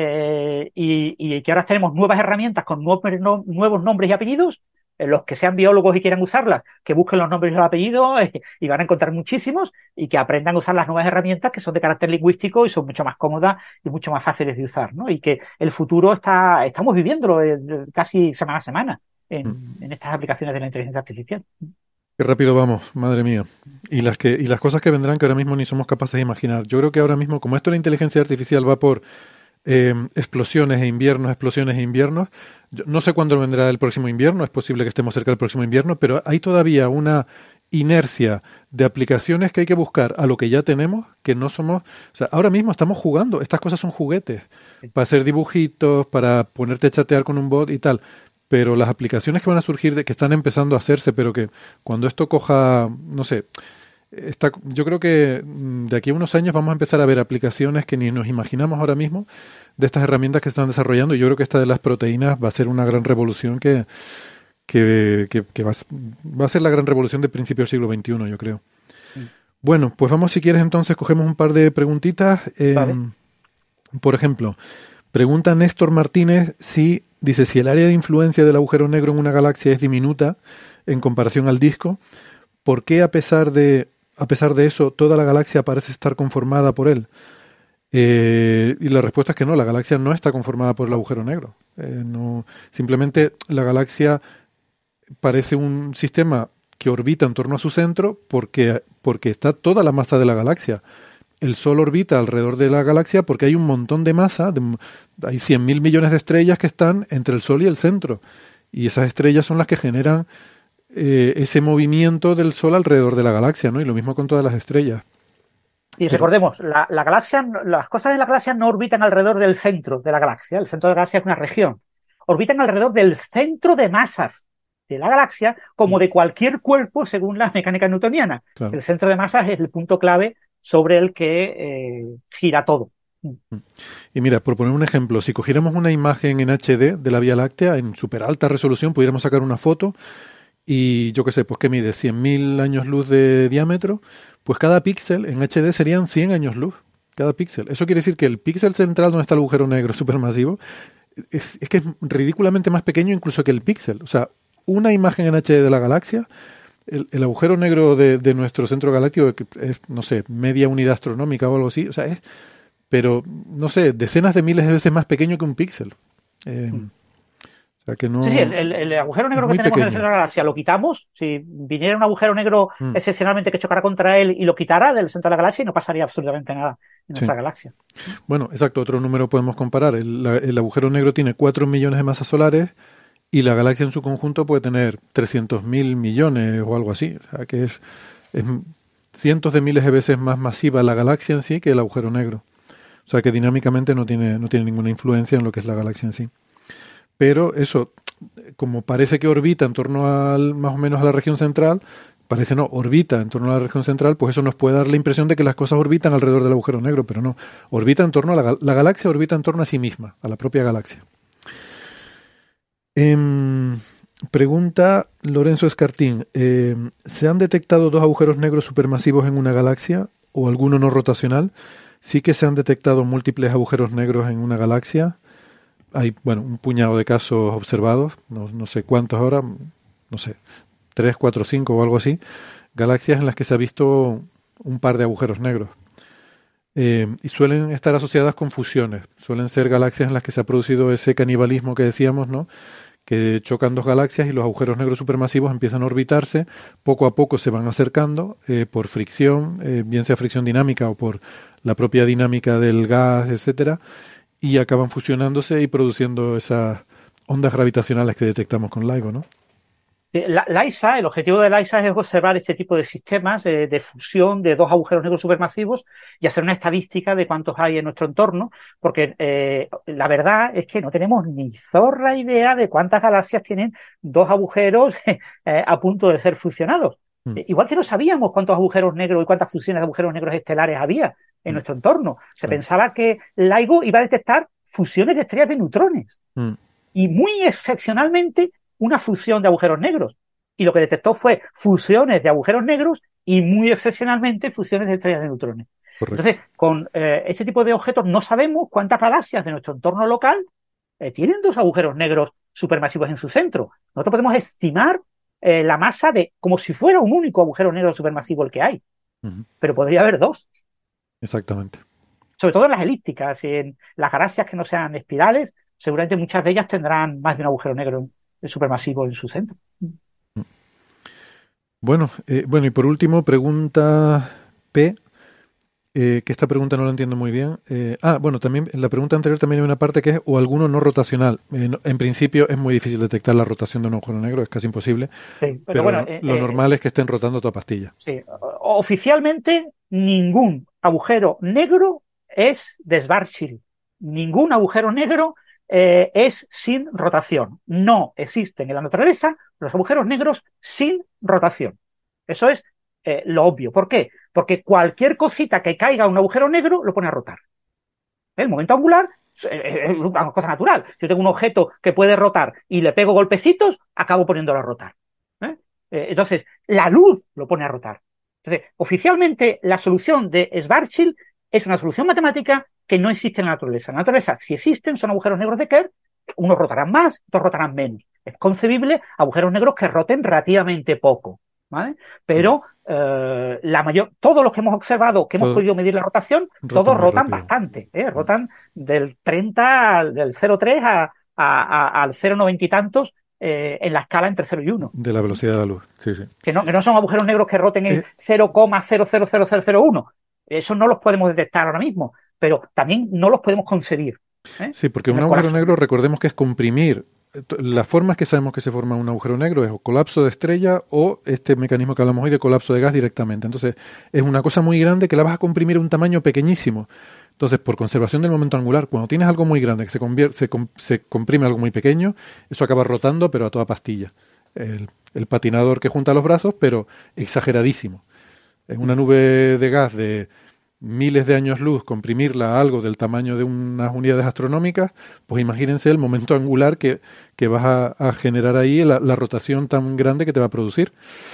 eh, y, y que ahora tenemos nuevas herramientas con nuevos, no- nuevos nombres y apellidos. Eh, los que sean biólogos y quieran usarlas, que busquen los nombres y los apellidos, eh, y van a encontrar muchísimos, y que aprendan a usar las nuevas herramientas que son de carácter lingüístico y son mucho más cómodas y mucho más fáciles de usar, ¿no? Y que el futuro está, estamos viviéndolo eh, casi semana a semana en, en estas aplicaciones de la inteligencia artificial. Qué rápido vamos, madre mía. Y las que y las cosas que vendrán que ahora mismo ni somos capaces de imaginar. Yo creo que ahora mismo, como esto de la inteligencia artificial va por eh, explosiones e inviernos, explosiones e inviernos, yo no sé cuándo vendrá el próximo invierno, es posible que estemos cerca del próximo invierno, pero hay todavía una inercia de aplicaciones que hay que buscar a lo que ya tenemos, que no somos... O sea, ahora mismo estamos jugando, estas cosas son juguetes, para hacer dibujitos, para ponerte a chatear con un bot y tal. Pero las aplicaciones que van a surgir, de, que están empezando a hacerse, pero que cuando esto coja, no sé, está, yo creo que mm, de aquí a unos años vamos a empezar a ver aplicaciones que ni nos imaginamos ahora mismo de estas herramientas que están desarrollando. Y yo creo que esta de las proteínas va a ser una gran revolución que, que, que, que va, a, va a ser la gran revolución de principio del siglo veintiuno, yo creo. Sí. Bueno, pues vamos, si quieres, entonces cogemos un par de preguntitas. Eh, vale. Por ejemplo, pregunta Néstor Martínez si... Dice, si el área de influencia del agujero negro en una galaxia es diminuta en comparación al disco, ¿por qué a pesar de, a pesar de eso toda la galaxia parece estar conformada por él? Eh, y la respuesta es que no, la galaxia no está conformada por el agujero negro. Eh, no, simplemente la galaxia parece un sistema que orbita en torno a su centro porque, porque está toda la masa de la galaxia. El Sol orbita alrededor de la galaxia porque hay un montón de masa, de, hay cien mil millones de estrellas que están entre el Sol y el centro. Y esas estrellas son las que generan eh, ese movimiento del Sol alrededor de la galaxia, ¿no? Y lo mismo con todas las estrellas. Y recordemos, la, la galaxia, las cosas de la galaxia no orbitan alrededor del centro de la galaxia. El centro de la galaxia es una región. Orbitan alrededor del centro de masas de la galaxia, como de cualquier cuerpo según la mecánica newtoniana. Claro. El centro de masas es el punto clave sobre el que eh, gira todo. Y mira, por poner un ejemplo, si cogiéramos una imagen en H D de la Vía Láctea en súper alta resolución, pudiéramos sacar una foto y yo qué sé, pues que mide cien mil años luz de diámetro, pues cada píxel en H D serían cien años luz, cada píxel. Eso quiere decir que el píxel central donde está el agujero negro supermasivo es, es que es ridículamente más pequeño incluso que el píxel. O sea, una imagen en H D de la galaxia, el, el agujero negro de, de nuestro centro galáctico es, no sé, media unidad astronómica o algo así, o sea, es, pero, no sé, decenas de miles de veces más pequeño que un píxel. Eh, mm. O sea, que no... Sí, sí, el, el, el agujero negro que tenemos pequeño en el centro de la galaxia lo quitamos, si viniera un agujero negro mm. excepcionalmente que chocara contra él y lo quitara del centro de la galaxia, no pasaría absolutamente nada en nuestra sí. galaxia. Bueno, exacto, otro número podemos comparar. El, la, el agujero negro tiene cuatro millones de masas solares y la galaxia en su conjunto puede tener trescientos mil millones o algo así. O sea, que es, es cientos de miles de veces más masiva la galaxia en sí que el agujero negro. O sea, que dinámicamente no tiene, no tiene ninguna influencia en lo que es la galaxia en sí. Pero eso, como parece que orbita en torno al, más o menos a la región central, parece no, orbita en torno a la región central, pues eso nos puede dar la impresión de que las cosas orbitan alrededor del agujero negro, pero no. Orbita en torno a la, la galaxia, orbita en torno a sí misma, a la propia galaxia. Eh, pregunta Lorenzo Escartín, eh, ¿se han detectado dos agujeros negros supermasivos en una galaxia o alguno no rotacional? Sí que se han detectado múltiples agujeros negros en una galaxia. Hay, bueno, un puñado de casos observados, no, no sé cuántos ahora, no sé, tres, cuatro, cinco o algo así, galaxias en las que se ha visto un par de agujeros negros. Eh, y suelen estar asociadas con fusiones, suelen ser galaxias en las que se ha producido ese canibalismo que decíamos, ¿no? Que chocan dos galaxias y los agujeros negros supermasivos empiezan a orbitarse, poco a poco se van acercando eh, por fricción, eh, bien sea fricción dinámica o por la propia dinámica del gas, etcétera, y acaban fusionándose y produciendo esas ondas gravitacionales que detectamos con LIGO, ¿no? La, LISA, el objetivo de LISA es observar este tipo de sistemas de, de fusión de dos agujeros negros supermasivos y hacer una estadística de cuántos hay en nuestro entorno, porque eh, la verdad es que no tenemos ni zorra idea de cuántas galaxias tienen dos agujeros eh, a punto de ser fusionados. Mm. Igual que no sabíamos cuántos agujeros negros y cuántas fusiones de agujeros negros estelares había en mm. nuestro entorno. Se mm. pensaba que LIGO iba a detectar fusiones de estrellas de neutrones. Mm. Y muy excepcionalmente una fusión de agujeros negros. Y lo que detectó fue fusiones de agujeros negros y muy excepcionalmente fusiones de estrellas de neutrones. Correcto. Entonces, con eh, este tipo de objetos no sabemos cuántas galaxias de nuestro entorno local eh, tienen dos agujeros negros supermasivos en su centro. Nosotros podemos estimar eh, la masa de como si fuera un único agujero negro supermasivo el que hay. Uh-huh. Pero podría haber dos. Exactamente. Sobre todo en las elípticas y en las galaxias que no sean espirales, seguramente muchas de ellas tendrán más de un agujero negro supermasivo en su centro. Bueno, eh, bueno y por último, pregunta P, eh, que esta pregunta no la entiendo muy bien. Eh, ah, bueno, también en la pregunta anterior también hay una parte que es o alguno no rotacional. Eh, no, en principio es muy difícil detectar la rotación de un agujero negro, es casi imposible, sí, pero, pero bueno, eh, lo eh, normal es que estén rotando toda pastilla. Sí, oficialmente ningún agujero negro es de Schwarzschild. Ningún agujero negro Eh, es sin rotación. No existen en la naturaleza los agujeros negros sin rotación. Eso es eh, lo obvio. ¿Por qué? Porque cualquier cosita que caiga a un agujero negro lo pone a rotar. El momento angular es una cosa natural. Si yo tengo un objeto que puede rotar y le pego golpecitos, acabo poniéndolo a rotar. ¿Eh? Eh, entonces, la luz lo pone a rotar. Entonces, oficialmente, la solución de Schwarzschild es una solución matemática que no existe en la naturaleza. En la naturaleza, si existen, son agujeros negros de Kerr, unos rotarán más, otros rotarán menos. Es concebible agujeros negros que roten relativamente poco, ¿vale? Pero eh, la mayor, todos los que hemos observado, que hemos Todo, podido medir la rotación, rotan todos muy rotan rápido. bastante, ¿eh? Rotan del treinta, al- del cero coma tres a, a, a- al cero coma noventa y tantos eh, en la escala entre cero y uno. De la velocidad de la luz, sí, sí. Que no, que no son agujeros negros que roten en Eh, cero coma cero cero cero cero cero uno. Eso no los podemos detectar ahora mismo, pero también no los podemos concebir, ¿eh? sí, porque En un el agujero colapso. negro, recordemos que es comprimir. T- Las formas que sabemos que se forma un agujero negro es o colapso de estrella o este mecanismo que hablamos hoy de colapso de gas directamente. Entonces, es una cosa muy grande que la vas a comprimir a un tamaño pequeñísimo. Entonces, por conservación del momento angular, cuando tienes algo muy grande que se, convier- se, com- se comprime a algo muy pequeño, eso acaba rotando, pero a toda pastilla. El, el patinador que junta los brazos, pero exageradísimo. En una nube de gas de miles de años luz, comprimirla a algo del tamaño de unas unidades astronómicas, pues imagínense el momento angular que, que vas a, a generar ahí, la, la rotación tan grande que te va a producir.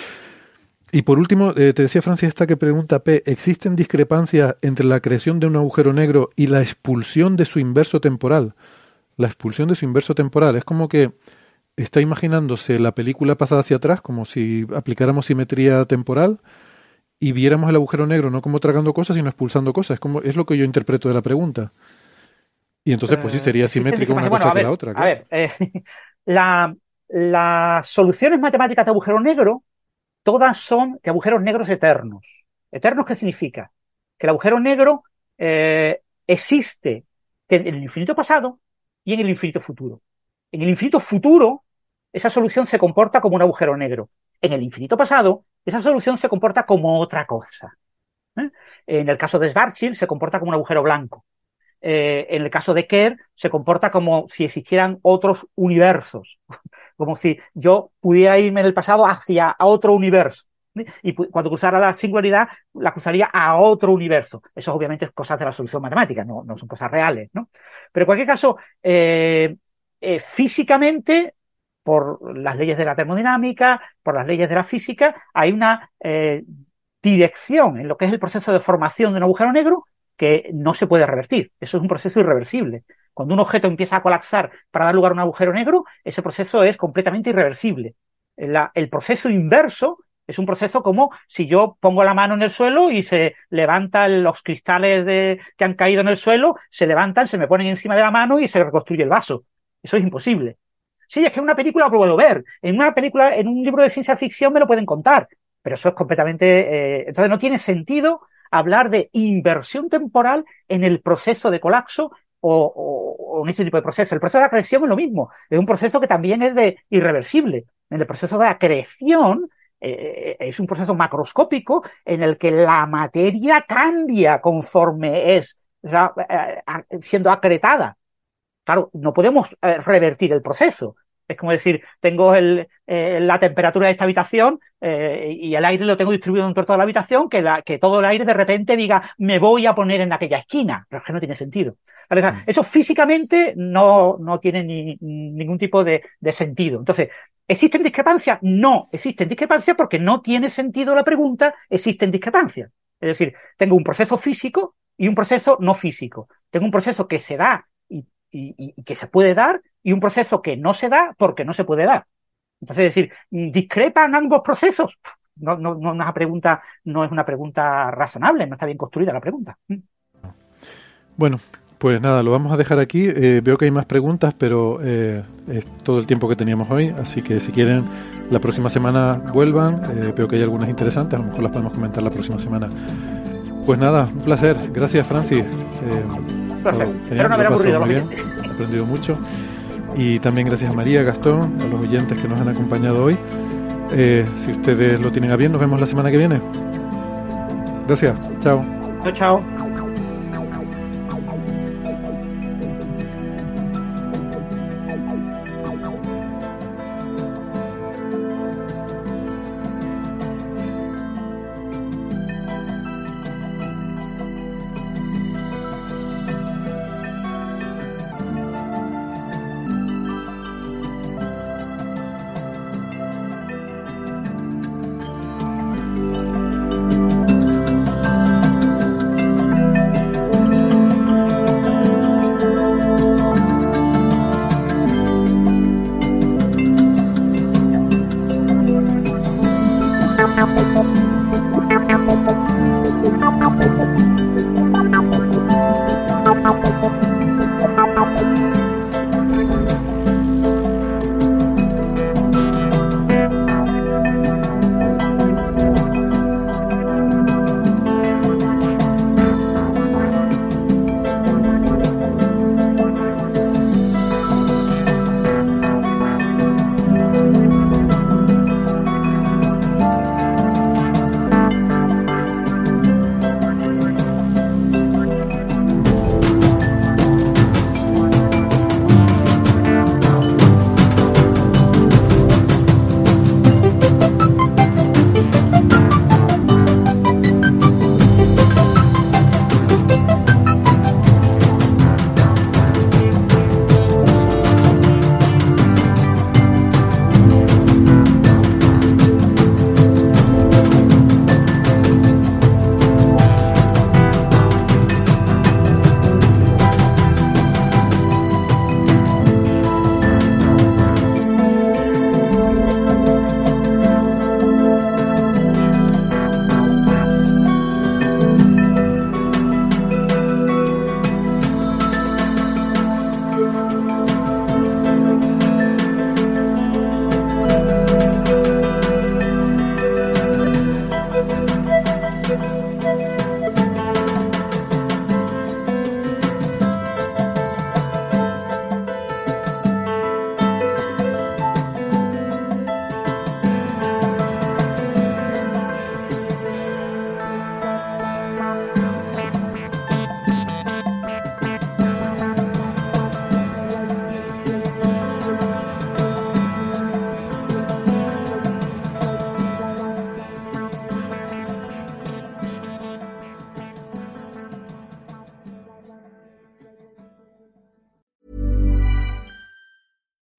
Y por último, eh, te decía Francis esta que pregunta P, ¿existen discrepancias entre la creación de un agujero negro y la expulsión de su inverso temporal? La expulsión de su inverso temporal es como que está imaginándose la película pasada hacia atrás, como si aplicáramos simetría temporal y viéramos el agujero negro no como tragando cosas, sino expulsando cosas. Es, como, es lo que yo interpreto de la pregunta. Y entonces, pues sí, sería Eh, existen simétrico una discrepancias. cosa Bueno, a que ver, la otra. a Claro. ver, eh, la- las soluciones matemáticas de agujeros negros, todas son de agujeros negros eternos. ¿Eternos qué significa? Que el agujero negro eh, existe en el infinito pasado y en el infinito futuro. En el infinito futuro, esa solución se comporta como un agujero negro. En el infinito pasado, esa solución se comporta como otra cosa, ¿eh? En el caso de Schwarzschild, se comporta como un agujero blanco. Eh, en el caso de Kerr, se comporta como si existieran otros universos, como si yo pudiera irme en el pasado hacia otro universo, ¿sí? Y cuando cruzara la singularidad, la cruzaría a otro universo. Eso obviamente es cosas de la solución matemática, no, no son cosas reales, ¿no? Pero en cualquier caso, eh, eh, físicamente, por las leyes de la termodinámica, por las leyes de la física, hay una eh, dirección en lo que es el proceso de formación de un agujero negro que no se puede revertir. Eso es un proceso irreversible. Cuando un objeto empieza a colapsar para dar lugar a un agujero negro, ese proceso es completamente irreversible. La, el proceso inverso es un proceso como si yo pongo la mano en el suelo y se levantan los cristales de, que han caído en el suelo, se levantan, se me ponen encima de la mano y se reconstruye el vaso. Eso es imposible. Sí, es que en una película lo puedo ver. En una película, en un libro de ciencia ficción me lo pueden contar. Pero eso es completamente... Eh, entonces no tiene sentido hablar de inversión temporal en el proceso de colapso o, o, o en ese tipo de proceso. El proceso de acreción es lo mismo. Es un proceso que también es de irreversible. En el proceso de acreción eh, es un proceso macroscópico en el que la materia cambia conforme es o sea, eh, siendo acretada. Claro, no podemos eh, revertir el proceso. Es como decir, tengo el, eh, la temperatura de esta habitación eh, y el aire lo tengo distribuido en toda la habitación, que, la, que todo el aire de repente diga, me voy a poner en aquella esquina. Pero es que no tiene sentido. ¿Vale? O sea, eso físicamente no, no tiene ni, ningún tipo de, de sentido. Entonces, ¿existen discrepancias? No, existen discrepancias porque no tiene sentido la pregunta, existen discrepancias. Es decir, tengo un proceso físico y un proceso no físico. Tengo un proceso que se da y Y, y, y que se puede dar, y un proceso que no se da porque no se puede dar. Entonces, es decir, ¿discrepan ambos procesos? No, no, no, una pregunta, no es una pregunta razonable, no está bien construida la pregunta. Bueno, pues nada, lo vamos a dejar aquí. Eh, veo que hay más preguntas, pero eh, es todo el tiempo que teníamos hoy, así que si quieren, la próxima semana vuelvan. Eh, veo que hay algunas interesantes, a lo mejor las podemos comentar la próxima semana. Pues nada, un placer. Gracias, Francis. Eh, placer. Genial, Espero no haber aburrido a los oyentes. He aprendido mucho. Y también gracias a María, Gastón, a los oyentes que nos han acompañado hoy. Eh, si ustedes lo tienen a bien, nos vemos la semana que viene. Gracias. Chao. Chao, chao. Thank you.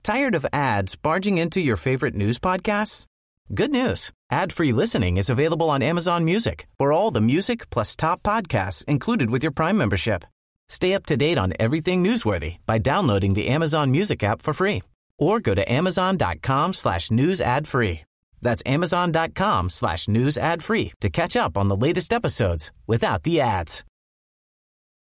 Tired of ads barging into your favorite news podcasts? Good news. Ad-free listening is available on Amazon Music for all the music plus top podcasts included with your Prime membership. Stay up to date on everything newsworthy by downloading the Amazon Music app for free or go to amazon.com slash news ad free. That's amazon.com slash news ad free to catch up on the latest episodes without the ads.